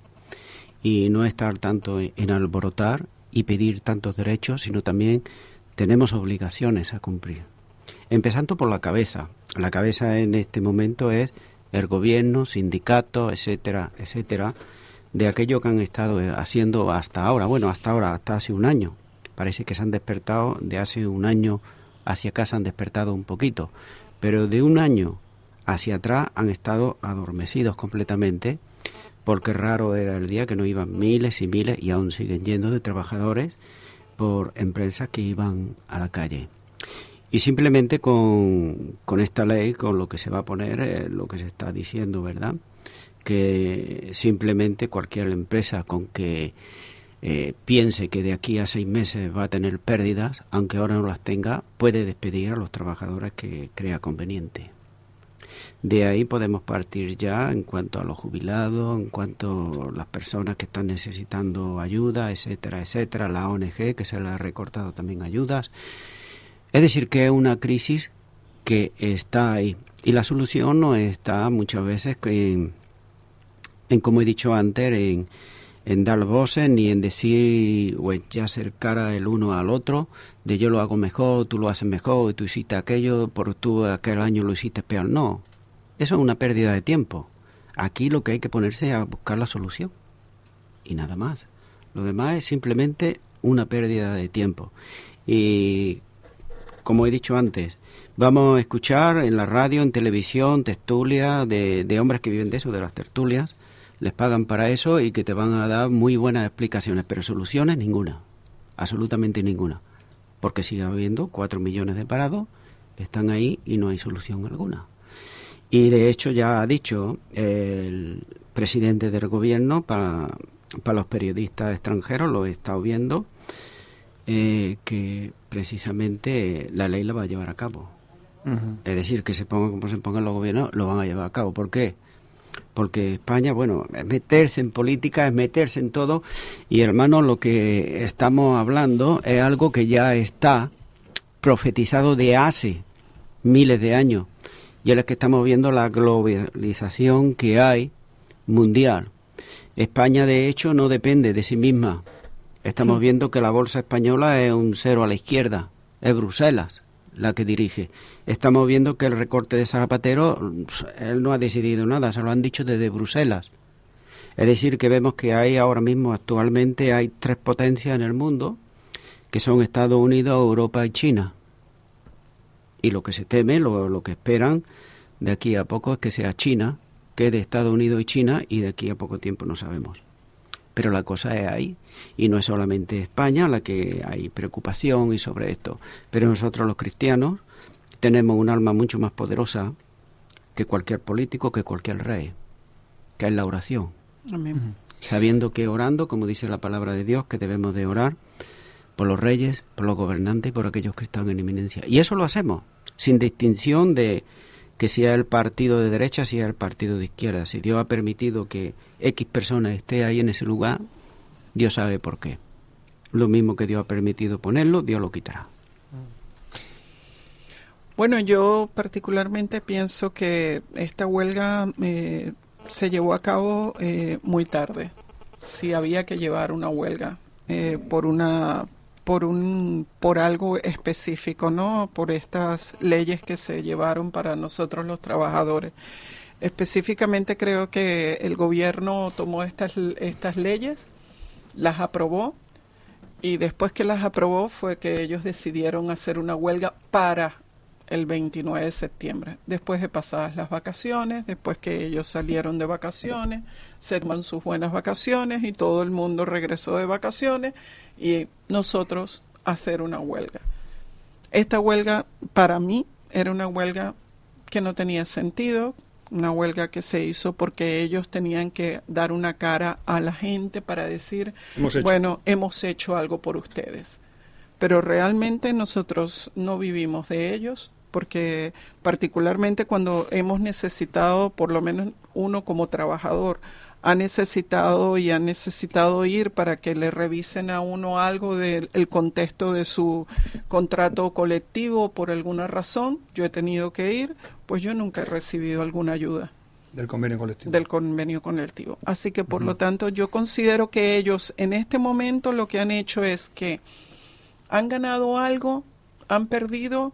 Y no estar tanto en alborotar y pedir tantos derechos, sino también tenemos obligaciones a cumplir. Empezando por la cabeza. La cabeza en este momento es el gobierno, sindicatos, etcétera, etcétera, de aquello que han estado haciendo hasta ahora. Bueno, hasta hace un año. Parece que se han despertado de hace un año hacia acá, se han despertado un poquito. Pero de un año hacia atrás han estado adormecidos completamente, porque raro era el día que no iban miles y miles, y aún siguen yendo, de trabajadores por empresas que iban a la calle. Y simplemente con esta ley, con lo que se va a poner, lo que se está diciendo, ¿verdad? Que simplemente cualquier empresa con que piense que de aquí a 6 meses va a tener pérdidas, aunque ahora no las tenga, puede despedir a los trabajadores que crea conveniente. De ahí podemos partir ya en cuanto a los jubilados, en cuanto a las personas que están necesitando ayuda, etcétera, etcétera, la ONG que se le ha recortado también ayudas. Es decir, que es una crisis que está ahí. Y la solución no está muchas veces en como he dicho antes, en dar voces, ni en decir o ya ser cara el uno al otro, de yo lo hago mejor, tú lo haces mejor, y tú hiciste aquello, por tú aquel año lo hiciste peor. No, eso es una pérdida de tiempo. Aquí lo que hay que ponerse es a buscar la solución. Y nada más. Lo demás es simplemente una pérdida de tiempo. Y como he dicho antes, vamos a escuchar en la radio, en televisión, tertulias de hombres que viven de eso, de las tertulias, les pagan para eso y que te van a dar muy buenas explicaciones, pero soluciones ninguna, absolutamente ninguna, porque sigue habiendo 4 millones de parados, están ahí y no hay solución alguna. Y de hecho ya ha dicho el presidente del gobierno para los periodistas extranjeros, lo he estado viendo, que precisamente la ley la va a llevar a cabo. Es decir, que se ponga como se pongan los gobiernos, lo van a llevar a cabo. ¿Por qué? Porque España, bueno, es meterse en política, es meterse en todo, y hermano, lo que estamos hablando es algo que ya está profetizado de hace miles de años, y es que estamos viendo la globalización que hay mundial. España, de hecho, no depende de sí misma. Estamos viendo que la bolsa española es un 0 a la izquierda, es Bruselas la que dirige. Estamos viendo que el recorte de Zapatero, él no ha decidido nada, se lo han dicho desde Bruselas. Es decir, que vemos que hay ahora mismo, actualmente, hay 3 potencias en el mundo, que son Estados Unidos, Europa y China. Y lo que se teme, lo que esperan de aquí a poco es que sea China, que es de Estados Unidos y China, y de aquí a poco tiempo no sabemos. Pero la cosa es ahí, y no es solamente España la que hay preocupación y sobre esto, pero nosotros los cristianos tenemos un alma mucho más poderosa que cualquier político, que cualquier rey, que es la oración. Amén. Sabiendo que orando, como dice la palabra de Dios, que debemos de orar por los reyes, por los gobernantes y por aquellos que están en eminencia. Y eso lo hacemos, sin distinción de que sea el partido de derecha, sea el partido de izquierda. Si Dios ha permitido que X persona esté ahí en ese lugar, Dios sabe por qué. Lo mismo que Dios ha permitido ponerlo, Dios lo quitará. Bueno, yo particularmente pienso que esta huelga se llevó a cabo muy tarde. Sí había que llevar una huelga por algo específico, ¿no? Por estas leyes que se llevaron para nosotros los trabajadores. Específicamente creo que el gobierno tomó estas leyes, las aprobó, y después que las aprobó fue que ellos decidieron hacer una huelga para el 29 de septiembre, después de pasadas las vacaciones, después que ellos salieron de vacaciones, se toman sus buenas vacaciones y todo el mundo regresó de vacaciones, y nosotros hacer una huelga. Esta huelga para mí era una huelga que no tenía sentido, una huelga que se hizo porque ellos tenían que dar una cara a la gente para decir, bueno, hemos hecho algo por ustedes. Pero realmente nosotros no vivimos de ellos, porque particularmente cuando hemos necesitado, por lo menos uno como trabajador, ha necesitado ir para que le revisen a uno algo del contexto de su contrato colectivo por alguna razón, yo he tenido que ir, pues yo nunca he recibido alguna ayuda. Del convenio colectivo. Del convenio colectivo. Así que por lo tanto yo considero que ellos en este momento lo que han hecho es que han ganado algo, han perdido,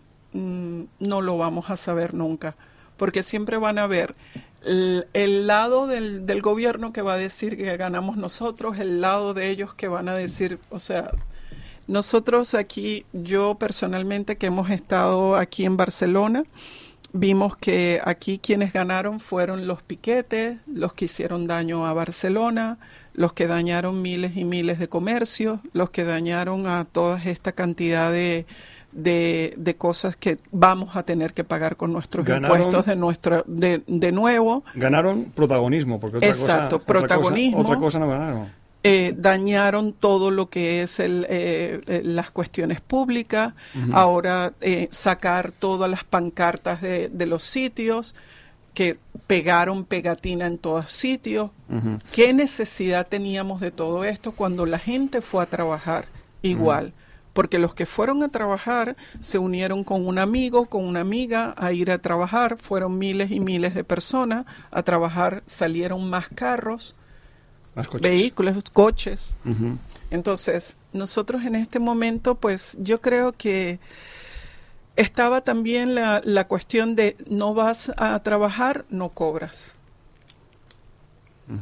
no lo vamos a saber nunca, porque siempre van a ver el lado del gobierno que va a decir que ganamos nosotros, el lado de ellos que van a decir, o sea, nosotros aquí, yo personalmente que hemos estado aquí en Barcelona, vimos que aquí quienes ganaron fueron los piquetes, los que hicieron daño a Barcelona, los que dañaron miles y miles de comercios, los que dañaron a toda esta cantidad de cosas que vamos a tener que pagar con nuestros impuestos de nuevo. Ganaron protagonismo, porque otra cosa no ganaron. Dañaron todo lo que es las cuestiones públicas, ahora sacar todas las pancartas de los sitios, que pegaron pegatina en todos sitios. ¿Qué necesidad teníamos de todo esto cuando la gente fue a trabajar igual? Porque los que fueron a trabajar se unieron con un amigo, con una amiga a ir a trabajar, fueron miles y miles de personas a trabajar, salieron más carros, más coches. Vehículos, coches. Entonces, nosotros en este momento, pues yo creo que estaba también la cuestión de no vas a trabajar, no cobras.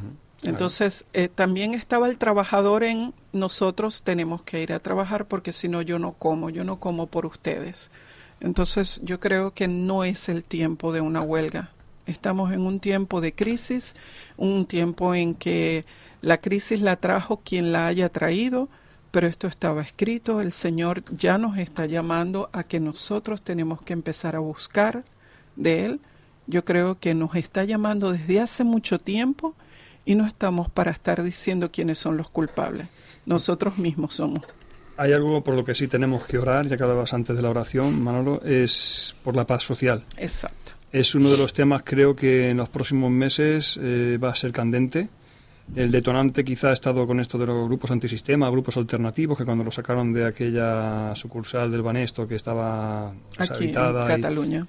Entonces, también estaba el trabajador en nosotros tenemos que ir a trabajar porque si no yo no como por ustedes. Entonces, yo creo que no es el tiempo de una huelga. Estamos en un tiempo de crisis, un tiempo en que la crisis la trajo quien la haya traído, pero esto estaba escrito, el Señor ya nos está llamando a que nosotros tenemos que empezar a buscar de Él. Yo creo que nos está llamando desde hace mucho tiempo y no estamos para estar diciendo quiénes son los culpables. Nosotros mismos somos. Hay algo por lo que sí tenemos que orar, ya que hablabas antes de la oración, Manolo, es por la paz social. Exacto. Es uno de los temas, creo que en los próximos meses va a ser candente. El detonante quizá ha estado con esto de los grupos antisistema, grupos alternativos, que cuando lo sacaron de aquella sucursal del Banesto que estaba deshabitada aquí en Cataluña.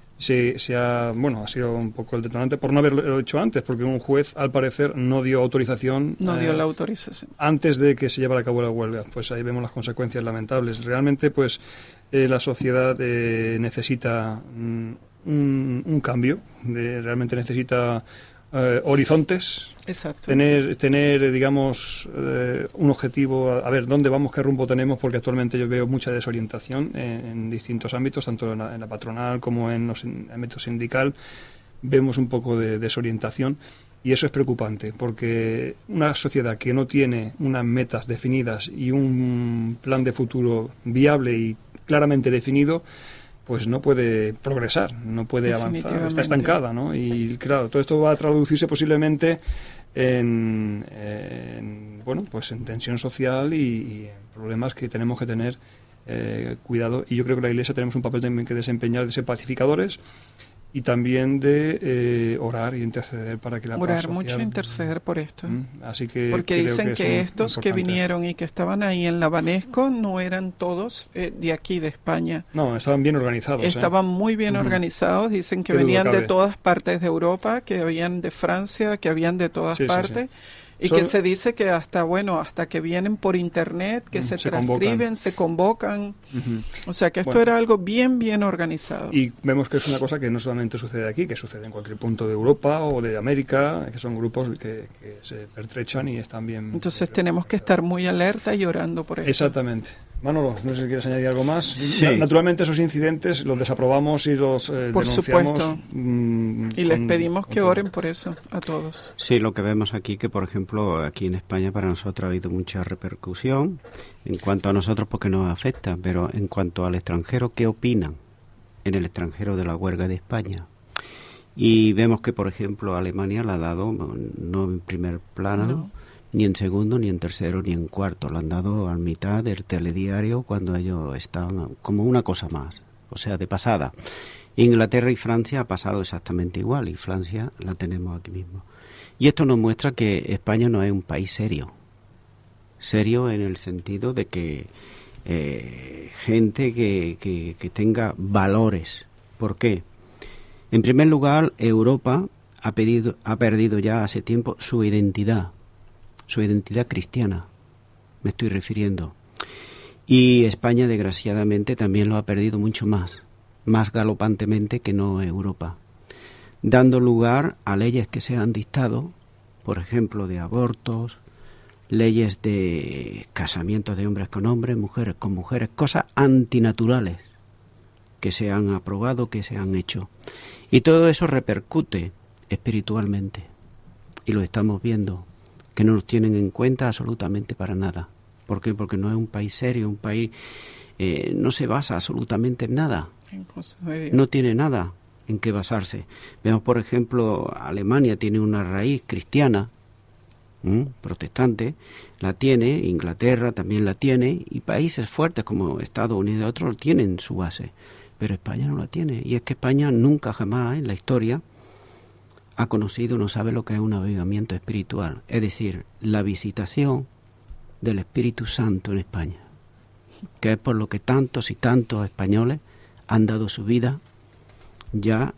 Ha sido un poco el detonante por no haberlo hecho antes, porque un juez, al parecer, no dio autorización. No dio la autorización. Antes de que se llevara a cabo la huelga. Pues ahí vemos las consecuencias lamentables. Realmente, pues, la sociedad necesita un cambio, realmente necesita horizontes. Exacto. Tener digamos, un objetivo, a ver dónde vamos, qué rumbo tenemos, porque actualmente yo veo mucha desorientación en distintos ámbitos, tanto en la patronal como en el ámbito sindical. Vemos un poco de desorientación y eso es preocupante, porque una sociedad que no tiene unas metas definidas y un plan de futuro viable y claramente definido, pues no puede progresar, no puede avanzar, está estancada, ¿no? Y claro, todo esto va a traducirse posiblemente en tensión social y en problemas que tenemos que tener cuidado. Y yo creo que la Iglesia tenemos un papel también que desempeñar de ser pacificadores y también de orar y interceder para que la paz social... Orar mucho e interceder por esto. Así que porque dicen que estos que vinieron y que estaban ahí en la Banesco no eran todos de aquí, de España. No, estaban bien organizados. Estaban muy bien organizados. Dicen que venían de todas partes de Europa, que habían de Francia, que habían de todas partes. Sí. Y que se dice que hasta que vienen por internet, que se transcriben, se convocan. O sea que esto era algo bien, bien organizado. Y vemos que es una cosa que no solamente sucede aquí, que sucede en cualquier punto de Europa o de América, que son grupos que se pertrechan y están bien... Entonces tenemos que estar muy alerta y orando por eso. Exactamente. Manolo, no sé si quieres añadir algo más. Sí. Naturalmente esos incidentes los desaprobamos y los por denunciamos. Supuesto. Y les pedimos que oren por eso a todos. Sí, lo que vemos aquí, que por ejemplo aquí en España para nosotros ha habido mucha repercusión. En cuanto a nosotros porque nos afecta, pero en cuanto al extranjero, ¿qué opinan en el extranjero de la huelga de España? Y vemos que por ejemplo Alemania la ha dado no en primer plano, ni en segundo, ni en tercero, ni en cuarto. Lo han dado a mitad del telediario cuando ellos estaban como una cosa más, o sea, de pasada. Inglaterra y Francia ha pasado exactamente igual, y Francia la tenemos aquí mismo. Y esto nos muestra que España no es un país serio. Serio en el sentido de que gente que tenga valores. ¿Por qué? En primer lugar, Europa ha perdido ya hace tiempo su identidad cristiana, me estoy refiriendo. Y España, desgraciadamente, también lo ha perdido mucho más galopantemente que no Europa, dando lugar a leyes que se han dictado, por ejemplo, de abortos, leyes de casamientos de hombres con hombres, mujeres con mujeres, cosas antinaturales que se han aprobado, que se han hecho. Y todo eso repercute espiritualmente. Y lo estamos viendo, que no nos tienen en cuenta absolutamente para nada. ¿Por qué? Porque no es un país serio, un país no se basa absolutamente en nada. No tiene nada en qué basarse. Vemos, por ejemplo, Alemania tiene una raíz cristiana, protestante, la tiene, Inglaterra también la tiene, y países fuertes como Estados Unidos y otros tienen su base, pero España no la tiene. Y es que España nunca jamás en la historia ha conocido, no sabe lo que es un avivamiento espiritual, es decir, la visitación del Espíritu Santo en España, que es por lo que tantos y tantos españoles han dado su vida ya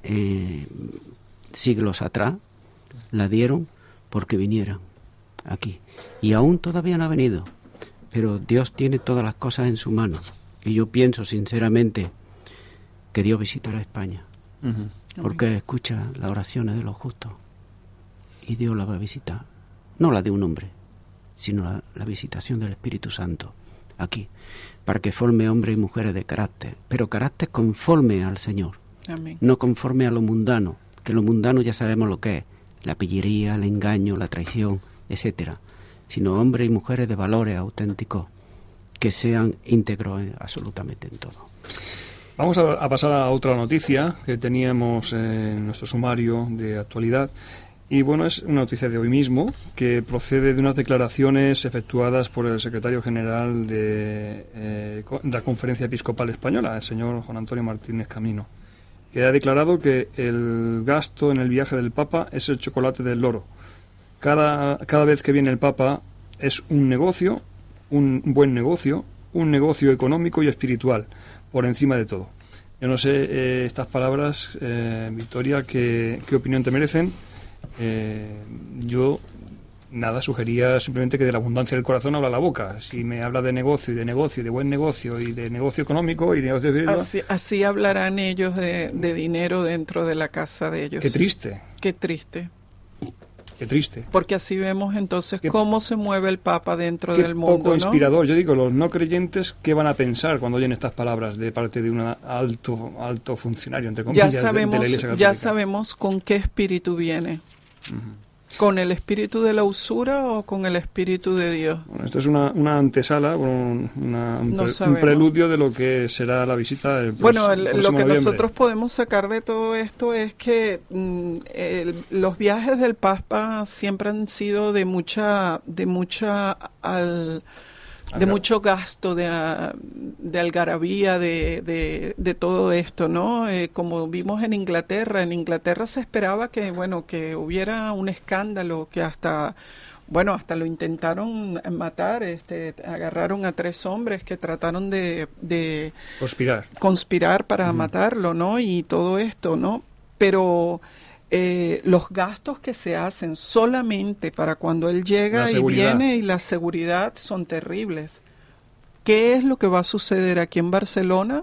siglos atrás, la dieron porque vinieran aquí, y aún todavía no ha venido, pero Dios tiene todas las cosas en su mano, y yo pienso sinceramente que Dios visitará España, porque escucha las oraciones de los justos, y Dios la va a visitar. no la de un hombre, sino la visitación del Espíritu Santo aquí, para que forme hombres y mujeres de carácter, pero carácter conforme al Señor. Amén. No conforme a lo mundano, que lo mundano ya sabemos lo que es, la pillería, el engaño, la traición, etcétera, sino hombres y mujeres de valores auténticos, que sean íntegros absolutamente en todo. Vamos a pasar a otra noticia que teníamos en nuestro sumario de actualidad. Y bueno, es una noticia de hoy mismo que procede de unas declaraciones efectuadas por el secretario general de la Conferencia Episcopal Española, el señor Juan Antonio Martínez Camino, que ha declarado que el gasto en el viaje del Papa es el chocolate del loro. Cada vez que viene el Papa es un negocio, un buen negocio, un negocio económico y espiritual, por encima de todo. Yo no sé, estas palabras, Victoria, ¿qué opinión te merecen? Yo sugería simplemente que de la abundancia del corazón habla la boca. Si me habla de negocio y de negocio y de buen negocio y de negocio económico y de negocio espiritual, así hablarán ellos de dinero dentro de la casa de ellos. Qué triste. Qué triste. Qué triste. Porque así vemos entonces cómo se mueve el Papa dentro del mundo. Qué poco inspirador. Yo digo, los no creyentes, ¿qué van a pensar cuando oyen estas palabras de parte de un alto funcionario, entre comillas, de la Iglesia Católica? Ya sabemos con qué espíritu viene. ¿Con el espíritu de la usura o con el espíritu de Dios? Bueno, esto es una antesala, un preludio de lo que será la visita del Bueno, lo que noviembre. nosotros podemos sacar de todo esto es que los viajes del Papa siempre han sido de mucho gasto, de algarabía, de todo esto, ¿no? Como vimos en Inglaterra se esperaba que hubiera un escándalo, que hasta lo intentaron matar, agarraron a 3 hombres que trataron de conspirar para matarlo, ¿no? Y todo esto, ¿no? Pero los gastos que se hacen solamente para cuando él llega y viene, y la seguridad, son terribles. ¿Qué es lo que va a suceder aquí en Barcelona?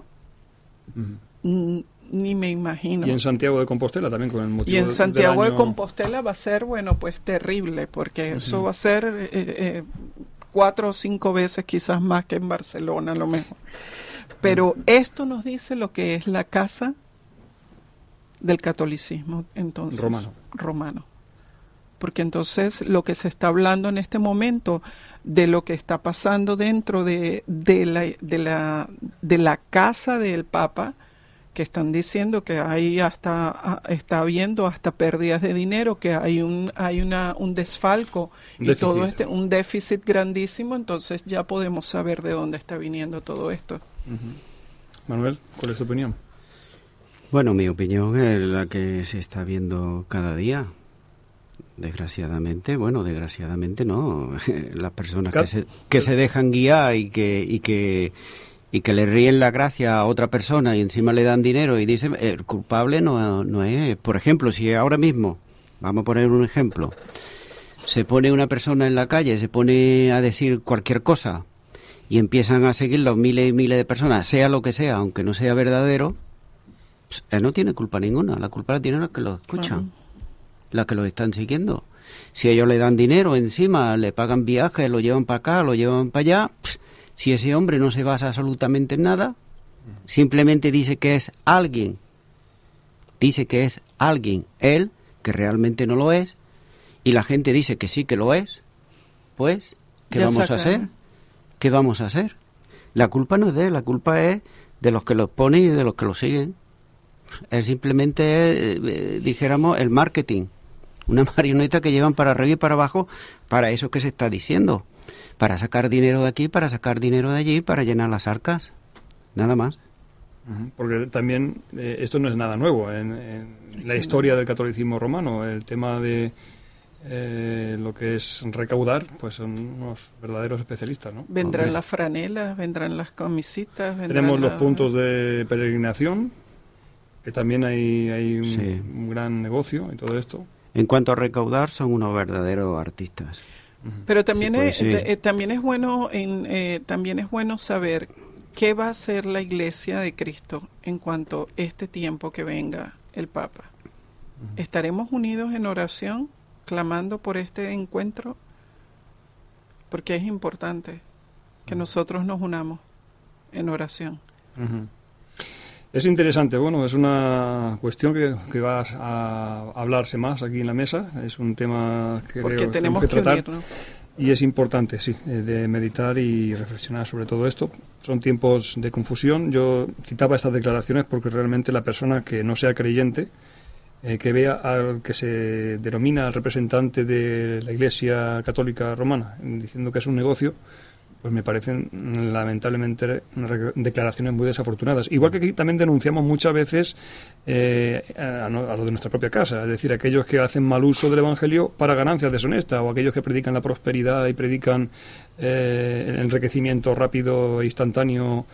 Ni me imagino. Y en Santiago de Compostela también, con el motivo. Y en Santiago de Compostela va a ser, terrible, porque eso va a ser 4 o 5 veces quizás más que en Barcelona, a lo mejor. Pero esto nos dice lo que es la casa del catolicismo, entonces romano. Porque entonces lo que se está hablando en este momento de lo que está pasando dentro de la casa del Papa, que están diciendo que hay está habiendo hasta pérdidas de dinero, que hay un desfalco y todo un déficit grandísimo, entonces ya podemos saber de dónde está viniendo todo esto. Manuel, ¿cuál es tu opinión? Bueno, mi opinión es la que se está viendo cada día. Desgraciadamente no. Las personas que se dejan guiar y que le ríen la gracia a otra persona y encima le dan dinero y dicen, el culpable no es. Por ejemplo, si ahora mismo, vamos a poner un ejemplo, se pone una persona en la calle, se pone a decir cualquier cosa y empiezan a seguirlo miles y miles de personas, sea lo que sea, aunque no sea verdadero, él no tiene culpa ninguna. La culpa la tienen los que lo escuchan, las que lo están siguiendo. Si ellos le dan dinero encima, le pagan viajes, lo llevan para acá, lo llevan para allá, si ese hombre no se basa absolutamente en nada, simplemente dice que es alguien, él, que realmente no lo es, y la gente dice que sí que lo es, pues, ¿qué vamos a hacer? ¿Qué vamos a hacer? La culpa no es de él, la culpa es de los que lo ponen y de los que lo siguen. Es simplemente, dijéramos, el marketing, una marioneta que llevan para arriba y para abajo para eso que se está diciendo, para sacar dinero de aquí, para sacar dinero de allí, para llenar las arcas, nada más. Porque también esto no es nada nuevo en la historia del catolicismo romano. El tema de lo que es recaudar, pues son unos verdaderos especialistas, ¿no? Vendrán las franelas, vendrán las camisitas. Tenemos los puntos de peregrinación, que también hay un gran negocio y todo esto. En cuanto a recaudar, son unos verdaderos artistas. Pero también también es bueno saber qué va a hacer la Iglesia de Cristo en cuanto a este tiempo que venga el Papa. ¿Estaremos unidos en oración? clamando por este encuentro, porque es importante que nosotros nos unamos en oración. Uh-huh. Es interesante, bueno, es una cuestión que va a hablarse más aquí en la mesa, es un tema que porque tenemos que tratar. unirnos. Y es importante, sí, de meditar y reflexionar sobre todo esto. Son tiempos de confusión. Yo citaba estas declaraciones porque realmente la persona que no sea creyente, que vea al que se denomina representante de la Iglesia Católica Romana diciendo que es un negocio, pues me parecen lamentablemente declaraciones muy desafortunadas. Igual que aquí también denunciamos muchas veces a lo de nuestra propia casa, es decir, aquellos que hacen mal uso del Evangelio para ganancias deshonestas, o aquellos que predican la prosperidad y predican el enriquecimiento rápido e instantáneo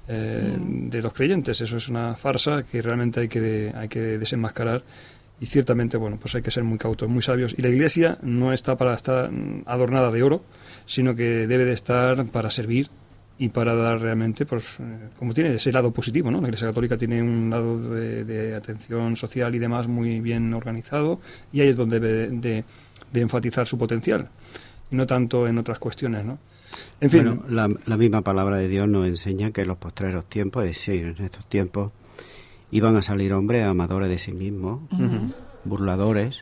de los creyentes. Eso es una farsa que realmente hay que desenmascarar. Y ciertamente, bueno, pues hay que ser muy cautos, muy sabios. Y la Iglesia no está para estar adornada de oro, sino que debe de estar para servir y para dar realmente, pues, como tiene ese lado positivo, ¿no? La Iglesia Católica tiene un lado de atención social y demás muy bien organizado, y ahí es donde debe de enfatizar su potencial, y no tanto en otras cuestiones, ¿no? En fin. Bueno, la misma palabra de Dios nos enseña que en los postreros tiempos, es decir, en estos tiempos, iban a salir hombres amadores de sí mismos, burladores,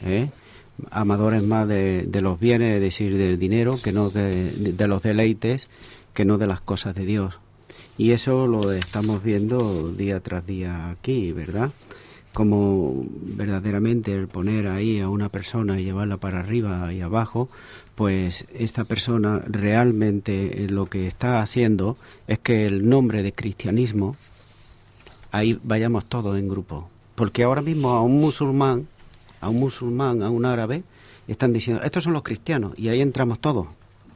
amadores más de los bienes, es decir, del dinero, que no de los deleites, que no de las cosas de Dios. Y eso lo estamos viendo día tras día aquí, ¿verdad? Como verdaderamente el poner ahí a una persona y llevarla para arriba y abajo, pues esta persona realmente lo que está haciendo es que el nombre de cristianismo, ahí vayamos todos en grupo. Porque ahora mismo a un musulmán, a un árabe, están diciendo, estos son los cristianos, y ahí entramos todos.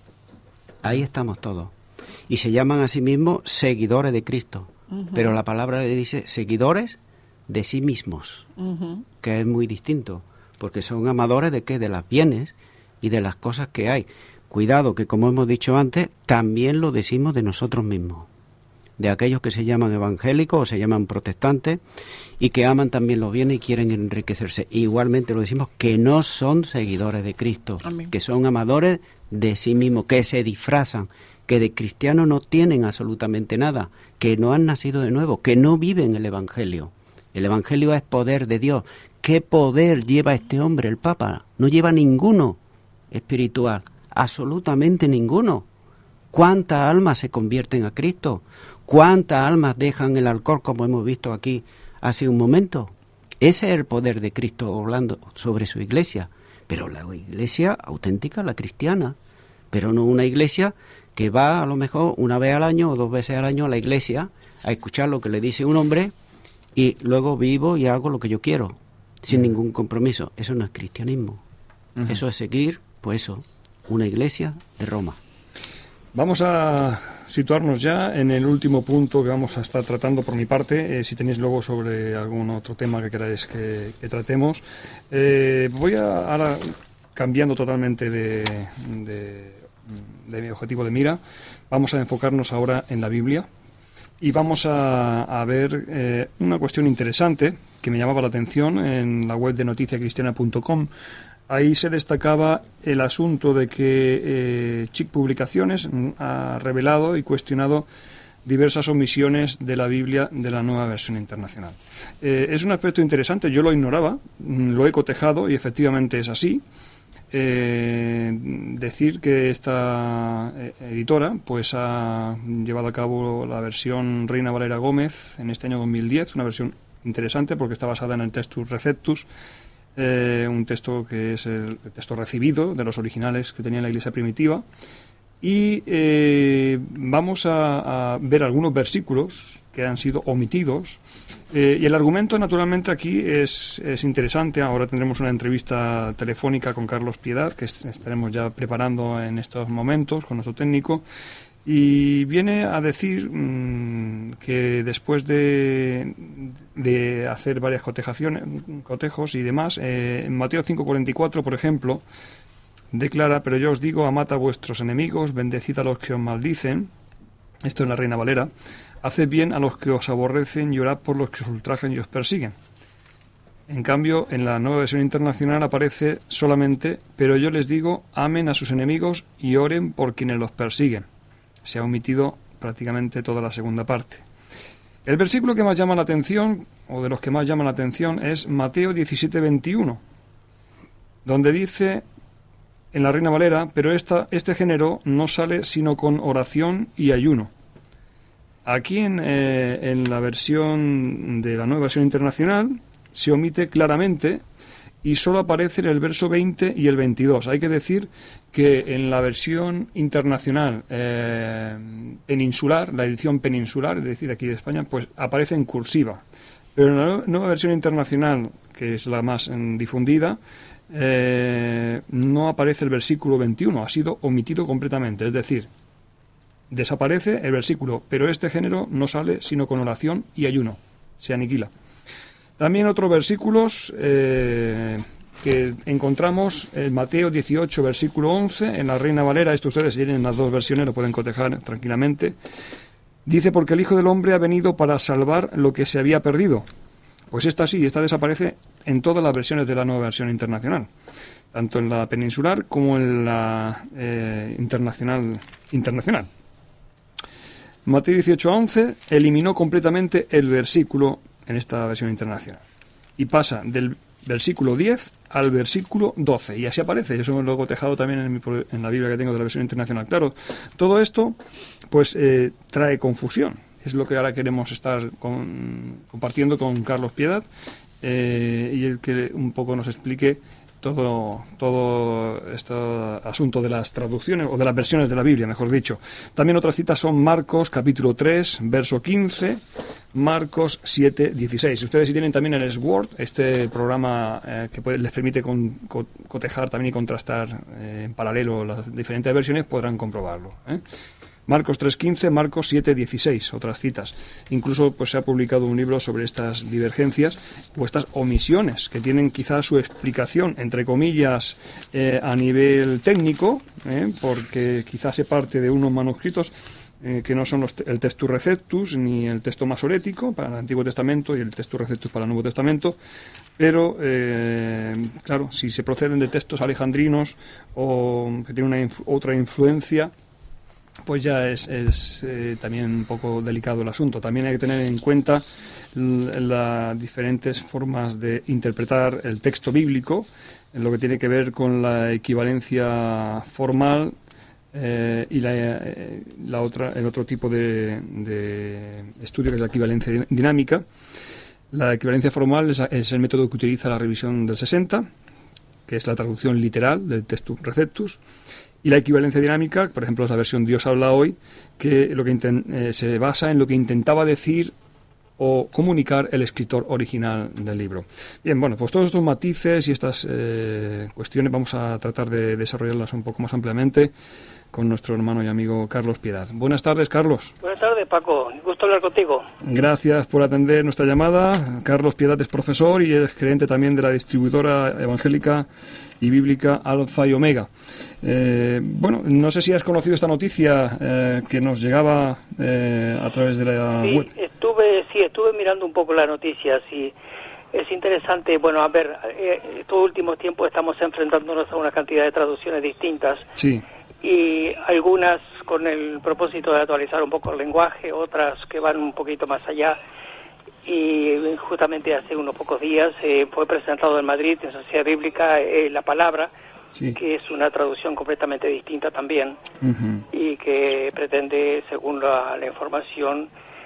Ahí estamos todos. Y se llaman a sí mismos seguidores de Cristo. Pero la palabra le dice seguidores de sí mismos, que es muy distinto, porque son amadores de ¿qué? De las bienes y de las cosas que hay. Cuidado, que como hemos dicho antes, también lo decimos de nosotros mismos, de aquellos que se llaman evangélicos o se llaman protestantes y que aman también los bienes y quieren enriquecerse. Igualmente lo decimos que no son seguidores de Cristo, Amén. Que son amadores de sí mismos, que se disfrazan, que de cristianos no tienen absolutamente nada, que no han nacido de nuevo, que no viven el Evangelio. El Evangelio es poder de Dios. ¿Qué poder lleva este hombre, el Papa? No lleva ninguno espiritual, absolutamente ninguno. ¿Cuántas almas se convierten a Cristo? ¿Cuántas almas dejan el alcohol, como hemos visto aquí hace un momento? Ese es el poder de Cristo hablando sobre su iglesia. Pero la iglesia auténtica, la cristiana, pero no una iglesia que va a lo mejor una vez al año o 2 veces al año a la iglesia a escuchar lo que le dice un hombre y luego vivo y hago lo que yo quiero, sin ningún compromiso. Eso no es cristianismo. Eso es seguir, pues eso, una iglesia de Roma. Vamos a situarnos ya en el último punto que vamos a estar tratando por mi parte. Si tenéis luego sobre algún otro tema que queráis que tratemos. Voy ahora cambiando totalmente de mi objetivo de mira. Vamos a enfocarnos ahora en la Biblia y vamos a ver una cuestión interesante que me llamaba la atención en la web de noticiacristiana.com. Ahí se destacaba el asunto de que Chic Publicaciones ha revelado y cuestionado diversas omisiones de la Biblia de la Nueva Versión Internacional. Es un aspecto interesante, yo lo ignoraba, lo he cotejado y efectivamente es así. Decir que esta editora pues ha llevado a cabo la versión Reina Valera Gómez en este año 2010, una versión interesante porque está basada en el Textus Receptus, un texto que es el texto recibido de los originales que tenía la Iglesia primitiva, y vamos a ver algunos versículos que han sido omitidos, y el argumento naturalmente aquí es interesante. Ahora tendremos una entrevista telefónica con Carlos Piedad que estaremos ya preparando en estos momentos con nuestro técnico, y viene a decir que después de hacer varias cotejos y demás, en Mateo 5:44, por ejemplo, declara: pero yo os digo, amad a vuestros enemigos, bendecid a los que os maldicen. Esto es la Reina Valera. Haced bien a los que os aborrecen y orad por los que os ultrajan y os persiguen. En cambio, en la Nueva Versión Internacional aparece solamente: pero yo les digo, amen a sus enemigos y oren por quienes los persiguen. Se ha omitido prácticamente toda la segunda parte. El versículo que más llama la atención, o de los que más llaman la atención, es Mateo 17:21, donde dice en la Reina Valera: pero este género no sale sino con oración y ayuno. Aquí en la versión de la Nueva Versión Internacional se omite claramente y solo aparece en el verso 20 y el 22. Hay que decir que en la versión internacional peninsular, la edición peninsular, es decir, aquí de España, pues aparece en cursiva. Pero en la nueva versión internacional, que es la más difundida, no aparece el versículo 21, ha sido omitido completamente. Es decir, desaparece el versículo, pero este género no sale sino con oración y ayuno, se aniquila. También otros versículos que encontramos en Mateo 18, versículo 11, en la Reina Valera. Esto ustedes tienen las dos versiones, lo pueden cotejar tranquilamente. Dice: porque el Hijo del Hombre ha venido para salvar lo que se había perdido. Pues esta desaparece en todas las versiones de la Nueva Versión Internacional, tanto en la peninsular como en la internacional. Mateo 18:11 eliminó completamente el versículo en esta versión internacional y pasa del versículo 10 al versículo 12, y así aparece. Eso lo he cotejado también en la Biblia que tengo de la versión internacional. Claro, todo esto pues trae confusión. Es lo que ahora queremos estar compartiendo con Carlos Piedad, y el que un poco nos explique todo este asunto de las traducciones, o de las versiones de la Biblia, mejor dicho. También otras citas son Marcos capítulo 3, verso 15, Marcos 7, 16. Ustedes, si tienen también el Sword, este programa que les permite cotejar también y contrastar en paralelo las diferentes versiones, podrán comprobarlo, Marcos 3.15, Marcos 7.16, otras citas. Incluso pues se ha publicado un libro sobre estas divergencias o estas omisiones que tienen quizás su explicación, entre comillas, a nivel técnico, porque quizás se parte de unos manuscritos que no son el Textus Receptus ni el texto masorético para el Antiguo Testamento y el Textus Receptus para el Nuevo Testamento, pero claro, si se proceden de textos alejandrinos o que tienen otra influencia, pues ya es también un poco delicado el asunto. También hay que tener en cuenta las diferentes formas de interpretar el texto bíblico, en lo que tiene que ver con la equivalencia formal y el otro tipo de estudio, que es la equivalencia dinámica. La equivalencia formal es el método que utiliza la revisión del 60, que es la traducción literal del Textus Receptus. Y la equivalencia dinámica, por ejemplo, es la versión Dios habla hoy, que se basa en lo que intentaba decir o comunicar el escritor original del libro. Bien, bueno, pues todos estos matices y estas cuestiones vamos a tratar de desarrollarlas un poco más ampliamente con nuestro hermano y amigo Carlos Piedad. Buenas tardes, Carlos. Buenas tardes, Paco. Gusto hablar contigo. Gracias por atender nuestra llamada. Carlos Piedad es profesor y es gerente también de la distribuidora evangélica y bíblica Alfa y Omega. Bueno, no sé si has conocido esta noticia que nos llegaba a través de la web. Estuve mirando un poco las noticias y es interesante. Bueno, a ver, estos últimos tiempos estamos enfrentándonos a una cantidad de traducciones distintas. Sí. Y algunas con el propósito de actualizar un poco el lenguaje, otras que van un poquito más allá. Y justamente hace unos pocos días fue presentado en Madrid, en Sociedad Bíblica, La Palabra, sí, que es una traducción completamente distinta también, y que pretende, según la información,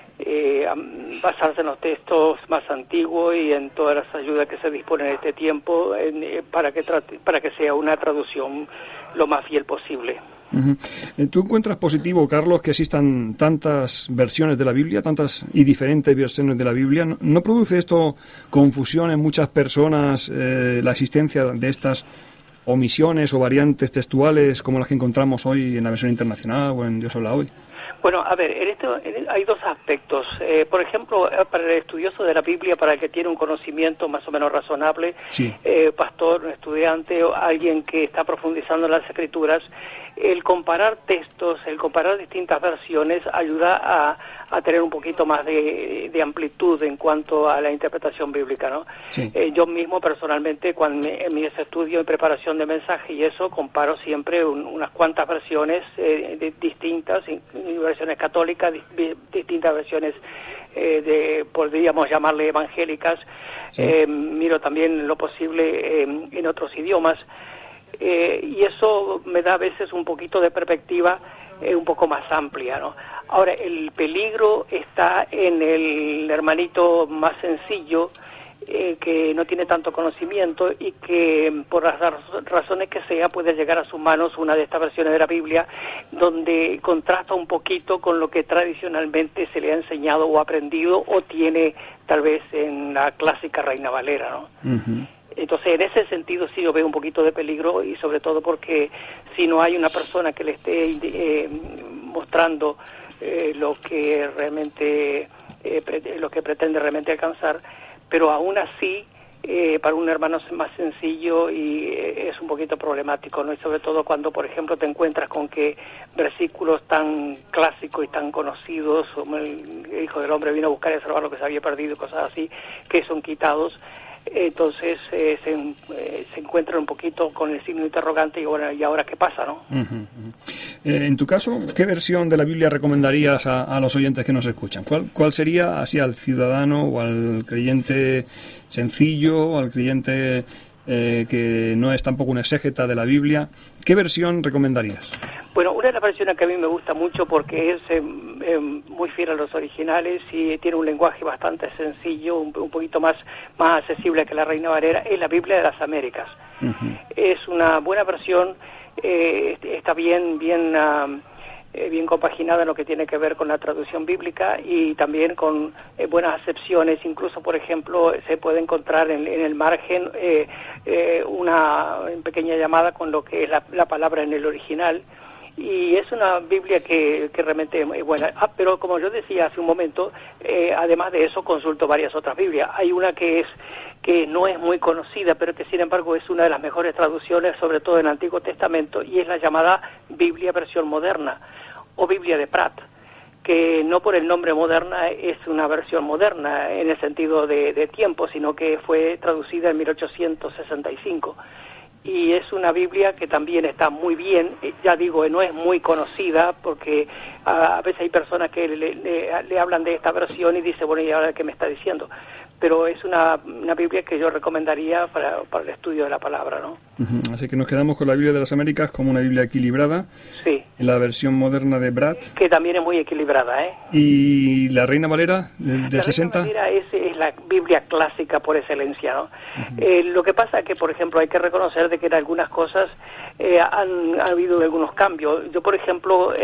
basarse en los textos más antiguos y en todas las ayudas que se disponen en este tiempo para que sea una traducción lo más fiel posible. ¿Tú encuentras positivo, Carlos, que existan tantas versiones de la Biblia, tantas y diferentes versiones de la Biblia? ¿No produce esto confusión en muchas personas, la existencia de estas omisiones o variantes textuales como las que encontramos hoy en la versión internacional o en Dios habla hoy? Bueno, a ver, en esto hay dos aspectos. Por ejemplo, para el estudioso de la Biblia, para el que tiene un conocimiento más o menos razonable, sí, pastor, un estudiante o alguien que está profundizando en las Escrituras, el comparar textos, el comparar distintas versiones ayuda a tener un poquito más de amplitud en cuanto a la interpretación bíblica, ¿no? Sí. Yo mismo personalmente en mis estudios y preparación de mensaje y eso comparo siempre unas cuantas versiones distintas, versiones católicas, distintas versiones podríamos llamarle evangélicas. Sí. Miro también lo posible en otros idiomas. Y eso me da a veces un poquito de perspectiva un poco más amplia, ¿no? Ahora, el peligro está en el hermanito más sencillo, que no tiene tanto conocimiento y que por las razones que sea puede llegar a sus manos una de estas versiones de la Biblia donde contrasta un poquito con lo que tradicionalmente se le ha enseñado o aprendido o tiene tal vez en la clásica Reina Valera, ¿no? Uh-huh. Entonces, en ese sentido sí yo veo un poquito de peligro y sobre todo porque si no hay una persona que le esté mostrando lo que realmente lo que pretende realmente alcanzar, pero aún así para un hermano es más sencillo y es un poquito problemático, ¿no? Y sobre todo cuando, por ejemplo, te encuentras con que versículos tan clásicos y tan conocidos, como el Hijo del Hombre vino a buscar y a salvar lo que se había perdido, cosas así, que son quitados. Entonces se encuentran un poquito con el signo interrogante y bueno, ¿y ahora qué pasa, no? Uh-huh. En tu caso, ¿qué versión de la Biblia recomendarías a los oyentes que nos escuchan? ¿Cuál sería, así al ciudadano o al creyente sencillo o al creyente que no es tampoco un exégeta de la Biblia? ¿Qué versión recomendarías? Bueno, una de las versiones que a mí me gusta mucho porque es muy fiel a los originales y tiene un lenguaje bastante sencillo, un poquito más accesible que la Reina Valera, es la Biblia de las Américas. Uh-huh. Es una buena versión, está bien compaginada en lo que tiene que ver con la traducción bíblica y también con buenas acepciones. Incluso, por ejemplo, se puede encontrar en el margen una pequeña llamada con lo que es la palabra en el original. Y es una Biblia que realmente es buena. Pero como yo decía hace un momento, además de eso consulto varias otras Biblias. Hay una que no es muy conocida, pero que sin embargo es una de las mejores traducciones, sobre todo en el Antiguo Testamento, y es la llamada Biblia versión moderna, o Biblia de Pratt, que no por el nombre moderna es una versión moderna en el sentido de tiempo, sino que fue traducida en 1865. Y es una Biblia que también está muy bien, ya digo, no es muy conocida porque a veces hay personas que le hablan de esta versión y dicen, bueno, ¿y ahora qué me está diciendo? Pero es una Biblia que yo recomendaría para el estudio de la palabra, ¿no? Uh-huh. Así que nos quedamos con la Biblia de las Américas como una Biblia equilibrada. Sí. La versión moderna de Pratt. Que también es muy equilibrada, ¿eh? ¿Y la Reina Valera de 60? La Reina Valera es la Biblia clásica por excelencia, ¿no? Uh-huh. Lo que pasa es que, por ejemplo, hay que reconocer de que en algunas cosas ha habido algunos cambios. Yo, por ejemplo...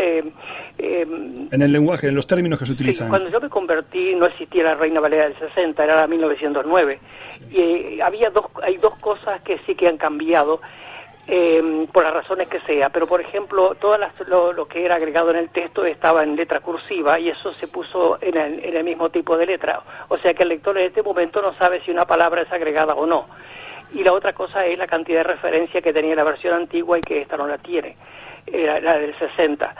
en el lenguaje, en los términos que se utilizan. Sí, cuando yo me convertí no existía la Reina Valera del 60, era la 1909. Sí. Y hay dos cosas que sí que han cambiado, por las razones que sea. Pero, por ejemplo, lo que era agregado en el texto estaba en letra cursiva y eso se puso en el mismo tipo de letra. O sea que el lector en este momento no sabe si una palabra es agregada o no. Y la otra cosa es la cantidad de referencia que tenía la versión antigua y que esta no la tiene, la del 60.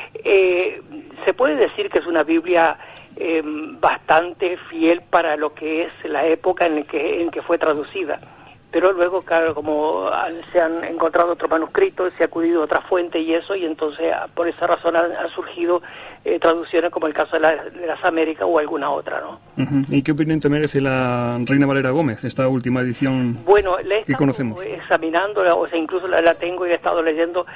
Se puede decir que es una Biblia bastante fiel para lo que es la época en que fue traducida. Pero luego, claro, como se han encontrado otros manuscritos, se ha acudido a otra fuente y eso, y entonces por esa razón han surgido traducciones como el caso de las Américas o alguna otra, ¿no? Uh-huh. ¿Y qué opinión te merece la Reina Valera Gómez, esta última edición que conocemos? Examinándola, o sea, incluso la tengo y la he estado leyendo,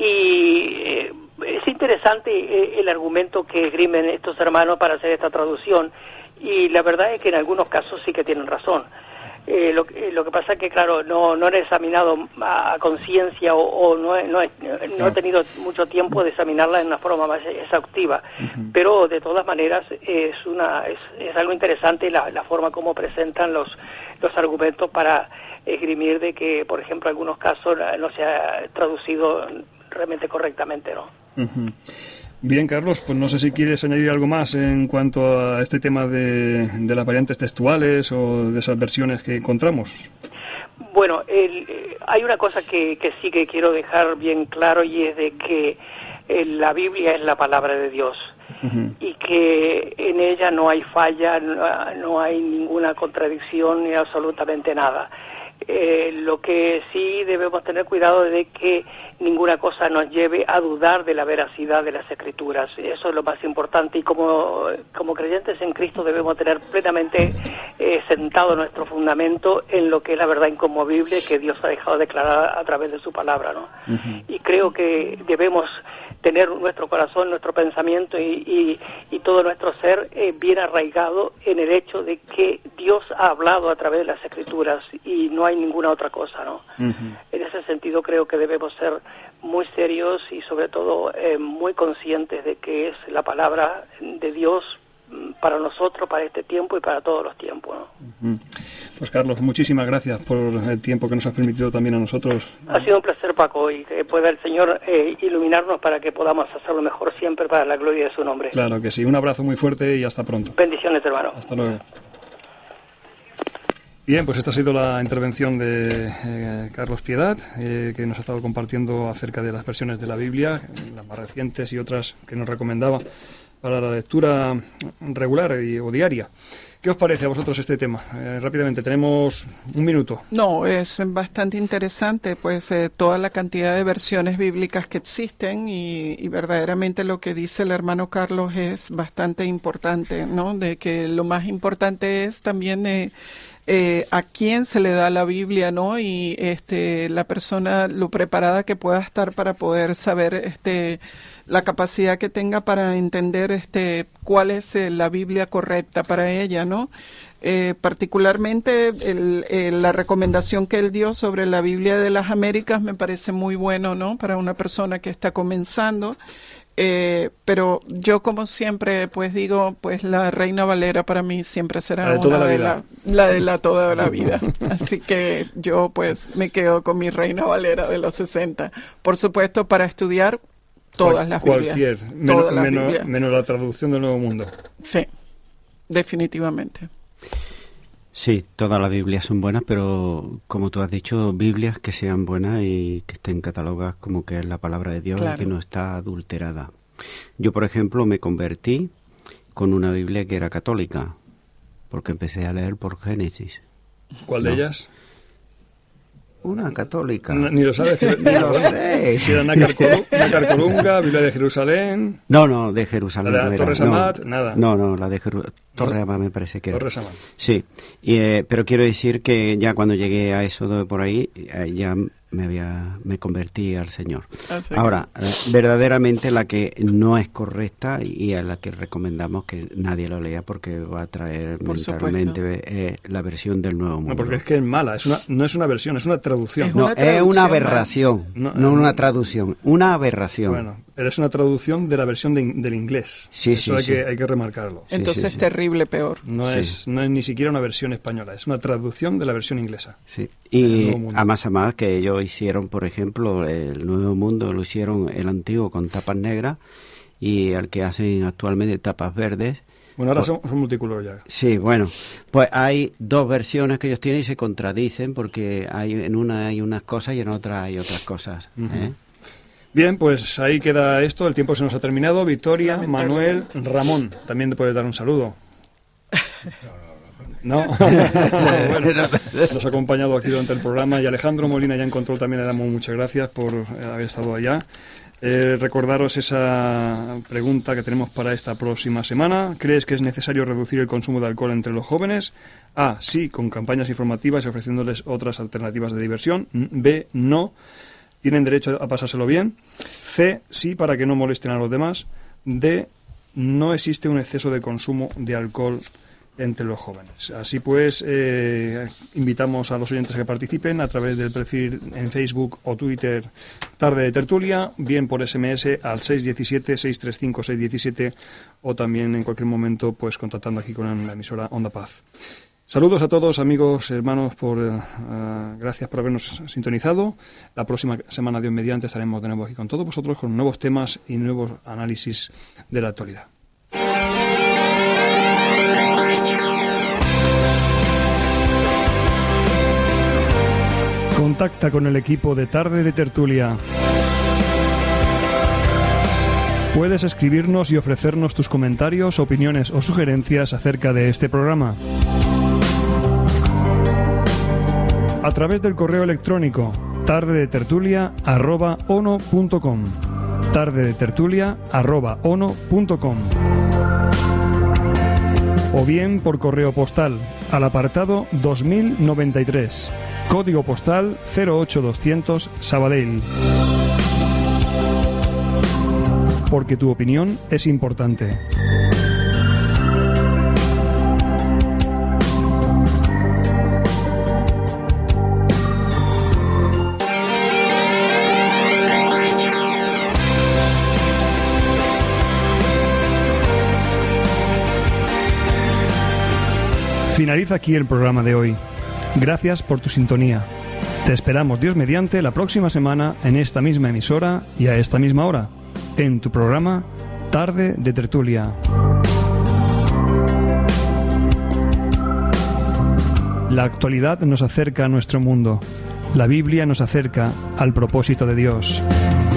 y es interesante el argumento que esgrimen estos hermanos para hacer esta traducción, y la verdad es que en algunos casos sí que tienen razón. Lo que pasa es que, claro, no he examinado a conciencia o no he tenido mucho tiempo de examinarla en una forma más exhaustiva. Uh-huh. Pero, de todas maneras, es algo interesante la forma como presentan los argumentos para esgrimir de que, por ejemplo, en algunos casos no se ha traducido realmente correctamente, ¿no? Uh-huh. Bien, Carlos, pues no sé si quieres añadir algo más en cuanto a este tema de las variantes textuales o de esas versiones que encontramos. Bueno, hay una cosa que sí que quiero dejar bien claro, y es de que la Biblia es la palabra de Dios. Uh-huh. Y que en ella no hay falla, no hay ninguna contradicción ni absolutamente nada. Lo que sí debemos tener cuidado es de que ninguna cosa nos lleve a dudar de la veracidad de las Escrituras. Eso es lo más importante, y como creyentes en Cristo debemos tener plenamente sentado nuestro fundamento en lo que es la verdad inconmovible que Dios ha dejado declarada a través de su palabra, ¿no? Uh-huh. Y creo que debemos tener nuestro corazón, nuestro pensamiento y todo nuestro ser bien arraigado en el hecho de que Dios ha hablado a través de las Escrituras y no hay ninguna otra cosa, ¿no? Uh-huh. En ese sentido creo que debemos ser muy serios y sobre todo muy conscientes de que es la palabra de Dios para nosotros, para este tiempo y para todos los tiempos, ¿no? Uh-huh. Pues Carlos, muchísimas gracias por el tiempo que nos has permitido también a nosotros. Ha sido un placer, Paco, y que pueda el Señor iluminarnos para que podamos hacerlo mejor siempre para la gloria de su nombre. Claro que sí. Un abrazo muy fuerte y hasta pronto. Bendiciones, hermano. Hasta luego. Bien, pues esta ha sido la intervención de Carlos Piedad, que nos ha estado compartiendo acerca de las versiones de la Biblia, las más recientes y otras que nos recomendaba para la lectura regular o diaria. ¿Qué os parece a vosotros este tema? Rápidamente, tenemos un minuto. No, es bastante interesante, pues toda la cantidad de versiones bíblicas que existen y verdaderamente lo que dice el hermano Carlos es bastante importante, ¿no? De que lo más importante es también a quién se le da la Biblia, ¿no? Y la persona, lo preparada que pueda estar para poder saber la capacidad que tenga para entender cuál es la Biblia correcta para ella, ¿no? Particularmente la recomendación que él dio sobre la Biblia de las Américas me parece muy bueno, ¿no? Para una persona que está comenzando. Pero yo, como siempre, pues digo, pues la Reina Valera para mí siempre será la de toda la vida. Así que yo pues me quedo con mi Reina Valera de los 60. Por supuesto, para estudiar todas las Biblias. Menos la traducción del Nuevo Mundo. Sí, definitivamente. Sí, todas las Biblias son buenas, pero como tú has dicho, Biblias que sean buenas y que estén catalogadas como que es la palabra de Dios, claro, y que no está adulterada. Yo, por ejemplo, me convertí con una Biblia que era católica, porque empecé a leer por Génesis. ¿Cuál de ellas? Una católica. Ni lo sabes. Ni lo sé. Si era Nácar Colunga, Biblia de Jerusalén. No, de Jerusalén. ¿La de Torres Amat? Nada. No, la de Torres Amat me parece que era. Torres Amat. Sí, pero quiero decir que ya cuando llegué a eso de por ahí, ya me convertí al Señor. Sí. Ahora, verdaderamente la que no es correcta y a la que recomendamos que nadie lo lea porque va a traer mentalmente la versión del Nuevo Mundo. No, porque es que es mala, no es una versión, es una traducción. Es una aberración, no una traducción, una aberración. Bueno, pero es una traducción de la versión del inglés. Sí, eso hay que remarcarlo. Entonces es terrible, peor. No es ni siquiera una versión española, es una traducción de la versión inglesa. Sí. Y a más que ellos hicieron, por ejemplo, el Nuevo Mundo lo hicieron el antiguo con tapas negras y el que hacen actualmente tapas verdes. Bueno, ahora son multicolor ya. Sí, bueno, pues hay dos versiones que ellos tienen y se contradicen porque en una hay unas cosas y en otra hay otras cosas. Uh-huh. Bien, pues ahí queda esto, el tiempo se nos ha terminado. Victoria, Manuel, Ramón, también te puedes dar un saludo. ¿No? Bueno, nos ha acompañado aquí durante el programa y Alejandro Molina ya en control también le damos muchas gracias por haber estado allá. Recordaros esa pregunta que tenemos para esta próxima semana. ¿Crees que es necesario reducir el consumo de alcohol entre los jóvenes? A, sí, con campañas informativas y ofreciéndoles otras alternativas de diversión. B, no. ¿Tienen derecho a pasárselo bien? C, sí, para que no molesten a los demás. D, no existe un exceso de consumo de alcohol entre los jóvenes. Así pues, invitamos a los oyentes a que participen a través del perfil en Facebook o Twitter Tarde de Tertulia, bien por SMS al 617-635-617 o también en cualquier momento pues contactando aquí con la emisora Onda Paz. Saludos a todos, amigos, hermanos, gracias por habernos sintonizado. La próxima semana, Dios mediante, estaremos de nuevo aquí con todos vosotros con nuevos temas y nuevos análisis de la actualidad. Contacta con el equipo de Tarde de Tertulia. Puedes escribirnos y ofrecernos tus comentarios, opiniones o sugerencias acerca de este programa a través del correo electrónico tardedetertulia@ono.com, tardedetertulia@ono.com, o bien por correo postal al apartado 2093, código postal 08200, Sabadell. Porque tu opinión es importante. Finaliza aquí el programa de hoy. Gracias por tu sintonía. Te esperamos, Dios mediante, la próxima semana en esta misma emisora y a esta misma hora, en tu programa Tarde de Tertulia. La actualidad nos acerca a nuestro mundo. La Biblia nos acerca al propósito de Dios.